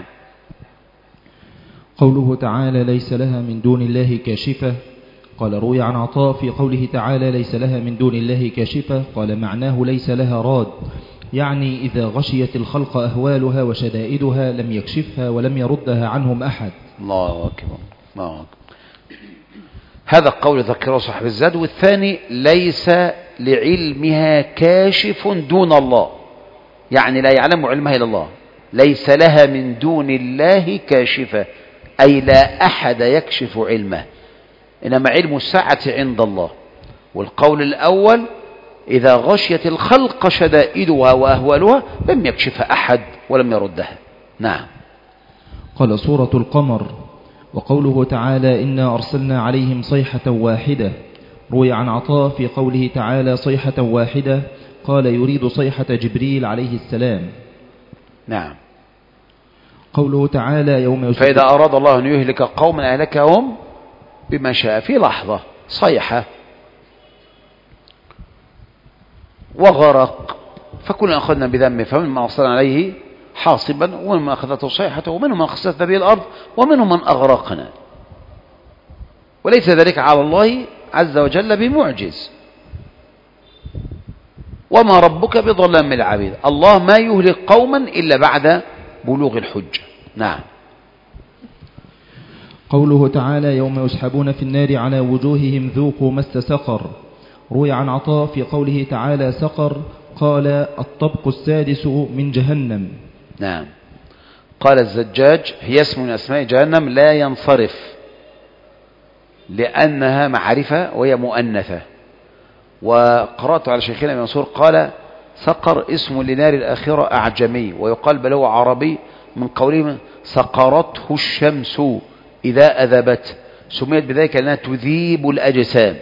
قوله تعالى ليس لها من دون الله كاشفة، قال روي عن عطاء في قوله تعالى ليس لها من دون الله كاشفة، قال معناه ليس لها راد، يعني إذا غشيت الخلق أهوالها وشدائدها لم يكشفها ولم يردها عنهم أحد. الله أكبر، الله أكبر. هذا القول ذكره صاحب الزاد. والثاني ليس لعلمها كاشف دون الله، يعني لا يعلم علمها إلا الله. ليس لها من دون الله كاشفة، أي لا أحد يكشف علمه، إنما علم الساعة عند الله. والقول الأول إذا غشيت الخلق شدائدها وأهوالها لم يكشفها أحد ولم يردها. نعم. قال سورة القمر. وقوله تعالى إنا أرسلنا عليهم صيحة واحدة، روي عن عطاء في قوله تعالى صيحة واحدة، قال يريد صيحة جبريل عليه السلام. نعم. قوله تعالى يوم يسجد، فإذا أراد الله أن يهلك قوما أهلكهم بما شاء في لحظة، صيحة وغرق، فكلنا أخذنا بذنبه، فمنهم من أرسلنا عليه حاصبا، ومنهم من أخذته صيحة، ومنهم من خسفنا به الأرض، ومنهم من أغرقنا. وليس ذلك على الله عز وجل بمعجز، وما ربك بظلام للعبيد. الله ما يهلك قوما إلا بعد بلوغ الحجة. نعم. قوله تعالى يوم يسحبون في النار على وجوههم ذوقوا مس سقر، روي عن عطاء في قوله تعالى سقر، قال الطبق السادس من جهنم. نعم. قال الزجاج هي اسم من أسماء جهنم لا ينصرف، لأنها معرفة وهي مؤنثة. وقرأت على شيخنا ابن منصور قال سقر اسم لنار الآخرة أعجمي، ويقال بل هو عربي من قولهم سقرته الشمس إذا أذبت، سميت بذلك لأنها تذيب الأجسام،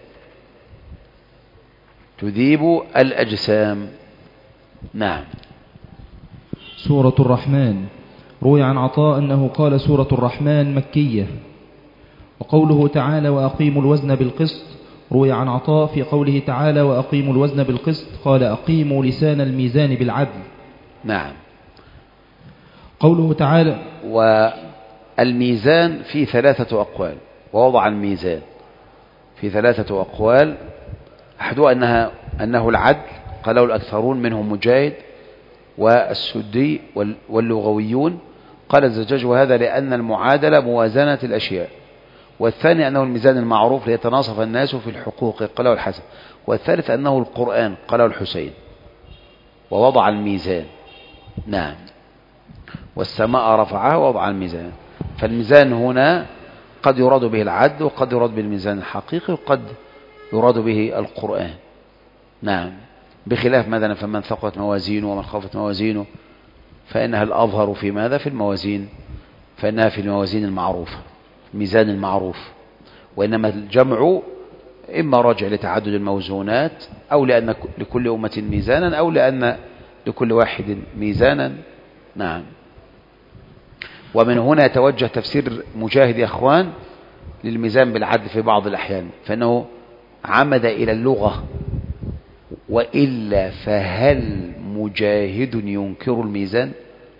تذيب الأجسام. نعم. سورة الرحمن. روي عن عطاء أنه قال سورة الرحمن مكية. وقوله تعالى وأقيموا الوزن بالقسط، روي عن عطاء في قوله تعالى وأقيموا الوزن بالقسط، قال أقيموا لسان الميزان بالعدل. نعم. قوله تعالى والميزان في ثلاثة أقوال، ووضع الميزان في ثلاثة أقوال، أحدها أنها أنه العدل، قاله الأكثرون منهم مجاهد والسدي واللغويون. قال الزجاج وهذا لأن المعادلة موازنة الأشياء. والثاني أنه الميزان المعروف ليتناصف الناس في الحقوق، قاله الحسن. والثالث أنه القرآن، قاله الحسين. ووضع الميزان. نعم. والسماء رفعها ووضع الميزان. فالميزان هنا قد يراد به العدل، وقد يراد به الميزان الحقيقي، وقد يراد به القرآن. نعم. بخلاف مثلا فمن ثقلت موازينه ومن خفت موازينه فإنها الأظهر في ماذا؟ في الموازين، فإنها في الموازين المعروفة، ميزان المعروف. وإنما الجمع إما راجع لتعدد الموزونات، أو لأن لكل أمة ميزانا، أو لأن لكل واحد ميزانا. نعم. ومن هنا يتوجه تفسير مجاهد يا أخوان للميزان بالعدل في بعض الأحيان، فإنه عمد إلى اللغة، وإلا فهل مجاهد ينكر الميزان؟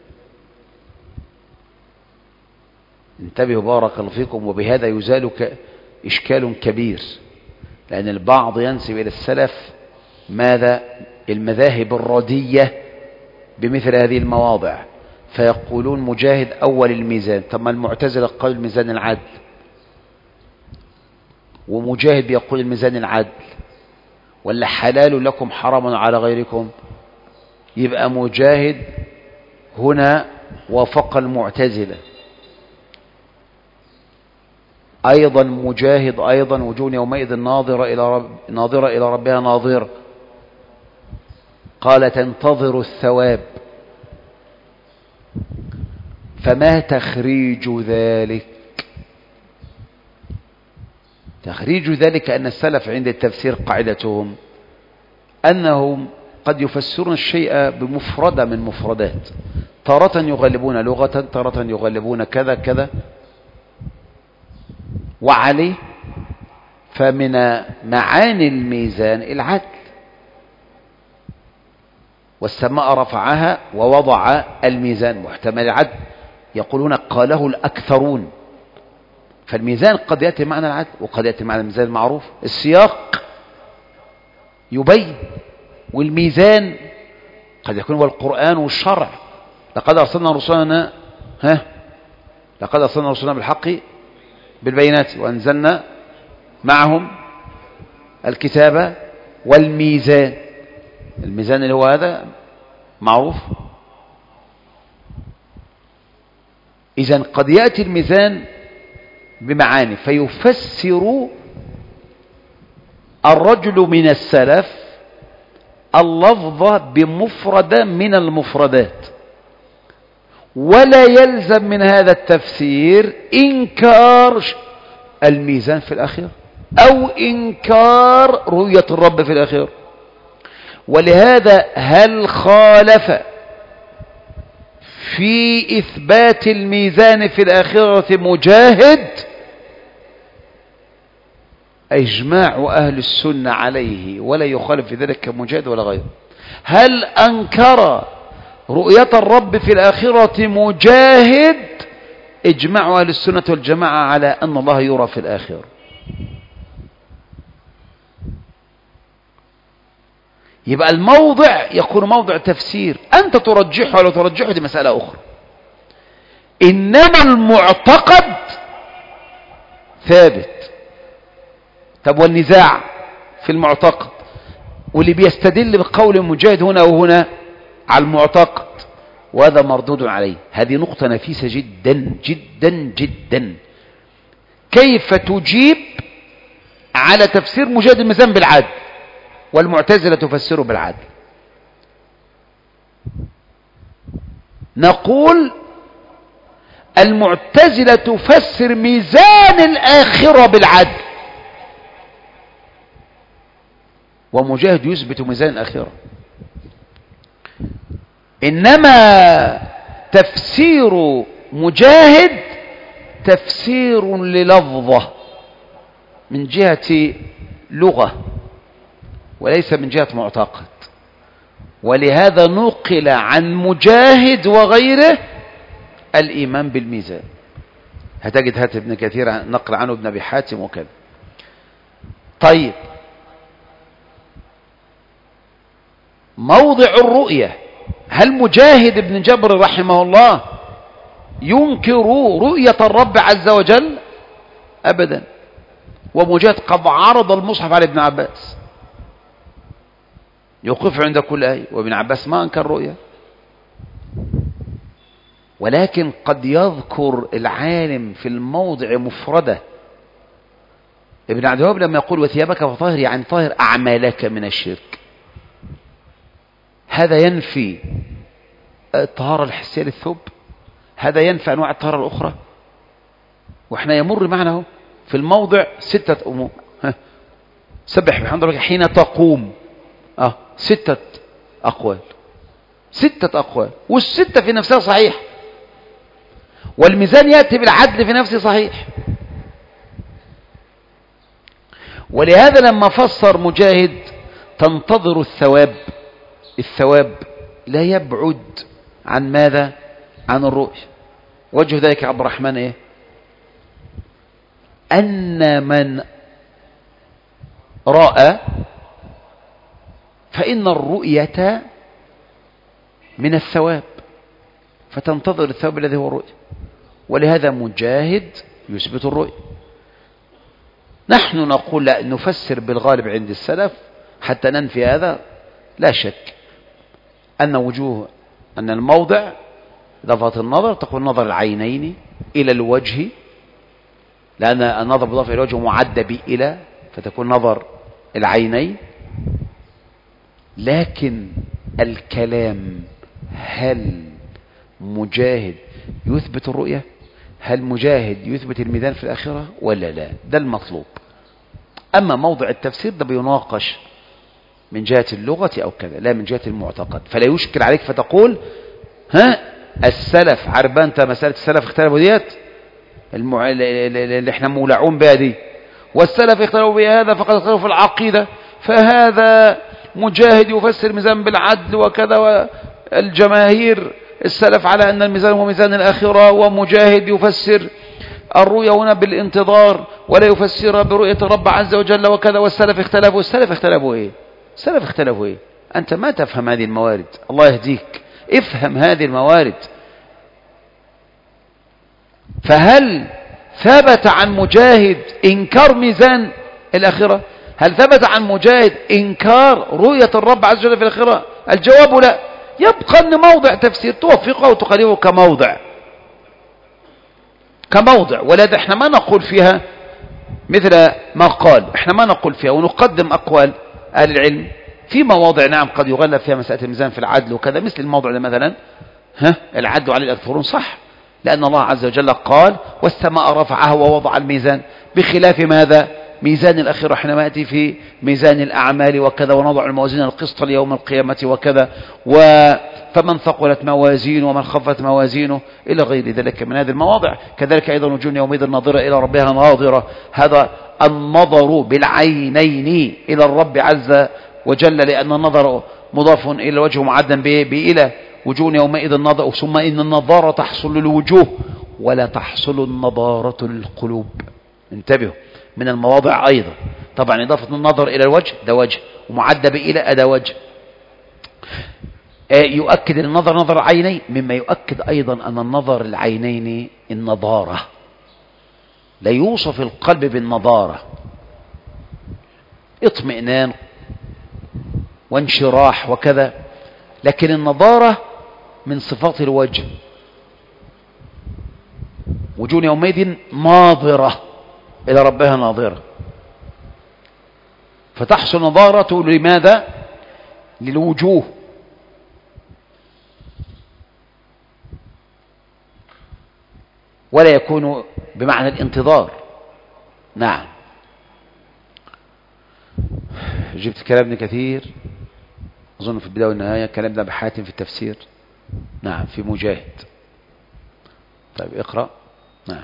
انتبهوا بارك الله فيكم. وبهذا يزال إشكال كبير، لأن البعض ينسب إلى السلف ماذا؟ المذاهب الردية بمثل هذه المواضع، فيقولون مجاهد أول الميزان. طب ما المعتزلة قال الميزان العدل، ومجاهد يقول الميزان العدل، ولا حلال لكم حرام على غيركم. يبقى مجاهد هنا وافق المعتزلة. أيضا مجاهد أيضا وجوه يومئذ ناظرة إلى رب ناظرة إلى ربها ناظرة، قال تنتظر الثواب. فما تخريج ذلك؟ تخريج ذلك أن السلف عند التفسير قاعدتهم أنهم قد يفسرون الشيء بمفردة من مفردات، تارة يغلبون لغة، تارة يغلبون كذا كذا، وعليه فمن معاني الميزان العدل. والسماء رفعها ووضع الميزان محتمل العدل، يقولون قاله الأكثرون. فالميزان قد يأتي معنى العدل وقد يأتي معنى الميزان المعروف، السياق يبين. والميزان قد يكون هو القرآن والشرع. لقد أرسلنا رسلنا ها لقد أرسلنا رسلنا بالحق بالبينات وأنزلنا معهم الكتاب والميزان. الميزان اللي هو هذا معروف. إذن قد يأتي الميزان بمعاني، فيفسر الرجل من السلف اللفظ بمفردة من المفردات، ولا يلزم من هذا التفسير إنكار الميزان في الآخرة أو إنكار رؤية الرب في الآخرة. ولهذا هل خالف في إثبات الميزان في الآخرة مجاهد؟ إجماع أهل السنة عليه، ولا يخالف في ذلك مجاهد ولا غيره. هل أنكر رؤية الرب في الآخرة مجاهد؟ إجماع أهل السنة والجماعة على أن الله يرى في الآخرة. يبقى الموضع يكون موضع تفسير، أنت ترجحه ولا ترجحه دي مسألة أخرى، إنما المعتقد ثابت. طب والنزاع في المعتقد، واللي بيستدل بقول مجاهد هنا وهنا على المعتقد، وهذا مردود عليه. هذه نقطة نفيسة جدا جدا جدا. كيف تجيب على تفسير مجاهد الميزان بالعدل والمعتزلة تفسره بالعدل؟ نقول المعتزلة تفسر ميزان الآخرة بالعدل، ومجاهد يثبت ميزان الآخرة. إنما تفسير مجاهد تفسير للفظة من جهة لغة وليس من جهة معتقد. ولهذا نقل عن مجاهد وغيره الإيمان بالميزان. هتجد هات ابن كثير نقل عنه ابن أبي حاتم وكذا. طيب، موضع الرؤية، هل مجاهد بن جبر رحمه الله ينكر رؤية الرب عز وجل؟ أبدا. ومجاهد قد عرض المصحف على ابن عباس يوقف عند كل آية، وابن عباس ما أنكر رؤية. ولكن قد يذكر العالم في الموضع مفردة. ابن عبد الوهاب لما يقول وثيابك فطاهر يعني طاهر أعمالك من الشرك، هذا ينفي الطهارة الحسية للثوب، هذا ينفي أنواع الطهارة الأخرى. وإحنا يمر معنا في الموضع ستة أمور. سبح بحمد ربك حين تقوم، آه ستة أقوال، ستة أقوال، والستة في نفسها صحيح. والميزان يأتي بالعدل في نفسه صحيح. ولهذا لما فسر مجاهد تنتظر الثواب، الثواب لا يبعد عن ماذا؟ عن الرؤية. وجه ذلك عبد الرحمن إيه؟ أن من رأى فإن الرؤية من الثواب، فتنتظر الثواب الذي هو الرؤية، ولهذا مجاهد يثبت الرؤية. نحن نقول لا، نفسر بالغالب عند السلف حتى ننفي هذا. لا شك أن وجوه أن الموضع إضافة النظر تكون نظر العينين إلى الوجه، لأن النظر بإضافة إلى الوجه معد بإلى، فتكون نظر العينين. لكن الكلام، هل مجاهد يثبت الرؤية؟ هل مجاهد يثبت الميزان في الآخرة ولا لا؟ ده المطلوب. أما موضع التفسير ده بيناقش من جهة اللغة أو كذا، لا من جهة المعتقد. فلا يشكل عليك فتقول ها السلف، عارف أنت مسألة السلف اختلفوا ديت المع... اللي احنا مولعون بها دي، والسلف اختلفوا بهذا فقد اختلفوا في العقيدة، فهذا مجاهد يفسر ميزان بالعدل وكذا، والجماهير السلف على أن الميزان هو ميزان الآخرة، ومجاهد يفسر الرؤيا هنا بالانتظار ولا يفسرها برؤية الرب عز وجل وكذا، والسلف اختلفوا. السلف اختلفوا ايه؟ السلف اختلفوا ايه؟ أنت ما تفهم هذه الموارد، الله يهديك، افهم هذه الموارد. فهل ثبت عن مجاهد إنكار ميزان الآخرة؟ هل ثبت عن مجاهد إنكار رؤية الرب عز وجل في الآخرة؟ الجواب لا. يبقى أن موضع تفسير توفقه وتقربه كموضع كموضع ولذا احنا ما نقول فيها مثل ما قال، احنا ما نقول فيها، ونقدم أقوال أهل العلم في مواضع نعم قد يغلب فيها مسألة الميزان في العدل وكذا، مثل الموضع ده مثلا ها العدل عليه الأكثرون، صح، لأن الله عز وجل قال والسماء رفعها ووضع الميزان، بخلاف ماذا؟ ميزان الآخرة حينما يأتي في ميزان الأعمال وكذا، ونضع الموازين القسط ليوم القيامة وكذا، فمن ثقلت موازينه ومن خفت موازينه إلى غير ذلك من هذه المواضع. كذلك أيضا وجوه يومئذ ناظرة إلى ربها ناظرة، هذا النظر بالعينين إلى الرب عز وجل، لأن النظر مضاف إلى الوجه معدا بإلى وجوه يومئذ ناظرة، ثم إن النظارة تحصل للوجوه ولا تحصل النظارة للقلوب. انتبهوا من المواضع أيضا. طبعا إضافة النظر إلى الوجه ده وجه، ومعدة بإلى أدا وجه. يؤكد النظر نظر العينين، مما يؤكد أيضا أن النظر العينين النضارة، لا يوصف القلب بالنضارة، اطمئنان وانشراح وكذا، لكن النضارة من صفات الوجه. وجوه يومئذ ناظرة إلى ربها ناظرة، فتحصل نظارة لماذا؟ للوجوه. ولا يكون بمعنى الانتظار. نعم. جبت كلام ابن كثير أظن في البداية والنهاية، كلام ابن حاتم في التفسير، نعم، في مجاهد. طيب اقرأ. نعم.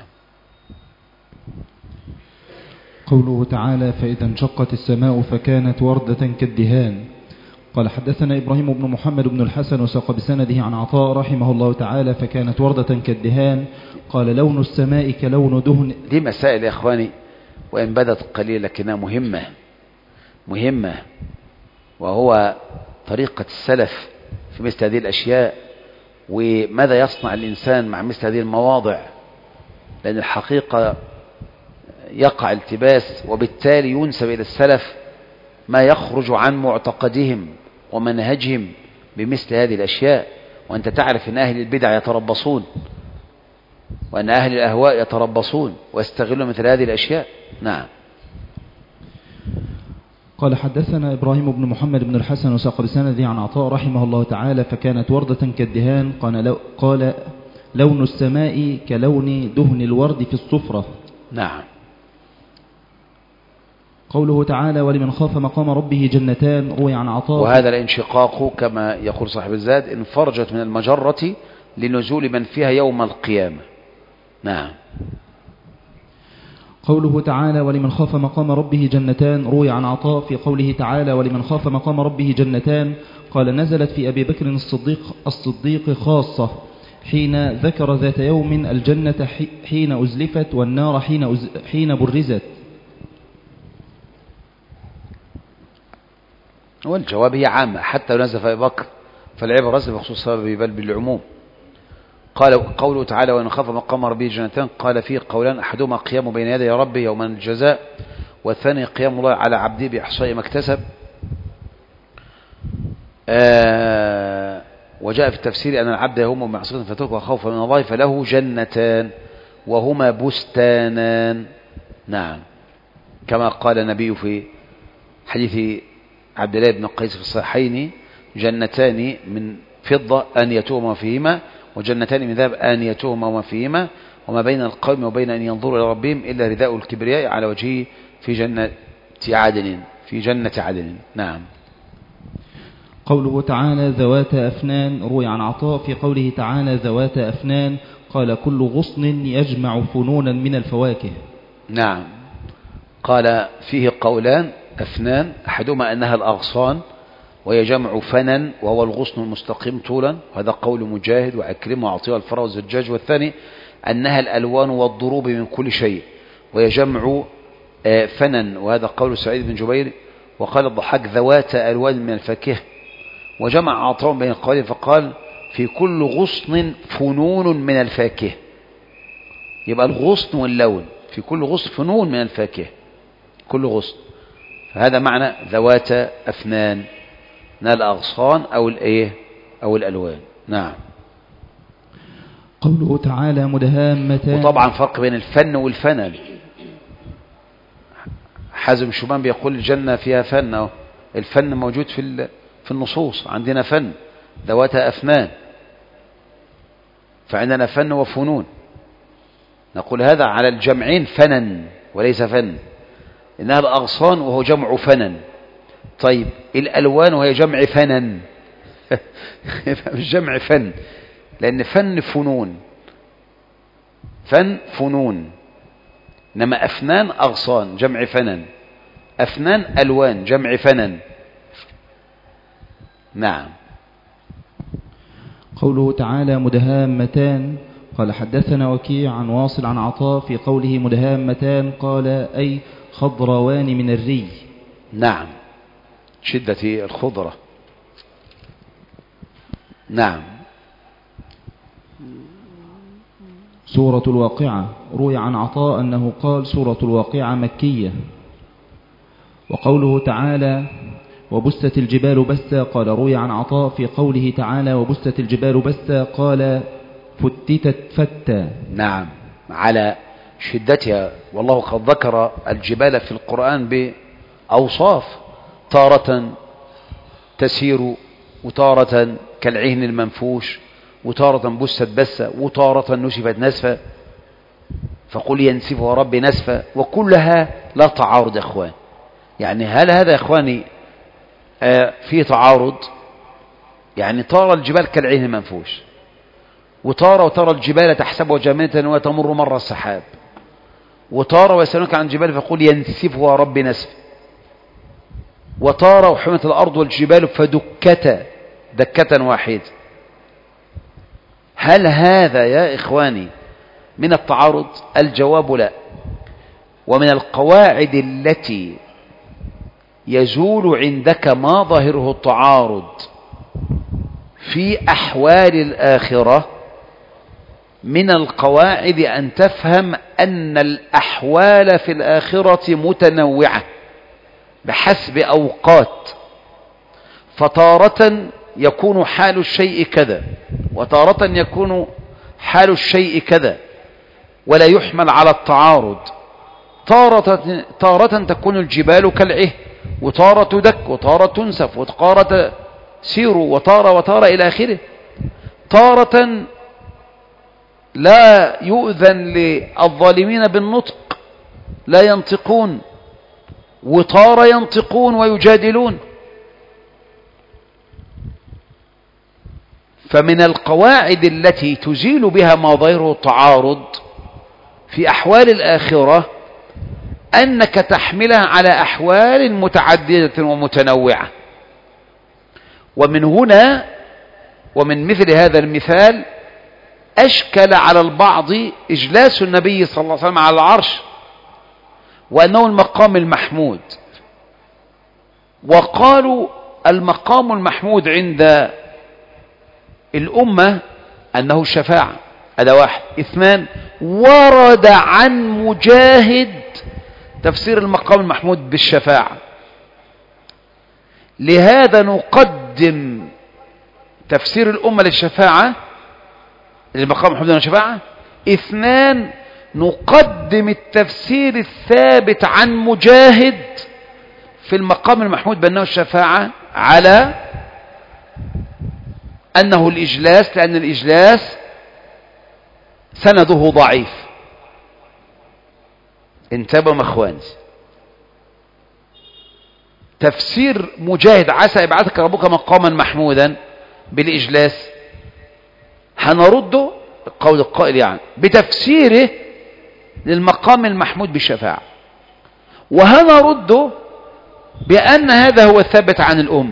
قوله تعالى فإذا انشقت السماء فكانت وردة كالدهان. قال حدثنا إبراهيم بن محمد بن الحسن وساق بسنده عن عطاء رحمه الله تعالى فكانت وردة كالدهان. قال لون السماء كلون دهن. دي مسائل يا إخواني وإن بدت قليلة لكنها مهمة مهمة، وهو طريقة السلف في مثل هذه الأشياء، وماذا يصنع الإنسان مع مثل هذه المواضع، لأن الحقيقة يقع التباس، وبالتالي ينسب إلى السلف ما يخرج عن معتقدهم ومنهجهم بمثل هذه الأشياء. وأنت تعرف أن أهل البدع يتربصون، وأن أهل الأهواء يتربصون ويستغلون مثل هذه الأشياء. نعم. قال حدثنا إبراهيم بن محمد بن الحسن وساق بسنده عن عطاء رحمه الله تعالى فكانت وردة كالدهان. قال, لو قال لون السماء كلون دهن الورد في الصفرة. نعم. قوله تعالى ولمن خاف مقام ربه جنتان روي عن عطاء. وهذا الانشقاق كما يقول صاحب الزاد انفرجت من المجرة لنزول من فيها يوم القيامة. نعم. قوله تعالى ولمن خاف مقام ربه جنتان روي عن عطاء في قوله تعالى ولمن خاف مقام ربه جنتان. قال نزلت في أبي بكر الصديق, الصديق خاصة حين ذكر ذات يوم الجنة حين أزلفت والنار حين, أز حين برزت. والجواب هي عامة، حتى لو نزل في أبي بكر فالعبرة ليس بخصوص سببه بل بالعموم. قال قوله تعالى وإن خاف مقام ربه جنتان، قال فيه قولان، أحدهما قيام بين يدي ربه يوم الجزاء، والثاني قيام الله على عبده بإحصاء ما اكتسب. آه وجاء في التفسير أن العبد يهم بمعصية فترك وخوفا من الله فله جنتان وهما بستانان. نعم، كما قال النبي في حديث عبد الله بن قيس في الصحيحين: جنتان من فضة آنيتهما فيهما، وجنتان من ذهب آنيتهما وما فيهما، وما بين القوم وبين أن ينظروا إلى ربهم إلا رداء الكبرياء على وجهه في جنة عدن في جنة عدن. نعم. قوله تعالى ذوات أفنان، روي عن عطاء في قوله تعالى ذوات أفنان قال كل غصن يجمع فنونا من الفواكه. نعم، قال فيه قولان أفنان، أحدهما أنها الأغصان وهي جمع فنن وهو الغصن المستقيم طولا، وهذا قول مجاهد وعكرمة وعطية الفراء والزجاج. والثاني أنها الألوان والضروب من كل شيء وهي جمع فنن، وهذا قول سعيد بن جبير. وقال الضحاك ذوات ألوان من الفاكهة، وجمع عطاء بين القولين فقال في كل غصن فنون من الفاكهة. يبقى الغصن واللون، في كل غصن فنون من الفاكهة، كل غصن، فهذا معنى ذوات أفنان، من الأغصان أو الإيه أو الألوان. نعم. قوله تعالى مدهامتان، وطبعا فرق بين الفن والفنن. حازم شومان بيقول الجنة فيها فن، الفن موجود في في النصوص، عندنا فن ذوات أفنان، فعندنا فن وفنون، نقول هذا على الجمعين فنن وليس فن، إنها الأغصان وهو جمع فنن. طيب الألوان وهي جمع فنن مش جمع فن، لأن فن فنون، فن فنون، إنما أفنان أغصان جمع فنن، أفنان ألوان جمع فنن. نعم. قوله تعالى مدهامتان قال حدثنا وكيع عن واصل عن عطاء في قوله مدهامتان قال أي خضروان من الري. نعم، شدة الخضرة. نعم. سورة الواقعة، روي عن عطاء أنه قال سورة الواقعة مكية. وقوله تعالى وبست الجبال بسا قال روي عن عطاء في قوله تعالى وبست الجبال بسا قال فتتت فتا. نعم، على شدتها. والله قد ذكر الجبال في القرآن بأوصاف، تارة تسير، وتارة كالعهن المنفوش، وتارة بست بسا، وتارة نسفت نسفا، فقل ينسفها ربي نسفا، وكلها لا تعارض يا اخوان. يعني هل هذا يا اخواني آه في تعارض؟ يعني ترى الجبال كالعهن المنفوش، وترى وترى الجبال تحسبها جامدة وتمر مر السحاب، وترى ويسألونك عن الجبال فقل ينسفها ربي نسفا، وترى وحمت الأرض والجبال فدكتا دكة واحدة. هل هذا يا إخواني من التعارض؟ الجواب لا. ومن القواعد التي يزول عندك ما ظاهره التعارض في أحوال الآخرة، من القواعد أن تفهم أن الأحوال في الآخرة متنوعة بحسب أوقات، فتارة يكون حال الشيء كذا، وتارة يكون حال الشيء كذا، ولا يحمل على التعارض. تارة, تارة تكون الجبال كالعهن، وتارة تدك، وتارة تنسف، وتارة سير، وتارة وتارة إلى آخره. تارة لا يؤذن للظالمين بالنطق، لا ينطقون، وتارة ينطقون ويجادلون. فمن القواعد التي تزيل بها ما ظاهره التعارض في أحوال الآخرة أنك تحملها على أحوال متعددة ومتنوعة. ومن هنا ومن مثل هذا المثال أشكل على البعض إجلاس النبي صلى الله عليه وسلم على العرش، وأنه المقام المحمود، وقالوا المقام المحمود عند الأمة أنه الشفاعة، هذا واحد. اثنان، ورد عن مجاهد تفسير المقام المحمود بالشفاعة، لهذا نقدم تفسير الأمة للشفاعة للمقام المحمود للشفاعة. اثنان، نقدم التفسير الثابت عن مجاهد في المقام المحمود بأنه الشفاعة على أنه الإجلاس، لأن الإجلاس سنده ضعيف. انتبهوا مخواني، تفسير مجاهد عسى يبعثك ربك مقاما محمودا بالإجلاس هنرده قول القائل يعني بتفسيره للمقام المحمود بالشفاعة، وهنرده بأن هذا هو الثابت عن الأم.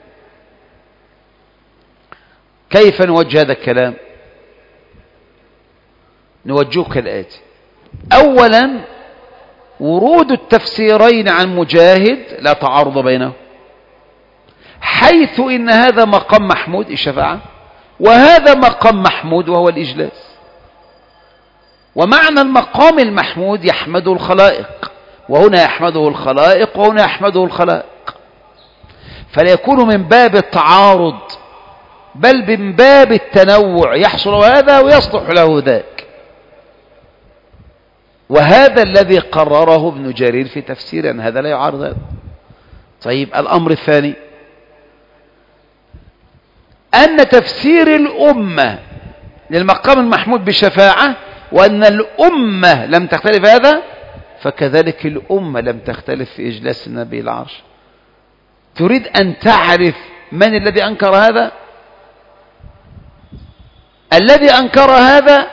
كيف نوجه هذا الكلام؟ نوجهه كالآتي: أولا، ورود التفسيرين عن مجاهد لا تعارض بينهم، حيث إن هذا مقام محمود الشفاعة وهذا مقام محمود وهو الإجلاس، ومعنى المقام المحمود يحمده الخلائق، وهنا يحمده الخلائق وهنا يحمده الخلائق، فلا يكون من باب التعارض بل من باب التنوع، يحصل هذا ويصلح له ذاك، وهذا الذي قرره ابن جرير في تفسيره أن هذا لا يعارض هذا. طيب، الأمر الثاني أن تفسير الأمة للمقام المحمود بالشفاعة وأن الأمة لم تختلف هذا، فكذلك الأمة لم تختلف في إجلاس النبي العرش. تريد أن تعرف من الذي أنكر هذا؟ الذي أنكر هذا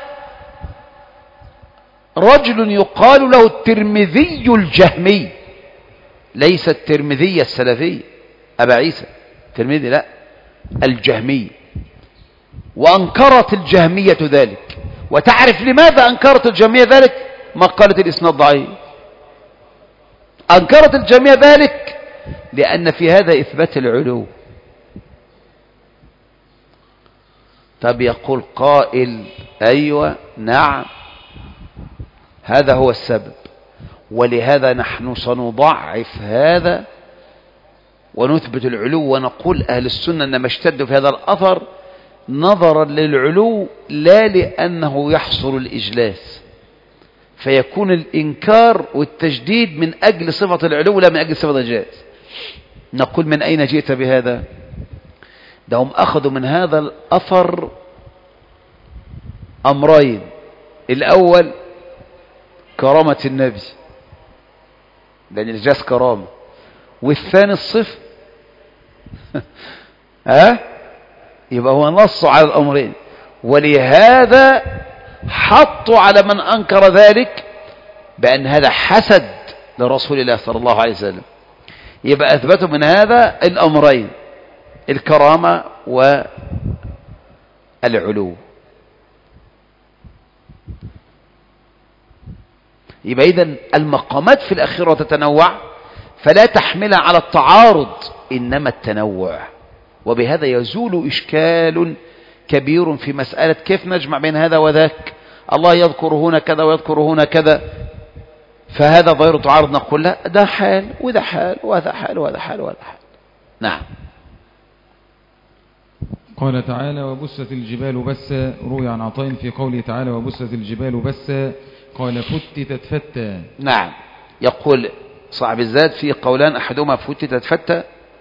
رجل يقال له الترمذي الجهمي، ليس الترمذي السلفي أبا عيسى الترمذي، لا، الجهمي. وأنكرت الجهمية ذلك، وتعرف لماذا أنكرت الجهمية ذلك؟ ما قالت الإسناد ضعيف. أنكرت الجهمية ذلك لأن في هذا إثبات العلو. طب يقول قائل: أيوة نعم، هذا هو السبب، ولهذا نحن سنضعف هذا ونثبت العلو، ونقول أهل السنة إنما اشتدوا في هذا الأثر نظرا للعلو لا لأنه يحصل الإجلاس، فيكون الإنكار والتجديد من أجل صفة العلو لا من أجل صفة الإجلاس. نقول: من أين جئت بهذا؟ ده هم أخذوا من هذا الأثر أمرين: الأول كرامة النبي لأن الإجلاس كرامة، والثاني الصفة. ها؟ يبقى هو نص على الأمرين، ولهذا حطوا على من أنكر ذلك بأن هذا حسد لرسول الله صلى الله عليه وسلم. يبقى أثبتوا من هذا الأمرين: الكرامة والعلو. يبقى إذن المقامات في الأخيرة تتنوع، فلا تحمل على التعارض إنما التنوع، وبهذا يزول إشكال كبير في مسألة كيف نجمع بين هذا وذاك. الله يذكر هنا كذا ويذكر هنا كذا، فهذا ظاهر تعارض. نقول لا، ده حال وده حال وهذا حال وهذا حال وهذا حال. نعم. قال تعالى: وبست الجبال بسا. روي عن عطاء في قوله تعالى: وبست الجبال بسا قال: فتتت فتى. نعم. يقول صاحب الزاد في قولان: أحدهما فتتت فتى،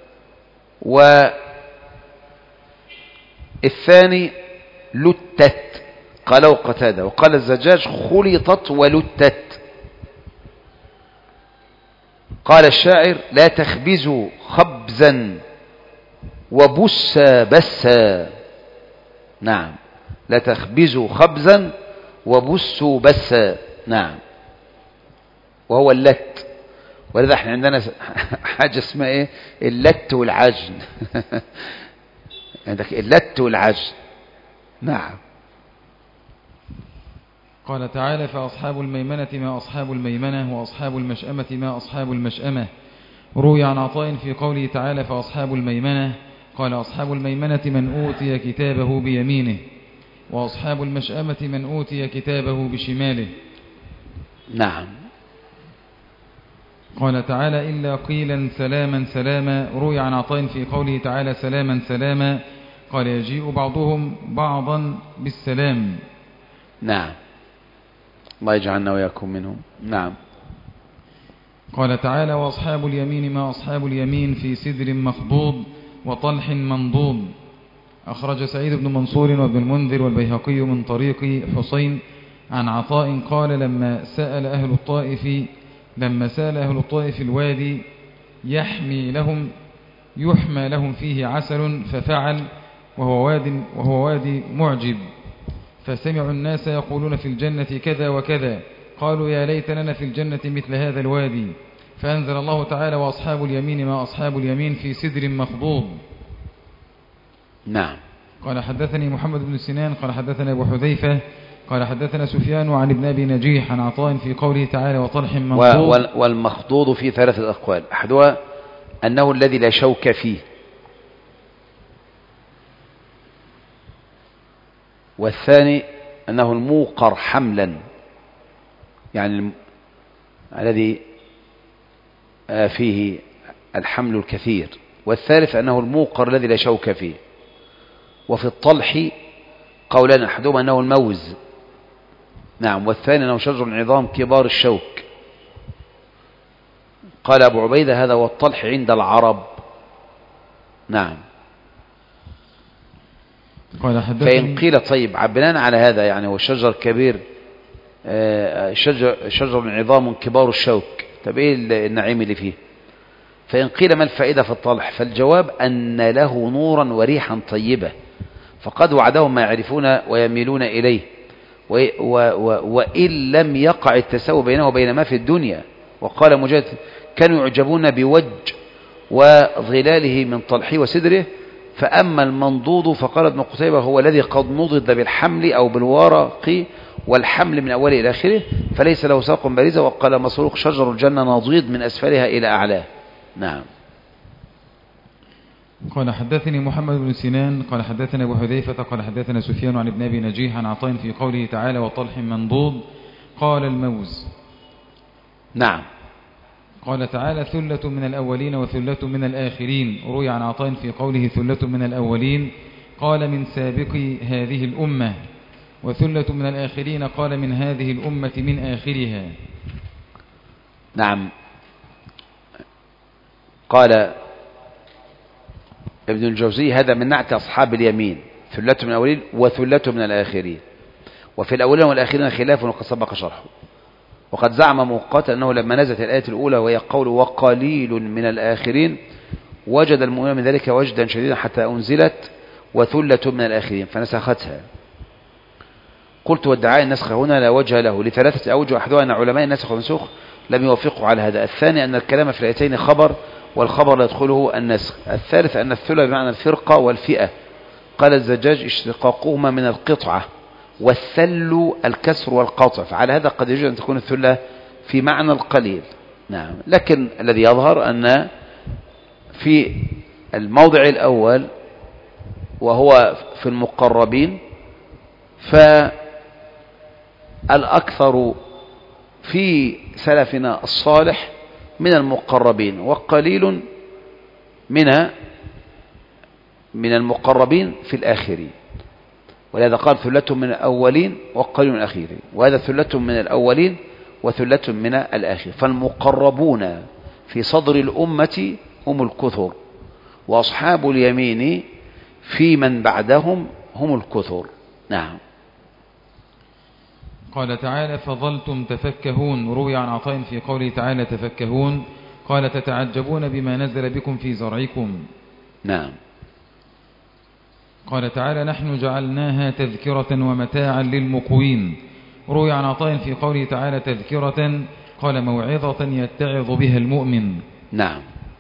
والثاني لتت، قالوا قتادة. وقال الزجاج: خلطت ولتت. قال الشاعر: لا تخبزوا خبزا وبسا بسا. نعم، لا تخبزوا خبزا وبسوا بسا. نعم، وهو اللت. ولذا احنا عندنا حاجة اسمها ايه؟ اللت والعجن. عندك اللت والعجن. نعم. قال تعالى: فأصحاب الميمنة ما أصحاب الميمنة وأصحاب المشأمة ما أصحاب المشأمة روي عن عطاء في قوله تعالى فأصحاب الميمنة قال أصحاب الميمنة من أوتي كتابه بيمينه وأصحاب المشأمة من أوتي كتابه بشماله. نعم. قال تعالى إلا قيلا سلاما سلاما. روي عن عطاء في قوله تعالى سلاما سلاما قال يجيء بعضهم بعضا بالسلام. نعم. الله يجعلنا وياكم منهم. نعم. قال تعالى وأصحاب اليمين ما أصحاب اليمين في سدر مخضود وطلح منضود. أخرج سعيد بن منصور وابن المنذر والبيهقي من طريق حسين عن عطاء قال لما سأل أهل الطائف لما سأل أهل الطائف الوادي يحمي لهم يحمى لهم فيه عسل ففعل وهو واد وهو وادي معجب فسمعوا الناس يقولون في الجنة كذا وكذا قالوا يا ليت لنا في الجنة مثل هذا الوادي فأنزل الله تعالى وأصحاب اليمين ما أصحاب اليمين في سدر مخضود. نعم. قال حدثني محمد بن سنان قال حدثنا أبو حذيفة قال حدثنا سفيان عن ابن أبي نجيح عن عطاء في قوله تعالى وطلح منضود. والمخضوض في ثلاثة أقوال أحدها أنه الذي لا شوك فيه والثاني أنه الموقر حملا يعني الذي فيه الحمل الكثير والثالث أنه الموقر الذي لا شوك فيه. وفي الطلح قولان أحدهما أنه الموز نعم والثاني أنه شجر العظام كبار الشوك. قال أبو عبيدة هذا هو الطلح عند العرب. نعم. فإن قيل طيب بناء على هذا يعني هو شجر كبير شجر, شجر عظام كبار الشوك طب إيه النعيم اللي فيه؟ فإن قيل ما الفائدة في الطلح فالجواب أن له نورا وريحا طيبة فقد وعدهم ما يعرفون ويميلون إليه و و و وإن لم يقع التساوي بينه وبين ما في الدنيا. وقال مجاهد كانوا يعجبون بوج وظلاله من طلحه وسدره فأما المنضود فقال ابن قتيبة هو الذي قد نضد بالحمل أو بالورق والحمل من أوله إلى آخره فليس له ساق بارزة. وقال مسروق شجر الجنة نضيد من أسفلها إلى أعلاه. نعم. قال حدثني محمد بن سنان قال حدثنا أبو حذيفة قال حدثنا سفيان عن ابن أبي نجيح عن عطاء في قوله تعالى وطلح منضود قال الموز. نعم. قال تعالى ثلة من الأولين وثلة من الآخرين. روي عن عطاء في قوله ثلة من الأولين قال من سابقي هذه الأمة وثلة من الآخرين قال من هذه الأمة من آخرها. نعم. قال ابن الجوزي هذا من نعت أصحاب اليمين ثلة من الأولين وثلة من الآخرين وفي الأولين والآخرين خلاف وقد سبق شرحه. وقد زعم موقت أنه لما نزلت الآية الأولى وهي قول وقليل من الآخرين وجد المؤمنون من ذلك وجدا شديدا حتى أنزلت وثلة من الآخرين فنسختها. قلت والدعاء النسخ هنا لا وجه له لثلاثة أوجه أحدها أن علماء النسخ والمنسوخ لم يوافقوا على هذا. الثاني أن الكلام في الآيتين خبر والخبر لا يدخله النسخ. الثالث أن الثلة بمعنى الفرقة والفئة. قال الزجاج اشتقاقهما من القطعة والثل الكسر والقطع فعلى هذا قد يجوز أن تكون الثلة في معنى القليل. نعم. لكن الذي يظهر أن في الموضع الأول وهو في المقربين فالأكثر في سلفنا الصالح من المقربين وقليل من من المقربين في الآخرين ولهذا قال ثلة من الأولين وقليل من الآخرين وهذا ثلة من الأولين وثلة من الآخرين. فالمقربون في صدر الأمة هم الكثر وأصحاب اليمين في من بعدهم هم الكثر. نعم. قال تعالى فظلتم تفكهون. روي عن عطاء في قوله تعالى تفكهون قال تتعجبون بما نزل بكم في زرعكم. نعم. قال تعالى نحن جعلناها تذكرة ومتاعا للمقوين. روي عن عطاء في قوله تعالى تذكرة قال موعظة يتعظ بها المؤمن. نعم.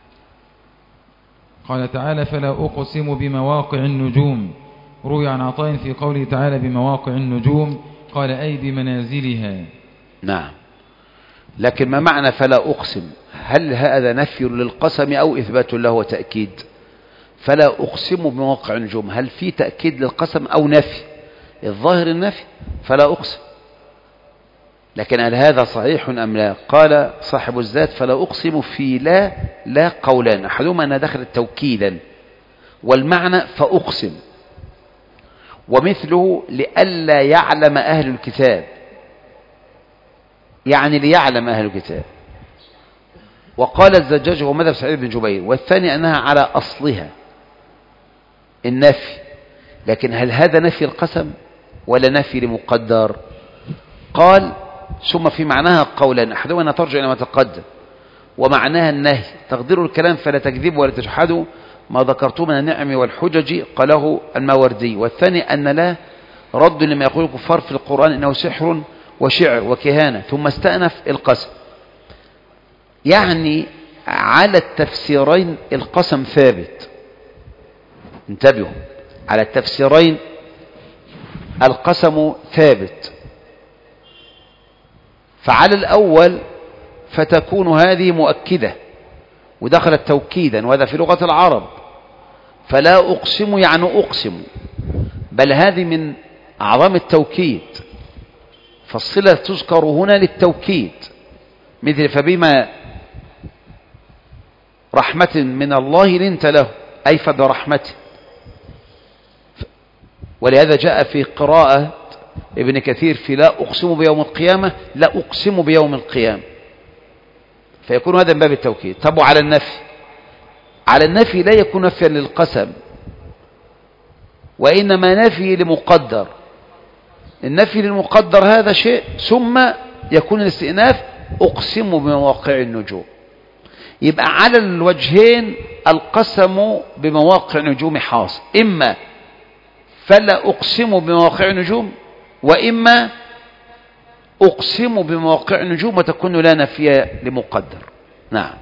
قال تعالى فلا أقسم بمواقع النجوم. روي عن عطاء في قوله تعالى بمواقع النجوم قال أي بمنازلها. نعم. لكن ما معنى فلا أقسم؟ هل هذا نفي للقسم أو إثبات له وتأكيد؟ فلا أقسم بمواقع النجوم، هل في تأكيد للقسم أو نفي؟ الظاهر النفي، فلا أقسم. لكن هل هذا صحيح أم لا؟ قال صاحب الذات فلا أقسم في لا لا قولان، أحدهما أنها دخلت توكيدا، والمعنى فأقسم، ومثله لئلا يعلم أهل الكتاب، يعني ليعلم أهل الكتاب. وقال الزجاج هو مذهب سعيد بن جبير، والثاني أنها على أصلها النفي. لكن هل هذا نفي القسم ولا نفي لمقدر؟ قال ثم في معناها قولا، أحدهما أنها ترجع إلى ما تقدم، ومعناها النهي، تقدير الكلام فلا تكذبوا ولا تجحدوا ما ذكرتم من النعم والحجج، قاله الماوردي. والثاني أن لا رد لما يقول الكفار في القرآن إنه سحر وشعر وكهانة، ثم استأنف القسم. يعني على التفسيرين القسم ثابت، انتبهوا، على التفسيرين القسم ثابت. فعلى الأول فتكون هذه مؤكدة ودخلت توكيدا، وهذا في لغة العرب. فلا أقسم يعني أقسم، بل هذه من أعظم التوكيد، فالصلة تذكر هنا للتوكيد، مثل فبما رحمة من الله لنت له، أي فبرحمته. ولهذا جاء في قراءة ابن كثير في لا أقسم بيوم القيامة لا أقسم بيوم القيامة، فيكون هذا من باب التوكيد. طب على النفي، على النفي لا يكون نفيا للقسم، وإنما نفي لمقدر. النفي للمقدر هذا شيء، ثم يكون الاستئناف أقسم بمواقع النجوم. يبقى على الوجهين القسم بمواقع النجوم حاصل، إما فلا أقسم بمواقع النجوم، وإما أقسم بمواقع النجوم وتكون لا نفي لمقدر. نعم.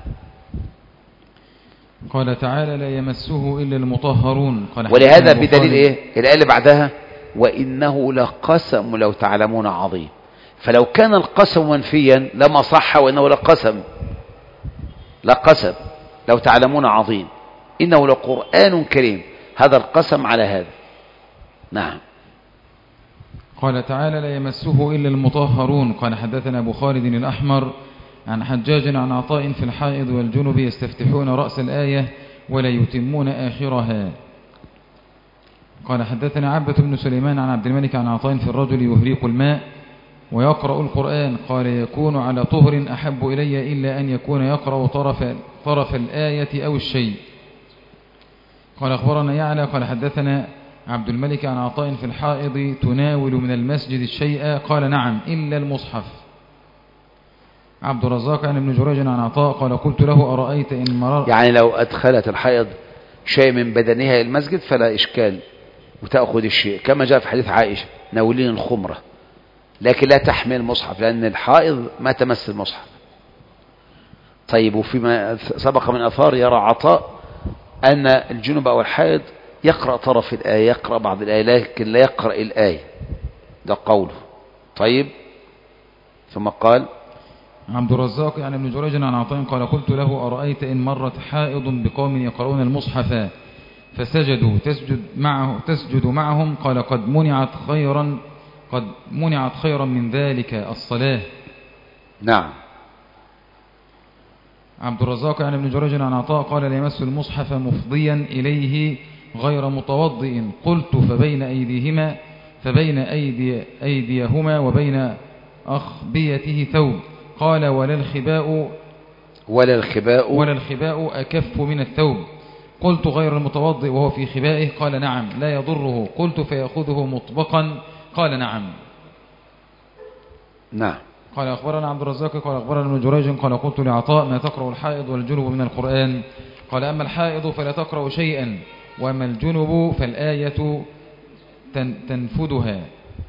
قال تعالى لا يمسه إلا المطهرون. قال ولهذا بدليل إيه الآية اللي بعدها وإنه لقسم لو تعلمون عظيم. فلو كان القسم منفيا لما صح، وإنه لقسم لقسم لو تعلمون عظيم، إنه لقرآن كريم، هذا القسم على هذا. نعم. قال تعالى لا يمسه إلا المطهرون. قال حدثنا أبو خالد الأحمر عن حجاج عن عطاء في الحائض والجنب يستفتحون رأس الآية ولا يتمون آخرها. قال حدثنا عبة بن سليمان عن عبد الملك عن عطاء في الرجل يهريق الماء ويقرأ القرآن. قال يكون على طهر أحب إلي إلا أن يكون يقرأ طرف, طرف الآية أو الشيء. قال أخبرنا يعلى قال حدثنا عبد الملك عن عطاء في الحائض تناول من المسجد الشيء. قال نعم إلا المصحف. عبد الرزاق عن ابن جريج عن عطاء قال قلت له أرأيت إن مرر، يعني لو أدخلت الحائض شيء من بدنها المسجد فلا إشكال وتأخذ الشيء، كما جاء في حديث عائشة ناولين الخمرة، لكن لا تحمل المصحف لأن الحائض ما تمس المصحف. طيب، وفيما سبق من أثار يرى عطاء أن الجنب أو الحائض يقرأ طرف الآية، يقرأ بعض الآية لكن لا يقرأ الآية، ده قوله. طيب، ثم قال عبد الرزاق يعني ابن جريج عن عطاء قال قلت له أرأيت إن مرت حائض بقوم يقرؤون المصحف فسجدوا تسجد معه تسجد معهم. قال قد منعت خيرا قد منعت خيرا من ذلك الصلاة. نعم. عبد الرزاق عن ابن جريج عن عطاء قال لا يمس المصحف مفضيا إليه غير متوضئ. قلت فبين أيديهما فبين أيدي أيديهما وبين أخبيته ثوب. قال ولا الخباء ولا الخباء ولا الخباء أكف من الثوب. قلت غير المتوضئ وهو في خبائه. قال نعم لا يضره. قلت فيأخذه مطبقا. قال نعم. نعم. قال أخبرنا عبد الرزاق قال أخبرنا ابن جريج قال قلت لعطاء ما تقرأ الحائض والجنب من القرآن؟ قال أما الحائض فلا تقرأ شيئا، وأما الجنب فالآية تنفذها.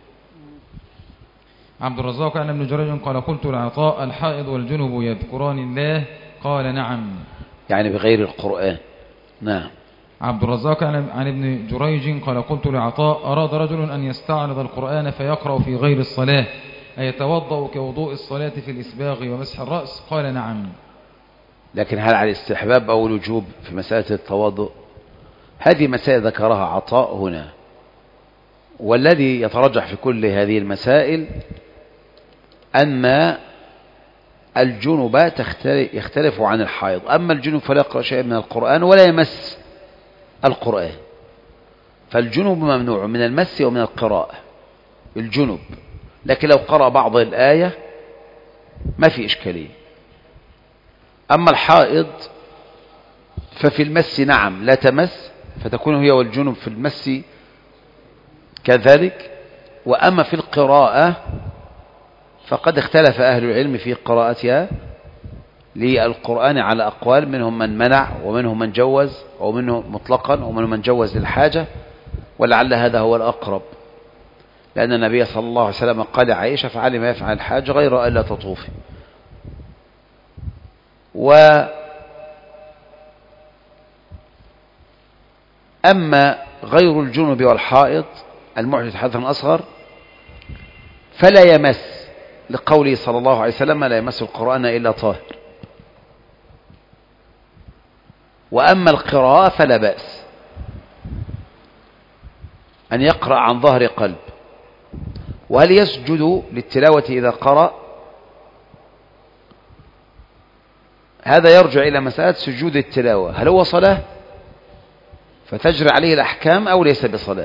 عبد الرزاق عن ابن جريج قال قلت لعطاء الحائض والجنب يذكران الله؟ قال نعم، يعني بغير القرآن. نعم. عبد الرزاق عن ابن جريج قال قلت لعطاء أراد رجل أن يستعرض القرآن فيقرأ في غير الصلاة أيتوضأ كوضوء الصلاة في الإسباغ ومسح الرأس؟ قال نعم. لكن هل على الاستحباب أو الوجوب في مسألة التوضؤ؟ هذه مسائل ذكرها عطاء هنا، والذي يترجح في كل هذه المسائل أن الجنب يختلف عن الحائض. أما الجنب فلا يقرأ شيئا من القرآن ولا يمس القرآن، فالجنب ممنوع من المس ومن القراءة الجنب، لكن لو قرأ بعض الآية ما في إشكالية. أما الحائض ففي المس نعم لا تمس، فتكون هي والجنب في المس كذلك. وأما في القراءة فقد اختلف أهل العلم في قراءتها للقرآن على أقوال، منهم من منع ومنهم من جوز ومنهم مطلقا ومنهم من جوز للحاجة، ولعل هذا هو الأقرب، لأن النبي صلى الله عليه وسلم قال عائشة فعلي ما يفعل الحاج غير ألا تطوفي. وأما غير الجنب والحائض المحدث حدثا أصغر فلا يمس، لقوله صلى الله عليه وسلم لا يمس القرآن إلا طاهر. وأما القراءة فلا بأس أن يقرأ عن ظهر قلب. وهل يسجد للتلاوة إذا قرأ؟ هذا يرجع إلى مسألة سجود التلاوة، هل هو صلاة فتجري عليه الأحكام أو ليس بصلاة؟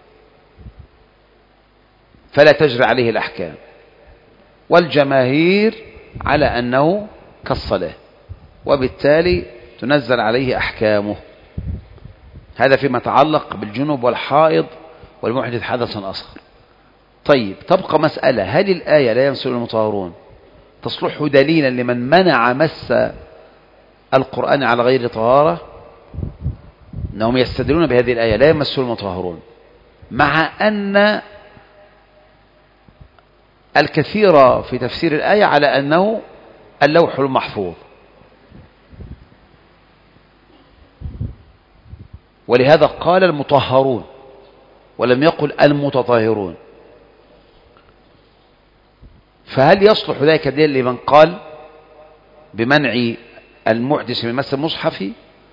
فلا تجري عليه الأحكام، والجماهير على أنه كالصلاة، وبالتالي تنزل عليه أحكامه. هذا فيما يتعلق بالجنوب والحائض والمحدث حدثا أصغر. طيب، تبقى مسألة، هل الآية لا يمس المطهرون تصلح دليلا لمن منع مس القرآن على غير طهارة؟ أنهم يستدلون بهذه الآية لا يمس المطهرون، مع أن الكثير في تفسير الآية على أنه اللوح المحفوظ، ولهذا قال المطهرون ولم يقل المتطهرون. فهل يصلح ذلك دليل لمن قال بمنع المحدث من مس المصحف؟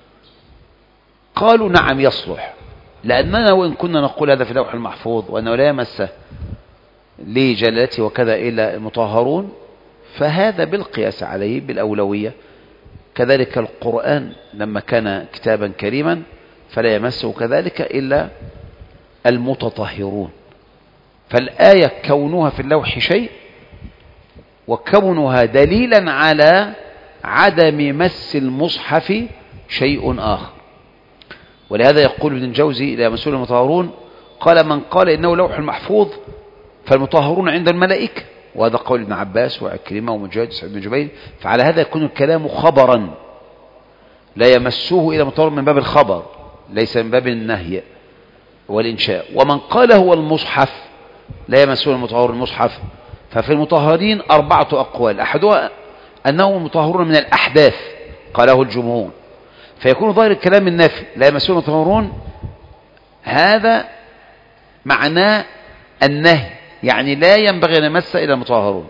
قالوا نعم يصلح، لأننا وإن كنا نقول هذا في اللوح المحفوظ وأنه لا يمسه لجلالته وكذا إلا المطهرون، فهذا بالقياس عليه بالأولوية. كذلك القرآن لما كان كتابا كريما فلا يمسه كذلك إلا المتطهرون. فالآية كونها في اللوح شيء، وكونها دليلا على عدم مس المصحف شيء آخر. ولهذا يقول ابن الجوزي لا يمسه المطهرون، قال من قال إنه لوح المحفوظ فالمطهرون عند الملائكة، وهذا قول ابن عباس وعكرمة ومجاهد وسعيد بن جبير، فعلى هذا يكون الكلام خبرا لا يمسه إلى مطهر من باب الخبر ليس من باب النهي والإنشاء. ومن قال هو المصحف لا يمسه المطهر المصحف، ففي المطهرين أربعة أقوال، أحدها أنهم مطهرون من الأحداث قاله الجمهور، فيكون ظاهر الكلام النفي لا يمسه المطهرون، هذا معناه النهي، يعني لا ينبغي أن يمس إلى المطهرون.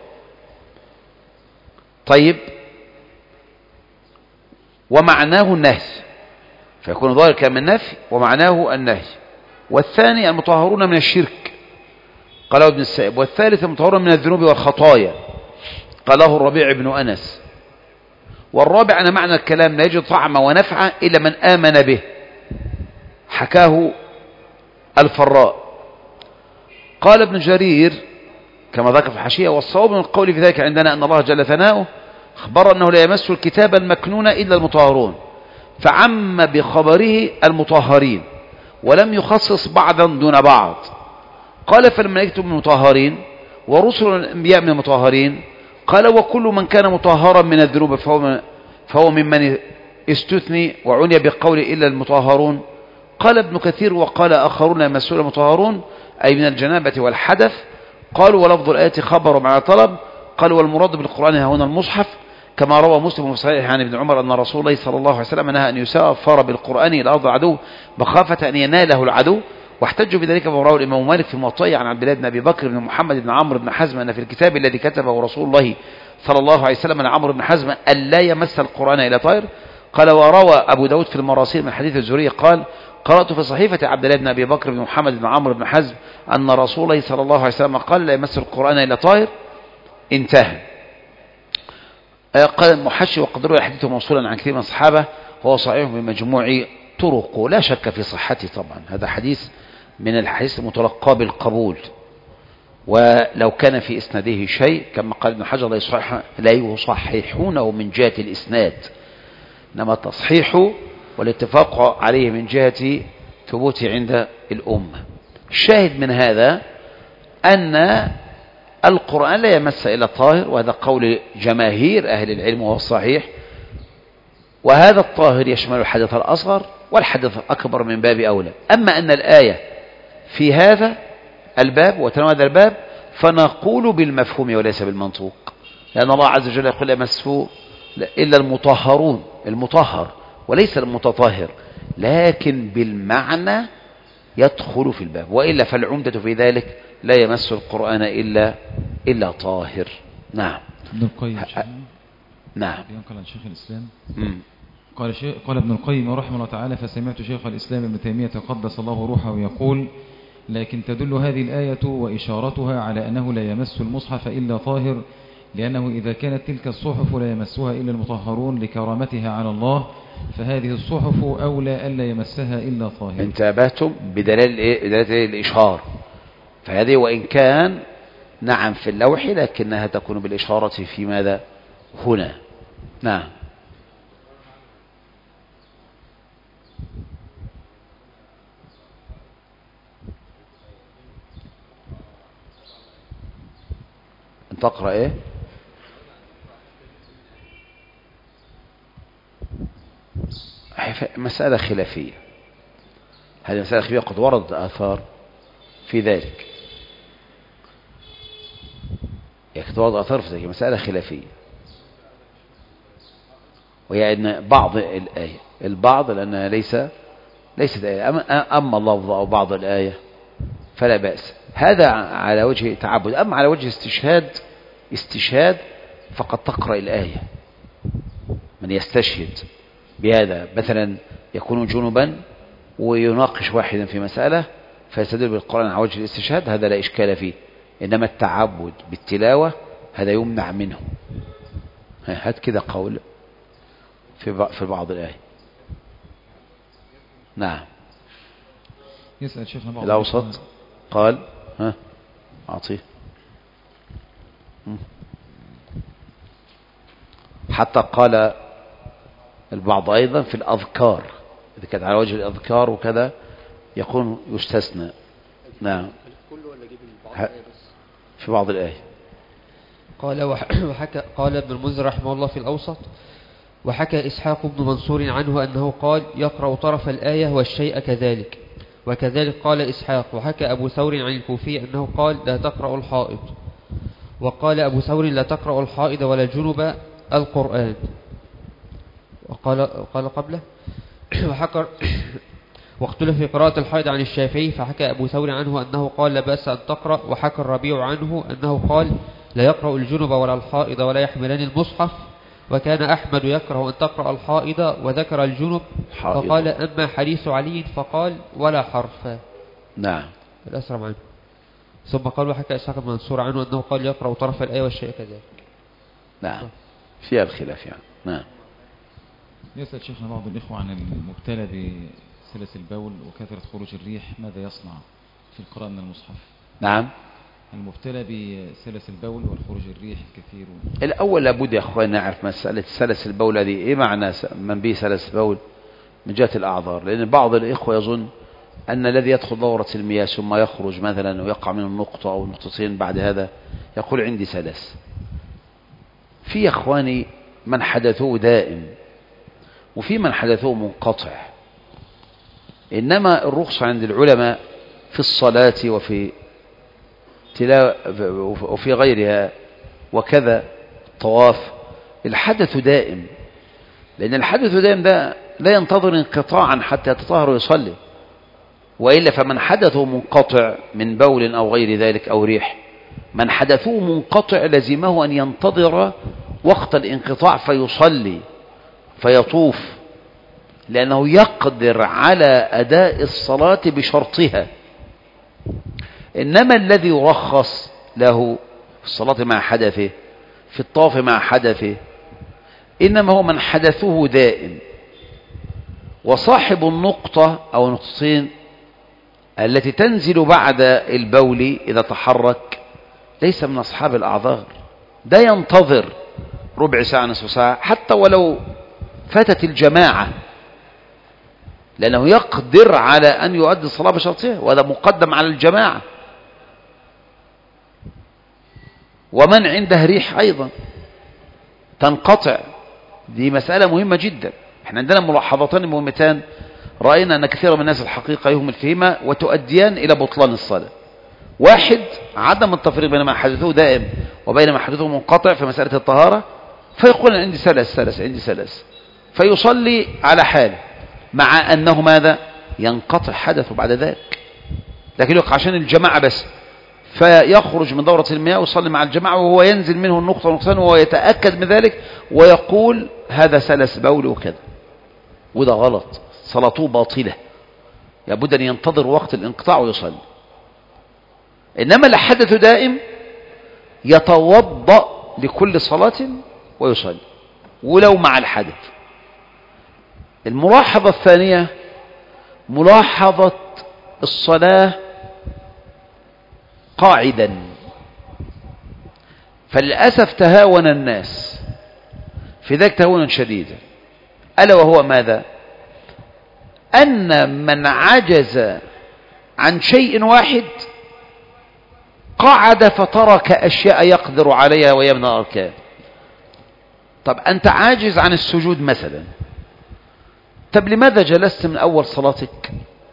طيب، ومعناه النهي، فيكون ظاهر كلام النفي ومعناه النهي. والثاني المطهرون من الشرك قاله ابن السائب. والثالث المطهرون من الذنوب والخطايا قاله الربيع بن أنس. والرابع أن معنى الكلام لا يجد طعم ونفع إلا من آمن به، حكاه الفراء. قال ابن جرير كما ذكر في الحاشية: والصواب من القول في ذلك عندنا أن الله جل ثناؤه أخبر أنه لا يمس الكتاب المكنون إلا المطهرون، فعم بخبره المطهرين ولم يخصص بعضا دون بعض. قال فالملائكة من المطهرين ورسل الأنبياء من المطهرين. قال وكل من كان مطهرا من الذنوب فهو, فهو ممن استثني وعني بقول إلا المطهرون. قال ابن كثير وقال آخرون يمسون المطهرون أي من الجنابة والحدث. قالوا ولفظ الآية خبر مع طلب. قالوا والمراد بالقرآن هنا المصحف، كما روى مسلم في صحيح عن ابن عمر أن رسول الله صلى الله عليه وسلم نهى أن يسافر بالقرآن إلى أرض العدو مخافة أن يناله العدو، واحتجوا بذلك بما رواه الإمام مالك في موطئه عن عبد الله بن أبي بكر بن محمد بن عمرو بن حزم أن في الكتاب الذي كتبه رسول الله صلى الله عليه وسلم أن عمرو بن حزم ألا يمس القرآن إلى طائر. قال وروى أبو داود في المراسيل من حديث الزهري قال قرأت في صحيفة عبد الله بن أبي بكر بن محمد بن عمرو بن حزم أن رسول الله صلى الله عليه وسلم قال لا يمس القرآن إلى طائر. انتهى. قال المحشي وقد روى الحديث موصولا عن كثير من الصحابة وهو صحيح بمجموع طرقه لا شك في صحته. طبعا هذا حديث من الحديث المتلقى بالقبول، ولو كان في إسناده شيء كما قال ابن حجر لا يصحح لا يصححونه من جهة الإسناد، إنما التصحيح والاتفاق عليه من جهة ثبوته عند الأمة. الشاهد من هذا أن القرآن لا يمس إلا الطاهر، وهذا قول جماهير أهل العلم وهو الصحيح، وهذا الطاهر يشمل الحدث الأصغر والحدث الأكبر من باب أولى. أما أن الآية في هذا الباب وتناول هذا الباب فنقول بالمفهوم وليس بالمنطوق، لأن الله عز وجل يقول لا يمسه إلا المطهرون، المطهر وليس المتطهر، لكن بالمعنى يدخل في الباب، وإلا فالعمدة في ذلك لا يمس القرآن إلا إلا طاهر. نعم. ابن القيم نعم. ينقل عن شيخ الإسلام مم. قال, شيخ قال ابن القيم رحمه الله تعالى فسمعت شيخ الإسلام ابن تيمية قدس الله روحه يقول لكن تدل هذه الآية وإشارتها على أنه لا يمس المصحف إلا طاهر، لأنه إذا كانت تلك الصحف لا يمسها إلا المطهرون لكرامتها على الله، فهذه الصحف أولى ألا يمسها إلا طاهر. انتبهتم بدلالة الإشارة، فهذه وإن كان نعم في اللوح لكنها تكون بالإشارة في ماذا هنا. نعم. تقرأ ايه؟ مسألة خلافية، هذه مسألة خلافية قد وردت آثار في ذلك، قد وردت آثار في ذلك، مسألة خلافية، وهي أن بعض الآية البعض لأنها ليس ليست آية، أما اللفظ أو بعض الآية فلا بأس، هذا على وجه تعبد. أما على وجه استشهاد استشهاد فقد تقرأ الآية، من يستشهد بهذا مثلا يكون جنبا ويناقش واحدا في مسألة فيستدل بالقرآن على وجه الاستشهاد، هذا لا إشكال فيه، إنما التعبد بالتلاوة هذا يمنع منه. هات كده قول في في بعض الآية. نعم. يسأل شيخنا بعض الأوسط قال ها أعطيه حتى قال البعض أيضا في الأذكار إذا كانت على وجه الأذكار وكذا يكون يستثنى. نعم. في بعض الآية قال وحكى قال ابن المنذر رحمه الله في الأوسط وحكى إسحاق بن منصور عنه أنه قال يقرأ طرف الآية والشيء كذلك، وكذلك قال إسحاق. وحكى أبو ثور عن الكوفي أنه قال لا تقرأ الحائض، وقال أبو ثور لا تقرأ الحائض ولا الجنب القرآن، وقال قال قبله وحكى واختلف في قراءة الحائض عن الشافعي، فحكى أبو ثور عنه أنه قال لا بأس أن تقرأ، وحكى الربيع عنه أنه قال لا يقرأ الجنب ولا الحائض ولا يحملان المصحف، وكان أحمد يكره أن تقرأ الحائض وذكر الجنب، فقال أما حديث علي فقال ولا حرف. نعم. الأسرم عنه. ثم قال وحكى إسحاق بن منصور عنه أنه قال يقرأ طرف الآية والشيء كذلك. نعم فيها الخلاف يعني. نعم. يسأل شيخنا بعض الإخوة عن المبتلى بسلس البول وكثرة خروج الريح ماذا يصنع في القراءة من المصحف؟ نعم. المبتلى بسلس البول والخروج الريح الكثير و... الأول لابد يا أخوان نعرف مسألة سلس البول هذه إيه معنى من به سلس البول من جهة الأعذار، لأن بعض الإخوة يظن أن الذي يدخل دورة المياه ثم يخرج مثلا ويقع من النقطة أو نقطتين بعد هذا يقول عندي سلس. في يا أخواني من حدثه دائم وفي من حدثه منقطع، إنما الرخصة عند العلماء في الصلاة وفي وفي غيرها وكذا الطواف الحدث دائم، لأن الحدث دائم ده لا ينتظر انقطاعا حتى يتطهر ويصلي، وإلا فمن حدثه منقطع من بول أو غير ذلك أو ريح، من حدثه منقطع لزمه أن ينتظر وقت الانقطاع فيصلي فيطوف، لأنه يقدر على أداء الصلاة بشرطها. إنما الذي يرخص له في الصلاة مع حدثه، في الطواف مع حدثه، إنما هو من حدثه دائم. وصاحب النقطة أو نقطتين التي تنزل بعد البول إذا تحرك ليس من أصحاب الأعذار، ده ينتظر ربع ساعة نصف ساعة حتى ولو فاتت الجماعة، لأنه يقدر على أن يؤدي الصلاة بشرطها، وهذا مقدم على الجماعة. ومن عنده ريح أيضا تنقطع، دي مسألة مهمة جدا. احنا عندنا ملاحظتان مهمتان رأينا أن كثير من الناس الحقيقة يهمل فيهما وتؤديان إلى بطلان الصلاة. واحد، عدم التفريق بين ما حدثه دائم وبين ما حدثه منقطع في مسألة الطهارة، فيقول أنا عندي سلس سلس عندي سلس، فيصلي على حاله مع أنه ماذا؟ ينقطع حدثه بعد ذلك، لكن يقع عشان الجماعة بس، فيخرج من دورة المياه ويصلي مع الجماعة وهو ينزل منه النقطة ونقطتين وهو يتأكد من ذلك ويقول هذا سلس بولي وكذا، وده غلط، صلاته باطلة، لابد أن ينتظر وقت الانقطاع ويصلي. إنما اللي حدثه دائم يتوضأ لكل صلاة ويصلي ولو مع الحدث. الملاحظة الثانية ملاحظة الصلاة قاعدا، فللأسف تهاون الناس في ذلك تهاونا شديدا، ألا وهو ماذا؟ أن من عجز عن شيء واحد قعد فترك أشياء يقدر عليها وهي من الأركان. طب أنت عاجز عن السجود مثلا، طب لماذا جلست من أول صلاتك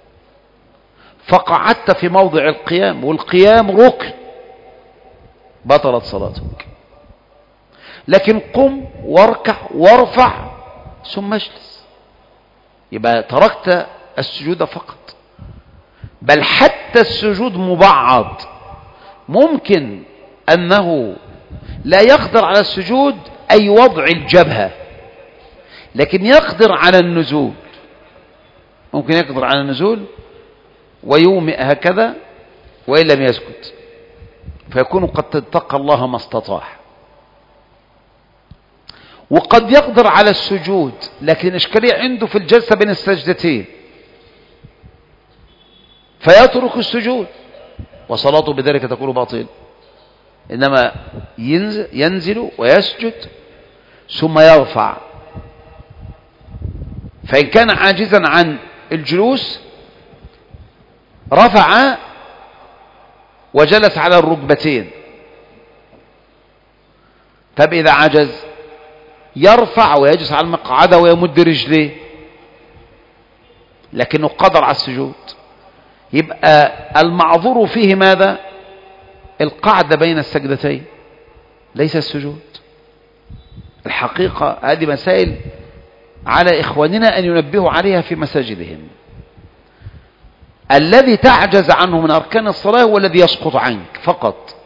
فقعدت في موضع القيام، والقيام ركن، بطلت صلاتك. لكن قم واركع وارفع ثم اجلس، يبقى تركت السجود فقط. بل حتى السجود مبعض، ممكن أنه لا يقدر على السجود أي وضع الجبهة، لكن يقدر على النزول، ممكن يقدر على النزول ويومئ هكذا وإن لم يسكت، فيكون قد اتقى الله ما استطاع. وقد يقدر على السجود لكن إشكالية عنده في الجلسة بين السجدتين فيترك السجود وصلاته بذلك تكون باطل. إنما ينزل, ينزل ويسجد ثم يرفع، فإن كان عاجزا عن الجلوس رفع وجلس على الركبتين. طب إذا عجز يرفع ويجلس على المقعدة ويمد رجليه، لكنه قدر على السجود. يبقى المعذور فيه ماذا؟ القعدة بين السجدتين، ليس السجود. الحقيقة هذه مسائل على إخواننا أن ينبهوا عليها في مساجدهم. الذي تعجز عنه من أركان الصلاة هو الذي يسقط عنك فقط،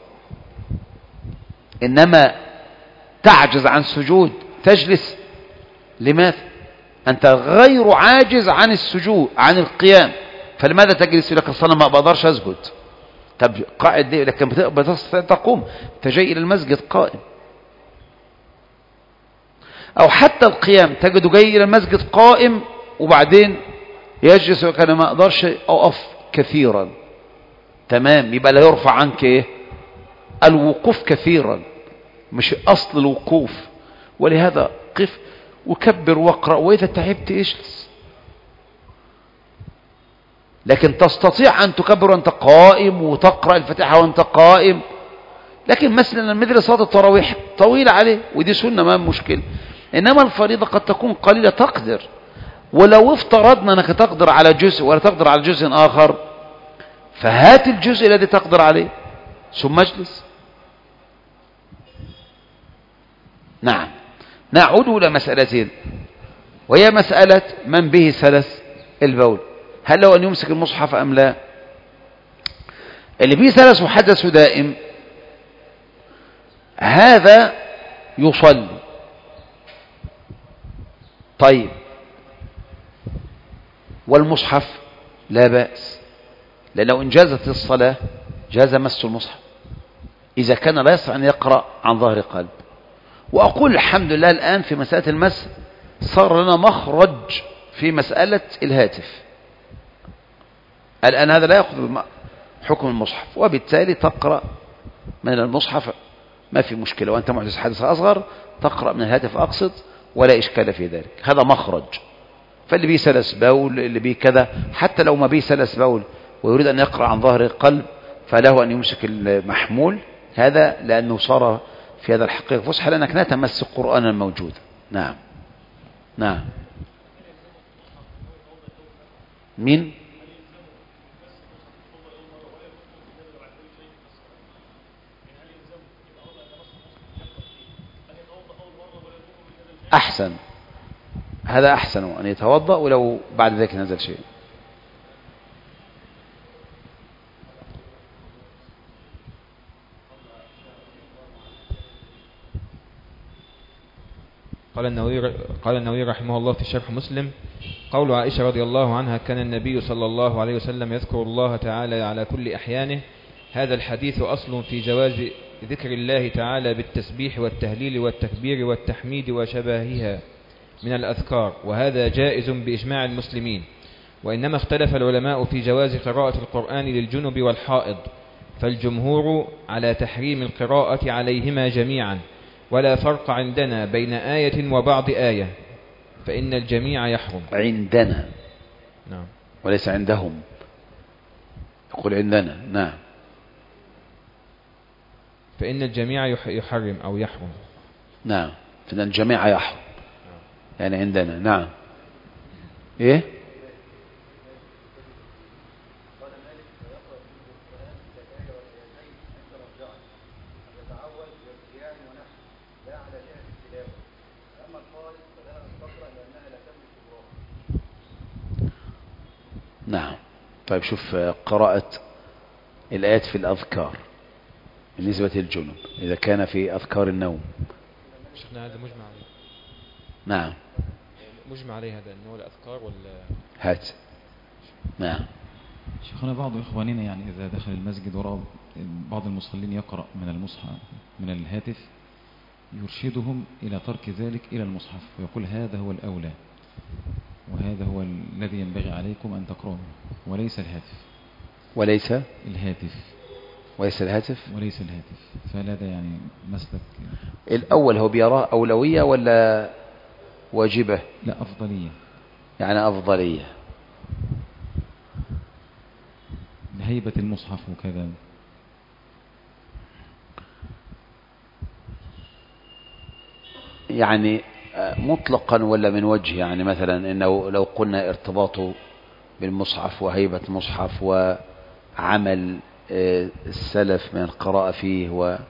إنما تعجز عن سجود تجلس، لماذا؟ أنت غير عاجز عن السجود عن القيام، فلماذا تجلس؟ لك الصلاة ما بقدرش أسجد. طب قاعد ليه؟ لكن بتستطيع تقوم، تجي إلى المسجد قائم. أو حتى القيام تجده جاي إلى المسجد قائم وبعدين يجلس وكان ما أقدرش أقف كثيرا، تمام، يبقى لا يرفع عنك إيه؟ الوقوف كثيرا، مش أصل الوقوف. ولهذا قف وكبر واقرأ، وإذا تعبت اجلس. لكن تستطيع أن تكبر وأنت قائم وتقرأ الفاتحة وأنت قائم. لكن مثلا مثل صلاة التراويح طويلة عليه ودي سنة ما مشكلة، إنما الفريضة قد تكون قليلة تقدر. ولو افترضنا أنك تقدر على جزء ولا تقدر على جزء آخر، فهات الجزء الذي تقدر عليه ثم اجلس. نعم. نعود إلى مسألتين، وهي مسألة من به سلس البول. هل له أن يمسك المصحف أم لا؟ اللي فيه سلس محدث دائم هذا يصلي. طيب والمصحف لا بأس، لأنه إن جازت الصلاة جاز مس المصحف إذا كان لا يستطيع أن يقرأ عن ظهر قلب. وأقول الحمد لله الآن في مسألة المس صار لنا مخرج في مسألة الهاتف. الآن هذا لا يأخذ حكم المصحف، وبالتالي تقرأ من المصحف ما في مشكلة، وأنت محدث حدث أصغر تقرأ من الهاتف أقصد ولا إشكال في ذلك. هذا مخرج. فاللي بيه سلس بول، اللي بيه كذا، حتى لو ما بيه سلس بول ويريد أن يقرأ عن ظهر قلب فله أن يمسك المحمول، هذا لأنه صار في هذا الحقيقة فسحة، لأنك لا تمس القرآن الموجود. نعم نعم. مين؟ أحسن، هذا أحسن أن يتوضأ ولو بعد ذلك نزل شيء. قال النووي قال النووي رحمه الله في شرح مسلم: قول عائشة رضي الله عنها: كان النبي صلى الله عليه وسلم يذكر الله تعالى على كل أحيانه. هذا الحديث أصل في جواز ذكر الله تعالى بالتسبيح والتهليل والتكبير والتحميد وشبهها من الأذكار، وهذا جائز بإجماع المسلمين. وإنما اختلف العلماء في جواز قراءة القرآن للجنب والحائض، فالجمهور على تحريم القراءة عليهما جميعا، ولا فرق عندنا بين آية وبعض آية، فإن الجميع يحرم. عندنا نعم، وليس عندهم، يقول عندنا. نعم. فإن الجميع يحرم أو يحرم. نعم، فإن الجميع يحرم يعني عندنا. نعم. إيه؟ نعم. طيب شوف قراءة الآيات في الأذكار بالنسبة للجنوب إذا كان في أذكار النوم. شيخنا هذا مجمع عليه. نعم مجمع عليه هذا أنه الأذكار ولا هات. نعم. شيخنا بعض إخواننا يعني إذا دخل المسجد ورأى بعض المصلين يقرأ من المصحف من الهاتف يرشدهم إلى ترك ذلك إلى المصحف ويقول هذا هو الأولى وهذا هو الذي ينبغي عليكم أن تقرأوه وليس الهاتف. وليس الهاتف وليس الهاتف وليس الهاتف فلا ده يعني مسلك. الأول هو بيراه أولوية ولا واجبة؟ لا أفضلية. يعني أفضلية لهيبة المصحف وكذا. يعني مطلقا ولا من وجه؟ يعني مثلا إنه لو قلنا ارتباطه بالمصحف وهيبة المصحف وعمل السلف من القراءة فيه و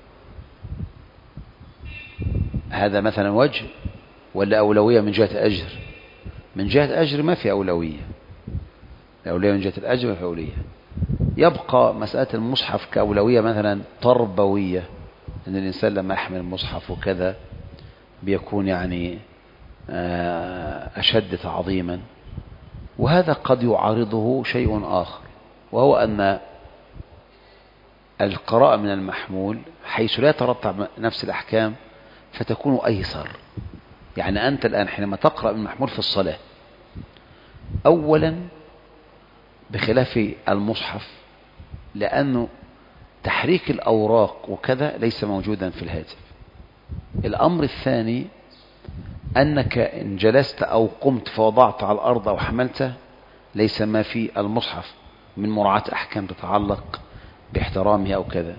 هذا مثلا وجه، ولا أولوية من جهة أجر؟ من جهة أجر ما في أولوية، الأولوية من جهة الأجر ما في أولوية. يبقى مسألة المصحف كأولوية مثلا تربوية، أن الإنسان لما يحمل المصحف وكذا بيكون يعني أشد تعظيما. وهذا قد يعارضه شيء آخر، وهو أن القراءة من المحمول حيث لا يترتب نفس الأحكام فتكون أيسر. يعني أنت الآن حينما تقرأ من المحمول في الصلاة أولا بخلاف المصحف لأنه تحريك الأوراق وكذا ليس موجودا في الهاتف. الأمر الثاني أنك إن جلست أو قمت فوضعت على الأرض أو حملته ليس ما في المصحف من مراعاة أحكام تتعلق باحترامه أو كذا.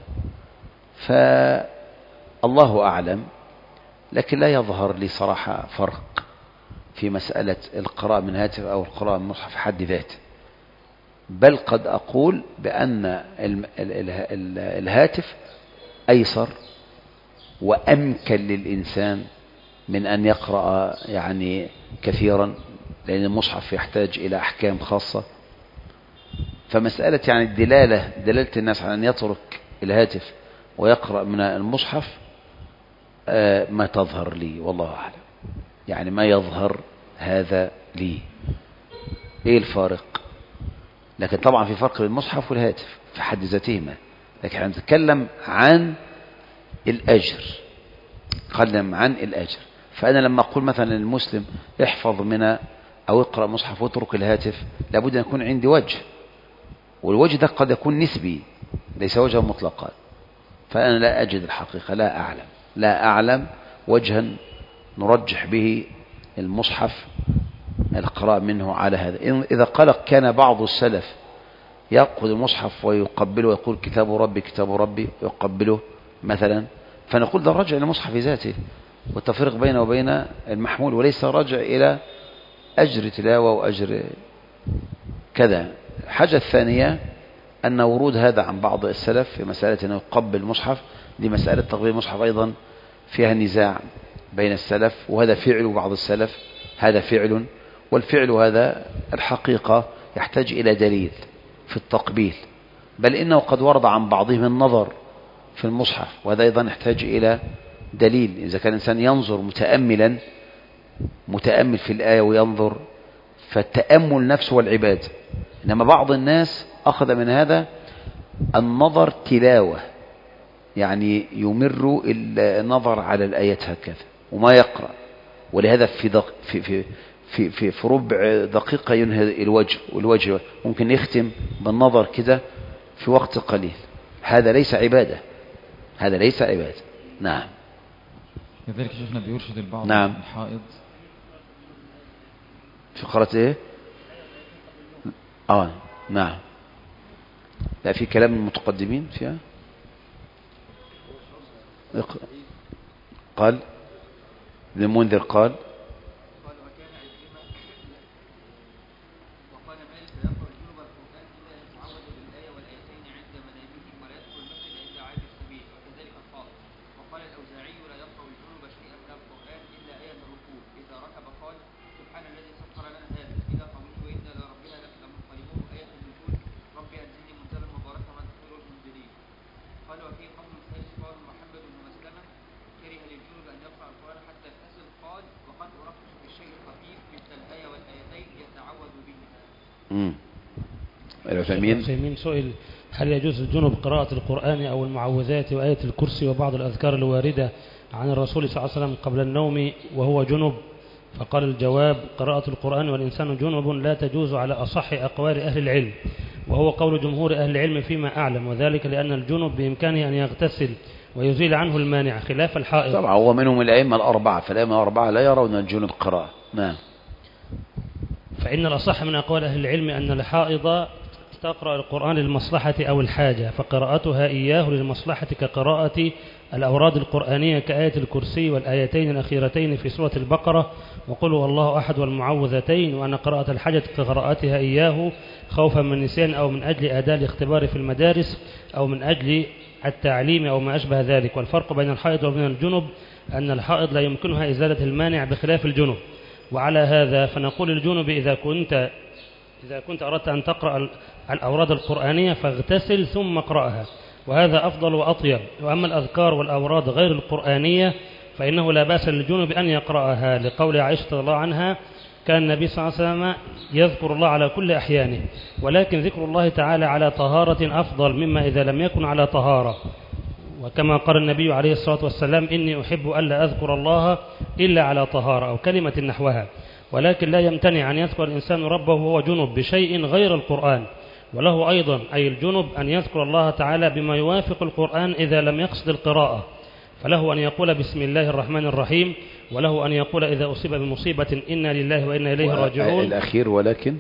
فالله أعلم، لكن لا يظهر لي صراحة فرق في مسألة القراءة من هاتف أو القراءة من مصحف حد ذاته، بل قد أقول بأن الهاتف أيسر وأمكن للإنسان من أن يقرأ يعني كثيرا، لأن المصحف يحتاج إلى أحكام خاصة فمسألة يعني الدلالة دلالة الناس على أن يترك الهاتف ويقرأ من المصحف آه ما تظهر لي والله أعلم، يعني ما يظهر هذا لي. إيه الفارق؟ لكن طبعا في فرق بين المصحف والهاتف في حد ذاتهما، لكن احنا نتكلم عن الأجر، نتكلم عن الأجر. فأنا لما أقول مثلا للمسلم احفظ من أو اقرأ مصحف واترك الهاتف، لابد أن يكون عندي وجه، والوجه ده قد يكون نسبي ليس وجها مطلقا، فأنا لا أجد الحقيقة، لا أعلم لا أعلم وجها نرجح به المصحف القراء منه على هذا. إذا قال كان بعض السلف يأخذ المصحف ويقبله ويقول كتاب ربي كتاب ربي ويقبله مثلا، فنقول ده رجع للمصحف ذاته والتفريق بينه وبين المحمول، وليس رجع إلى أجر تلاوة وأجر كذا. الحاجة الثانية أن ورود هذا عن بعض السلف في مسألة أنه يقبل المصحف، دي مسألة تقبيل المصحف أيضا فيها نزاع بين السلف، وهذا فعل بعض السلف، هذا فعل، والفعل هذا الحقيقة يحتاج إلى دليل في التقبيل، بل إنه قد ورد عن بعضهم النظر في المصحف، وهذا أيضا يحتاج إلى دليل. إذا كان الإنسان ينظر متأملا متأمل في الآية وينظر، فالتأمل نفسه والعباد. إنما بعض الناس أخذ من هذا النظر تلاوة، يعني يمر النظر على الآيات هكذا وما يقرأ، ولهذا في دق في في في في, في ربع دقيقة ينهي الوجه، والوجه ممكن يختم بالنظر كده في وقت قليل. هذا ليس عبادة، هذا ليس عبادة. نعم. كذلك شيخنا بيرشد البعض نعم. الحائض في قراءة ايه؟ اه نعم. لا في كلام المتقدمين فيها. قال ابن المنذر قال العثيمين سئل هل يجوز الجنب قراءة القرآن أو المعوذات وآية الكرسي وبعض الأذكار الواردة عن الرسول صلى الله عليه وسلم قبل النوم وهو جنب؟ فقال الجواب: قراءة القرآن والإنسان جنب لا تجوز على أصح أقوال أهل العلم، وهو قول جمهور أهل العلم فيما أعلم، وذلك لأن الجنب بإمكانه أن يغتسل ويزيل عنه المانع خلاف الحائض. طبعا هو منهم الأئمة الأربعة، فالأئمة الأربعة لا يرون الجنب قراءة. نعم. فإن الأصح من أقوال أهل العلم أن الحائض تقرأ القرآن للمصلحة أو الحاجة، فقراءتها إياه للمصلحة كقراءة الأوراد القرآنية كآية الكرسي والآيتين الأخيرتين في سورة البقرة وقل هو الله أحد والمعوذتين، وأن قراءة الحاجة كقراءتها إياه خوفا من النسيان أو من أجل أداء الاختبار في المدارس أو من أجل التعليم أو ما أشبه ذلك. والفرق بين الحائض وبين الجنب أن الحائض لا يمكنها إزالة المانع بخلاف الجنب. وعلى هذا فنقول الجنب إذا كنت إذا كنت أردت أن تقرأ الأوراد القرآنية فاغتسل ثم اقرأها، وهذا أفضل وأطيب. وأما الأذكار والأوراد غير القرآنية فإنه لا بأس للجنب أن يقرأها، لقول عائشة رضي الله عنها: كان النبي صلى الله عليه وسلم يذكر الله على كل أحيانه، ولكن ذكر الله تعالى على طهارة أفضل مما إذا لم يكن على طهارة. وكما قال النبي عليه الصلاة والسلام: إني أحب ألا أذكر الله إلا على طهارة، أو كلمة نحوها. ولكن لا يمتنع أن يذكر الإنسان ربه وهو جنب بشيء غير القرآن، وله أيضا أي الجنب أن يذكر الله تعالى بما يوافق القرآن إذا لم يقصد القراءة، فله أن يقول بسم الله الرحمن الرحيم، وله أن يقول إذا أصيب بمصيبة إنا لله وإنا إليه راجعون. الأخير ولكن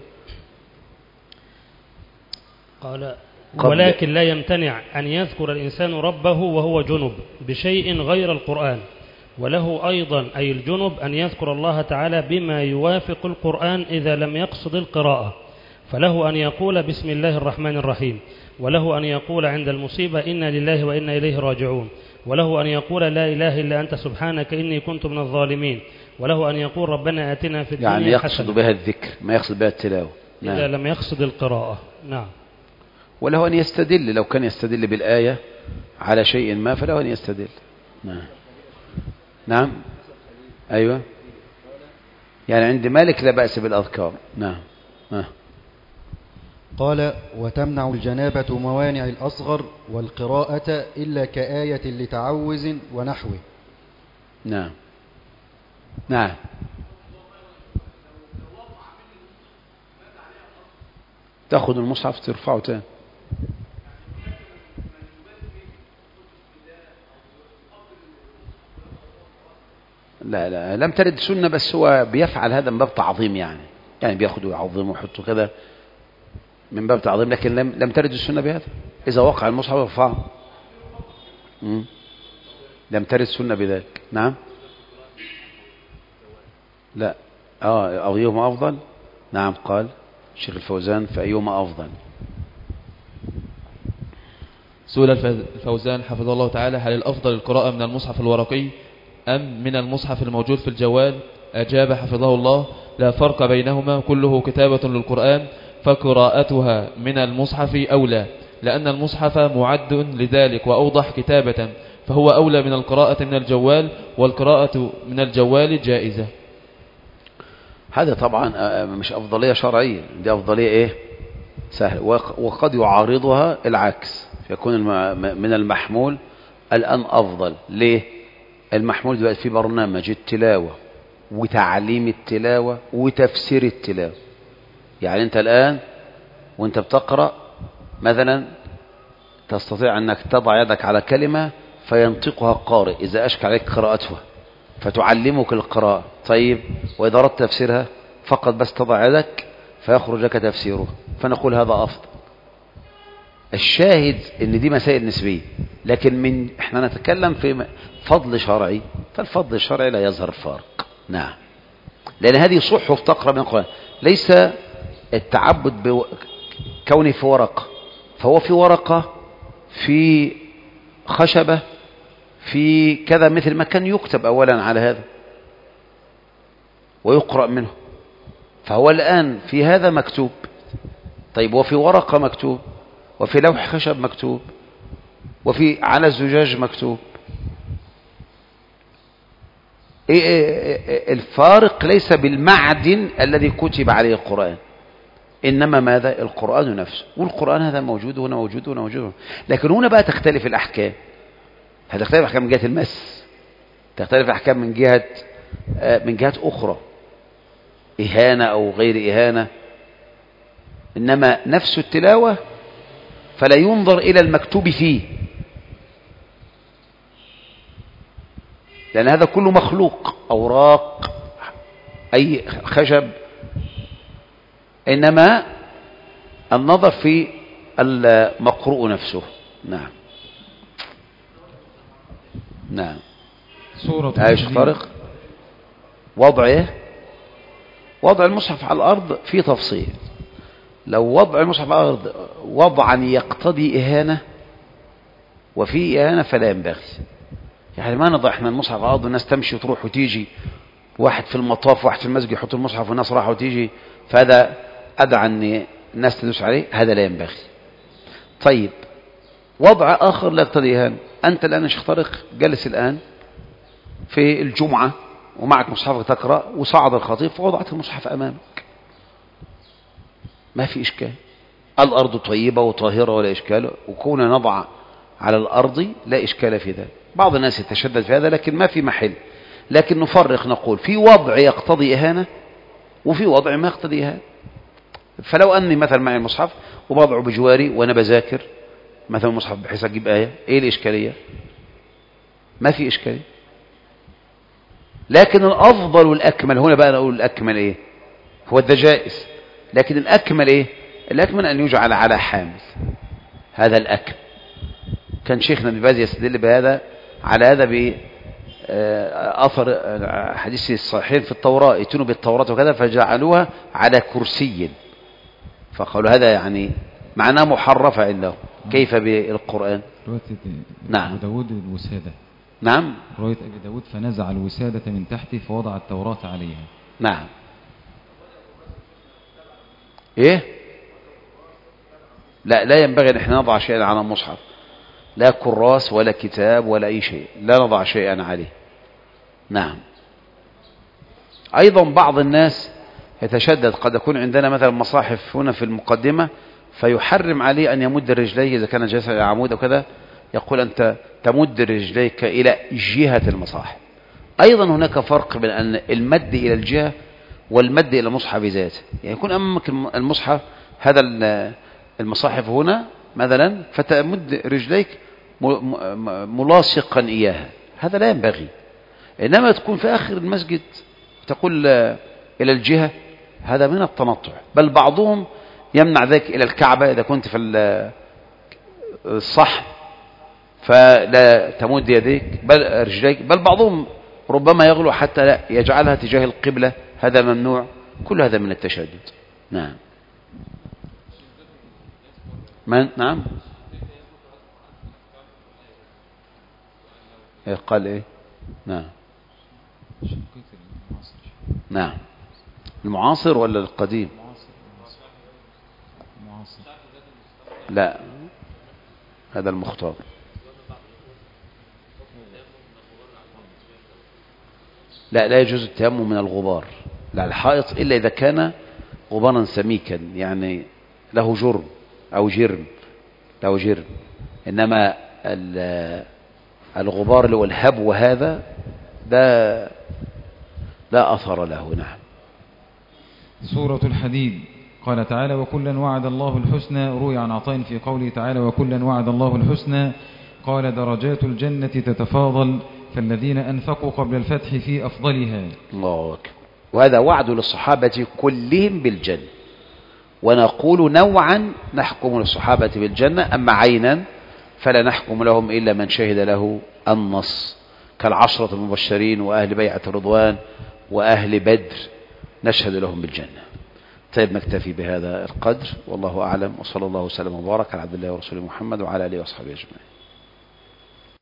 قال ولكن لا يمتنع أن يذكر الإنسان ربه وهو جنب بشيء غير القرآن، وله أيضا أي الجنب أن يذكر الله تعالى بما يوافق القرآن إذا لم يقصد القراءة، فله أن يقول بسم الله الرحمن الرحيم، وله أن يقول عند المصيبة إنا لله وإنا إليه راجعون، وله أن يقول لا إله إلا أنت سبحانك إني كنت من الظالمين، وله أن يقول ربنا آتنا في الدنيا يعني يقصد حسنة. بها الذكر ما يقصد بها التلاوة. نعم. إذا لم يقصد القراءة. نعم. وله أن يستدل، لو كان يستدل بالآية على شيء ما فله أن يستدل. نعم نعم أيوة، يعني عند مالك لا بأس بالأذكار. نعم آه. قال وتمنع الجنابة موانع الأصغر والقراءة إلا كآية لتعوذ ونحوه. نعم نعم تأخذ المصحف ترفعه تاني. لا لا لم ترد سنة، بس هو بيفعل هذا من باب تعظيم، يعني يعني بياخده ويعظمه ويحطه كده من باب تعظيم، لكن لم لم ترد السنة بهذا. إذا وقع المصحف يرفعه. لم ترد سنة بذلك. نعم لا اه أيهما أفضل. نعم قال الشيخ الفوزان فأيهما أفضل. سئل الفوزان حفظه الله تعالى: هل الأفضل القراءة من المصحف الورقي أم من المصحف الموجود في الجوال؟ أجاب حفظه الله: لا فرق بينهما، كله كتابة للقرآن، فقراءتها من المصحف أولى، لأن المصحف معد لذلك وأوضح كتابة، فهو أولى من القراءة من الجوال، والقراءة من الجوال جائزة. هذا طبعا مش أفضلية شرعية، دي أفضلية إيه؟ سهل. وقد يعارضها العكس، فيكون من المحمول الآن أفضل. ليه؟ المحمول دلوقتي في برنامج التلاوة وتعليم التلاوة وتفسير التلاوة. يعني أنت الآن وأنت بتقرأ مثلا تستطيع أنك تضع يدك على كلمة فينطقها القارئ إذا أشكل عليك قراءتها، فتعلمك القراءة. طيب وإذا أردت تفسيرها فقط بس تضع يدك فيخرج لك تفسيره، فنقول هذا أفضل. الشاهد ان دي مسائل نسبية، لكن من احنا نتكلم في فضل شرعي، فالفضل الشرعي لا يظهر الفارق. نعم، لان هذه صحف تقرأ من القرآن، ليس التعبد بكونه في ورقة، فهو في ورقة في خشبة في كذا، مثل ما كان يكتب اولا على هذا ويقرأ منه، فهو الآن في هذا مكتوب. طيب وفي ورقة مكتوب، وفي لوح خشب مكتوب، وفي على الزجاج مكتوب. الفارق ليس بالمعدن الذي كتب عليه القرآن، إنما ماذا؟ القرآن نفسه، والقرآن هذا موجود وهنا موجود وهنا موجود. لكن هنا بقى تختلف الأحكام، هتختلف الأحكام من جهة المس، تختلف الأحكام من جهة من جهات أخرى، إهانة أو غير إهانة. إنما نفس التلاوة فلا ينظر إلى المكتوب فيه، لأن هذا كله مخلوق، أوراق أي خشب، إنما النظر في المقروء نفسه. نعم نعم. سورة عايش طارق. وضع إيه؟ وضع المصحف على الأرض فيه تفصيل. لو وضع المصحف على الأرض وضعا يقتضي إهانة وفي إهانة فلا ينبغي. يعني ما نضع احنا المصحف على الأرض والناس تمشي وتروح وتيجي، واحد في المطاف واحد في المسجد يحط المصحف والناس راح وتيجي، فهذا أدعى أن الناس تدوس عليه، هذا لا ينبغي. طيب وضع آخر لا يقتضي إهانة، أنت الآن يا شيخ طارق جلس الآن في الجمعة ومعك مصحفك تقرأ، وصعد الخطيب فوضعت المصحف أمامك، ما في إشكال، الأرض طيبة وطاهرة ولا إشكال، وكون نضع على الأرض لا إشكال في ذلك. بعض الناس يتشدد في هذا لكن ما في محل، لكن نفرق نقول في وضع يقتضي إهانة وفي وضع ما يقتضي إهانة. فلو أني مثلا معي المصحف وبضعه بجواري وأنا بذاكر مثلا المصحف بحيث أجيب آية، إيه الإشكالية؟ ما في إشكالية. لكن الأفضل والأكمل، هنا بقى نقول الأكمل إيه؟ هو ده جائز، لكن الأكمل إيه؟ الأكمل أن يجعل على حامل، هذا الأكمل. كان شيخنا ابن باز يستدل بهذا على هذا بأثر حديث الصحيحين في التوراة، ائتوا بالتوراة وكذا فجعلوها على كرسي، فقالوا هذا يعني معناه محرفة عنده. كيف بالقرآن؟ رواية نعم. أبي داود الوسادة. نعم. رواية أبي داود فنزع الوسادة من تحته فوضع التوراة عليها. نعم. إيه؟ لا لا ينبغي أن احنا نضع شيئا على المصحف، لا كراس ولا كتاب ولا أي شيء، لا نضع شيئا عليه. نعم. أيضا بعض الناس يتشدد، قد يكون عندنا مثلا مصاحف هنا في المقدمة فيحرم عليه أن يمد رجليه إذا كان جالسا على عمود أو كذا، يقول أنت تمد رجليك إلى جهة المصاحف. أيضا هناك فرق بين أن المد إلى الجهة والمد إلى المصحف ذاته. يعني يكون أمامك المصحف هذا المصاحف هنا مثلا، فتمد رجليك ملاصقا إياها، هذا لا ينبغي. إنما تكون في آخر المسجد تقول إلى الجهة، هذا من التنطع. بل بعضهم يمنع ذلك إلى الكعبة إذا كنت في الصحن فلا تمد يديك بل رجليك، بل بعضهم ربما يغلو حتى لا يجعلها تجاه القبلة، هذا ممنوع. كل هذا من التشدد. نعم. من؟ نعم. قال إيه؟ نعم. نعم. المعاصر ولا القديم؟ لا، هذا المختار. لا لا يجوز التيمم من الغبار لا الحائط إلا إذا كان غبارا سميكا، يعني له جرم أو جرم له جرم. إنما الغبار اللي هو الهبو هذا ده لا أثر له. نعم. سورة الحديد. قال تعالى وكلا وعد الله الحسنى. روي عن عطاء في قوله تعالى وكلا وعد الله الحسنى قال درجات الجنة تتفاضل، فالذين أنفقوا قبل الفتح في أفضلها. الله أكبر. وهذا وعد للصحابة كلهم بالجنة، ونقول نوعا نحكم للصحابة بالجنة، أما عينا فلا نحكم لهم إلا من شهد له النص، كالعشرة المبشرين وأهل بيعة الرضوان وأهل بدر نشهد لهم بالجنة. طيب نكتفي بهذا القدر، والله أعلم، وصلى الله وسلم وبارك على عبد الله ورسوله محمد وعلى آله وصحبه أجمعين.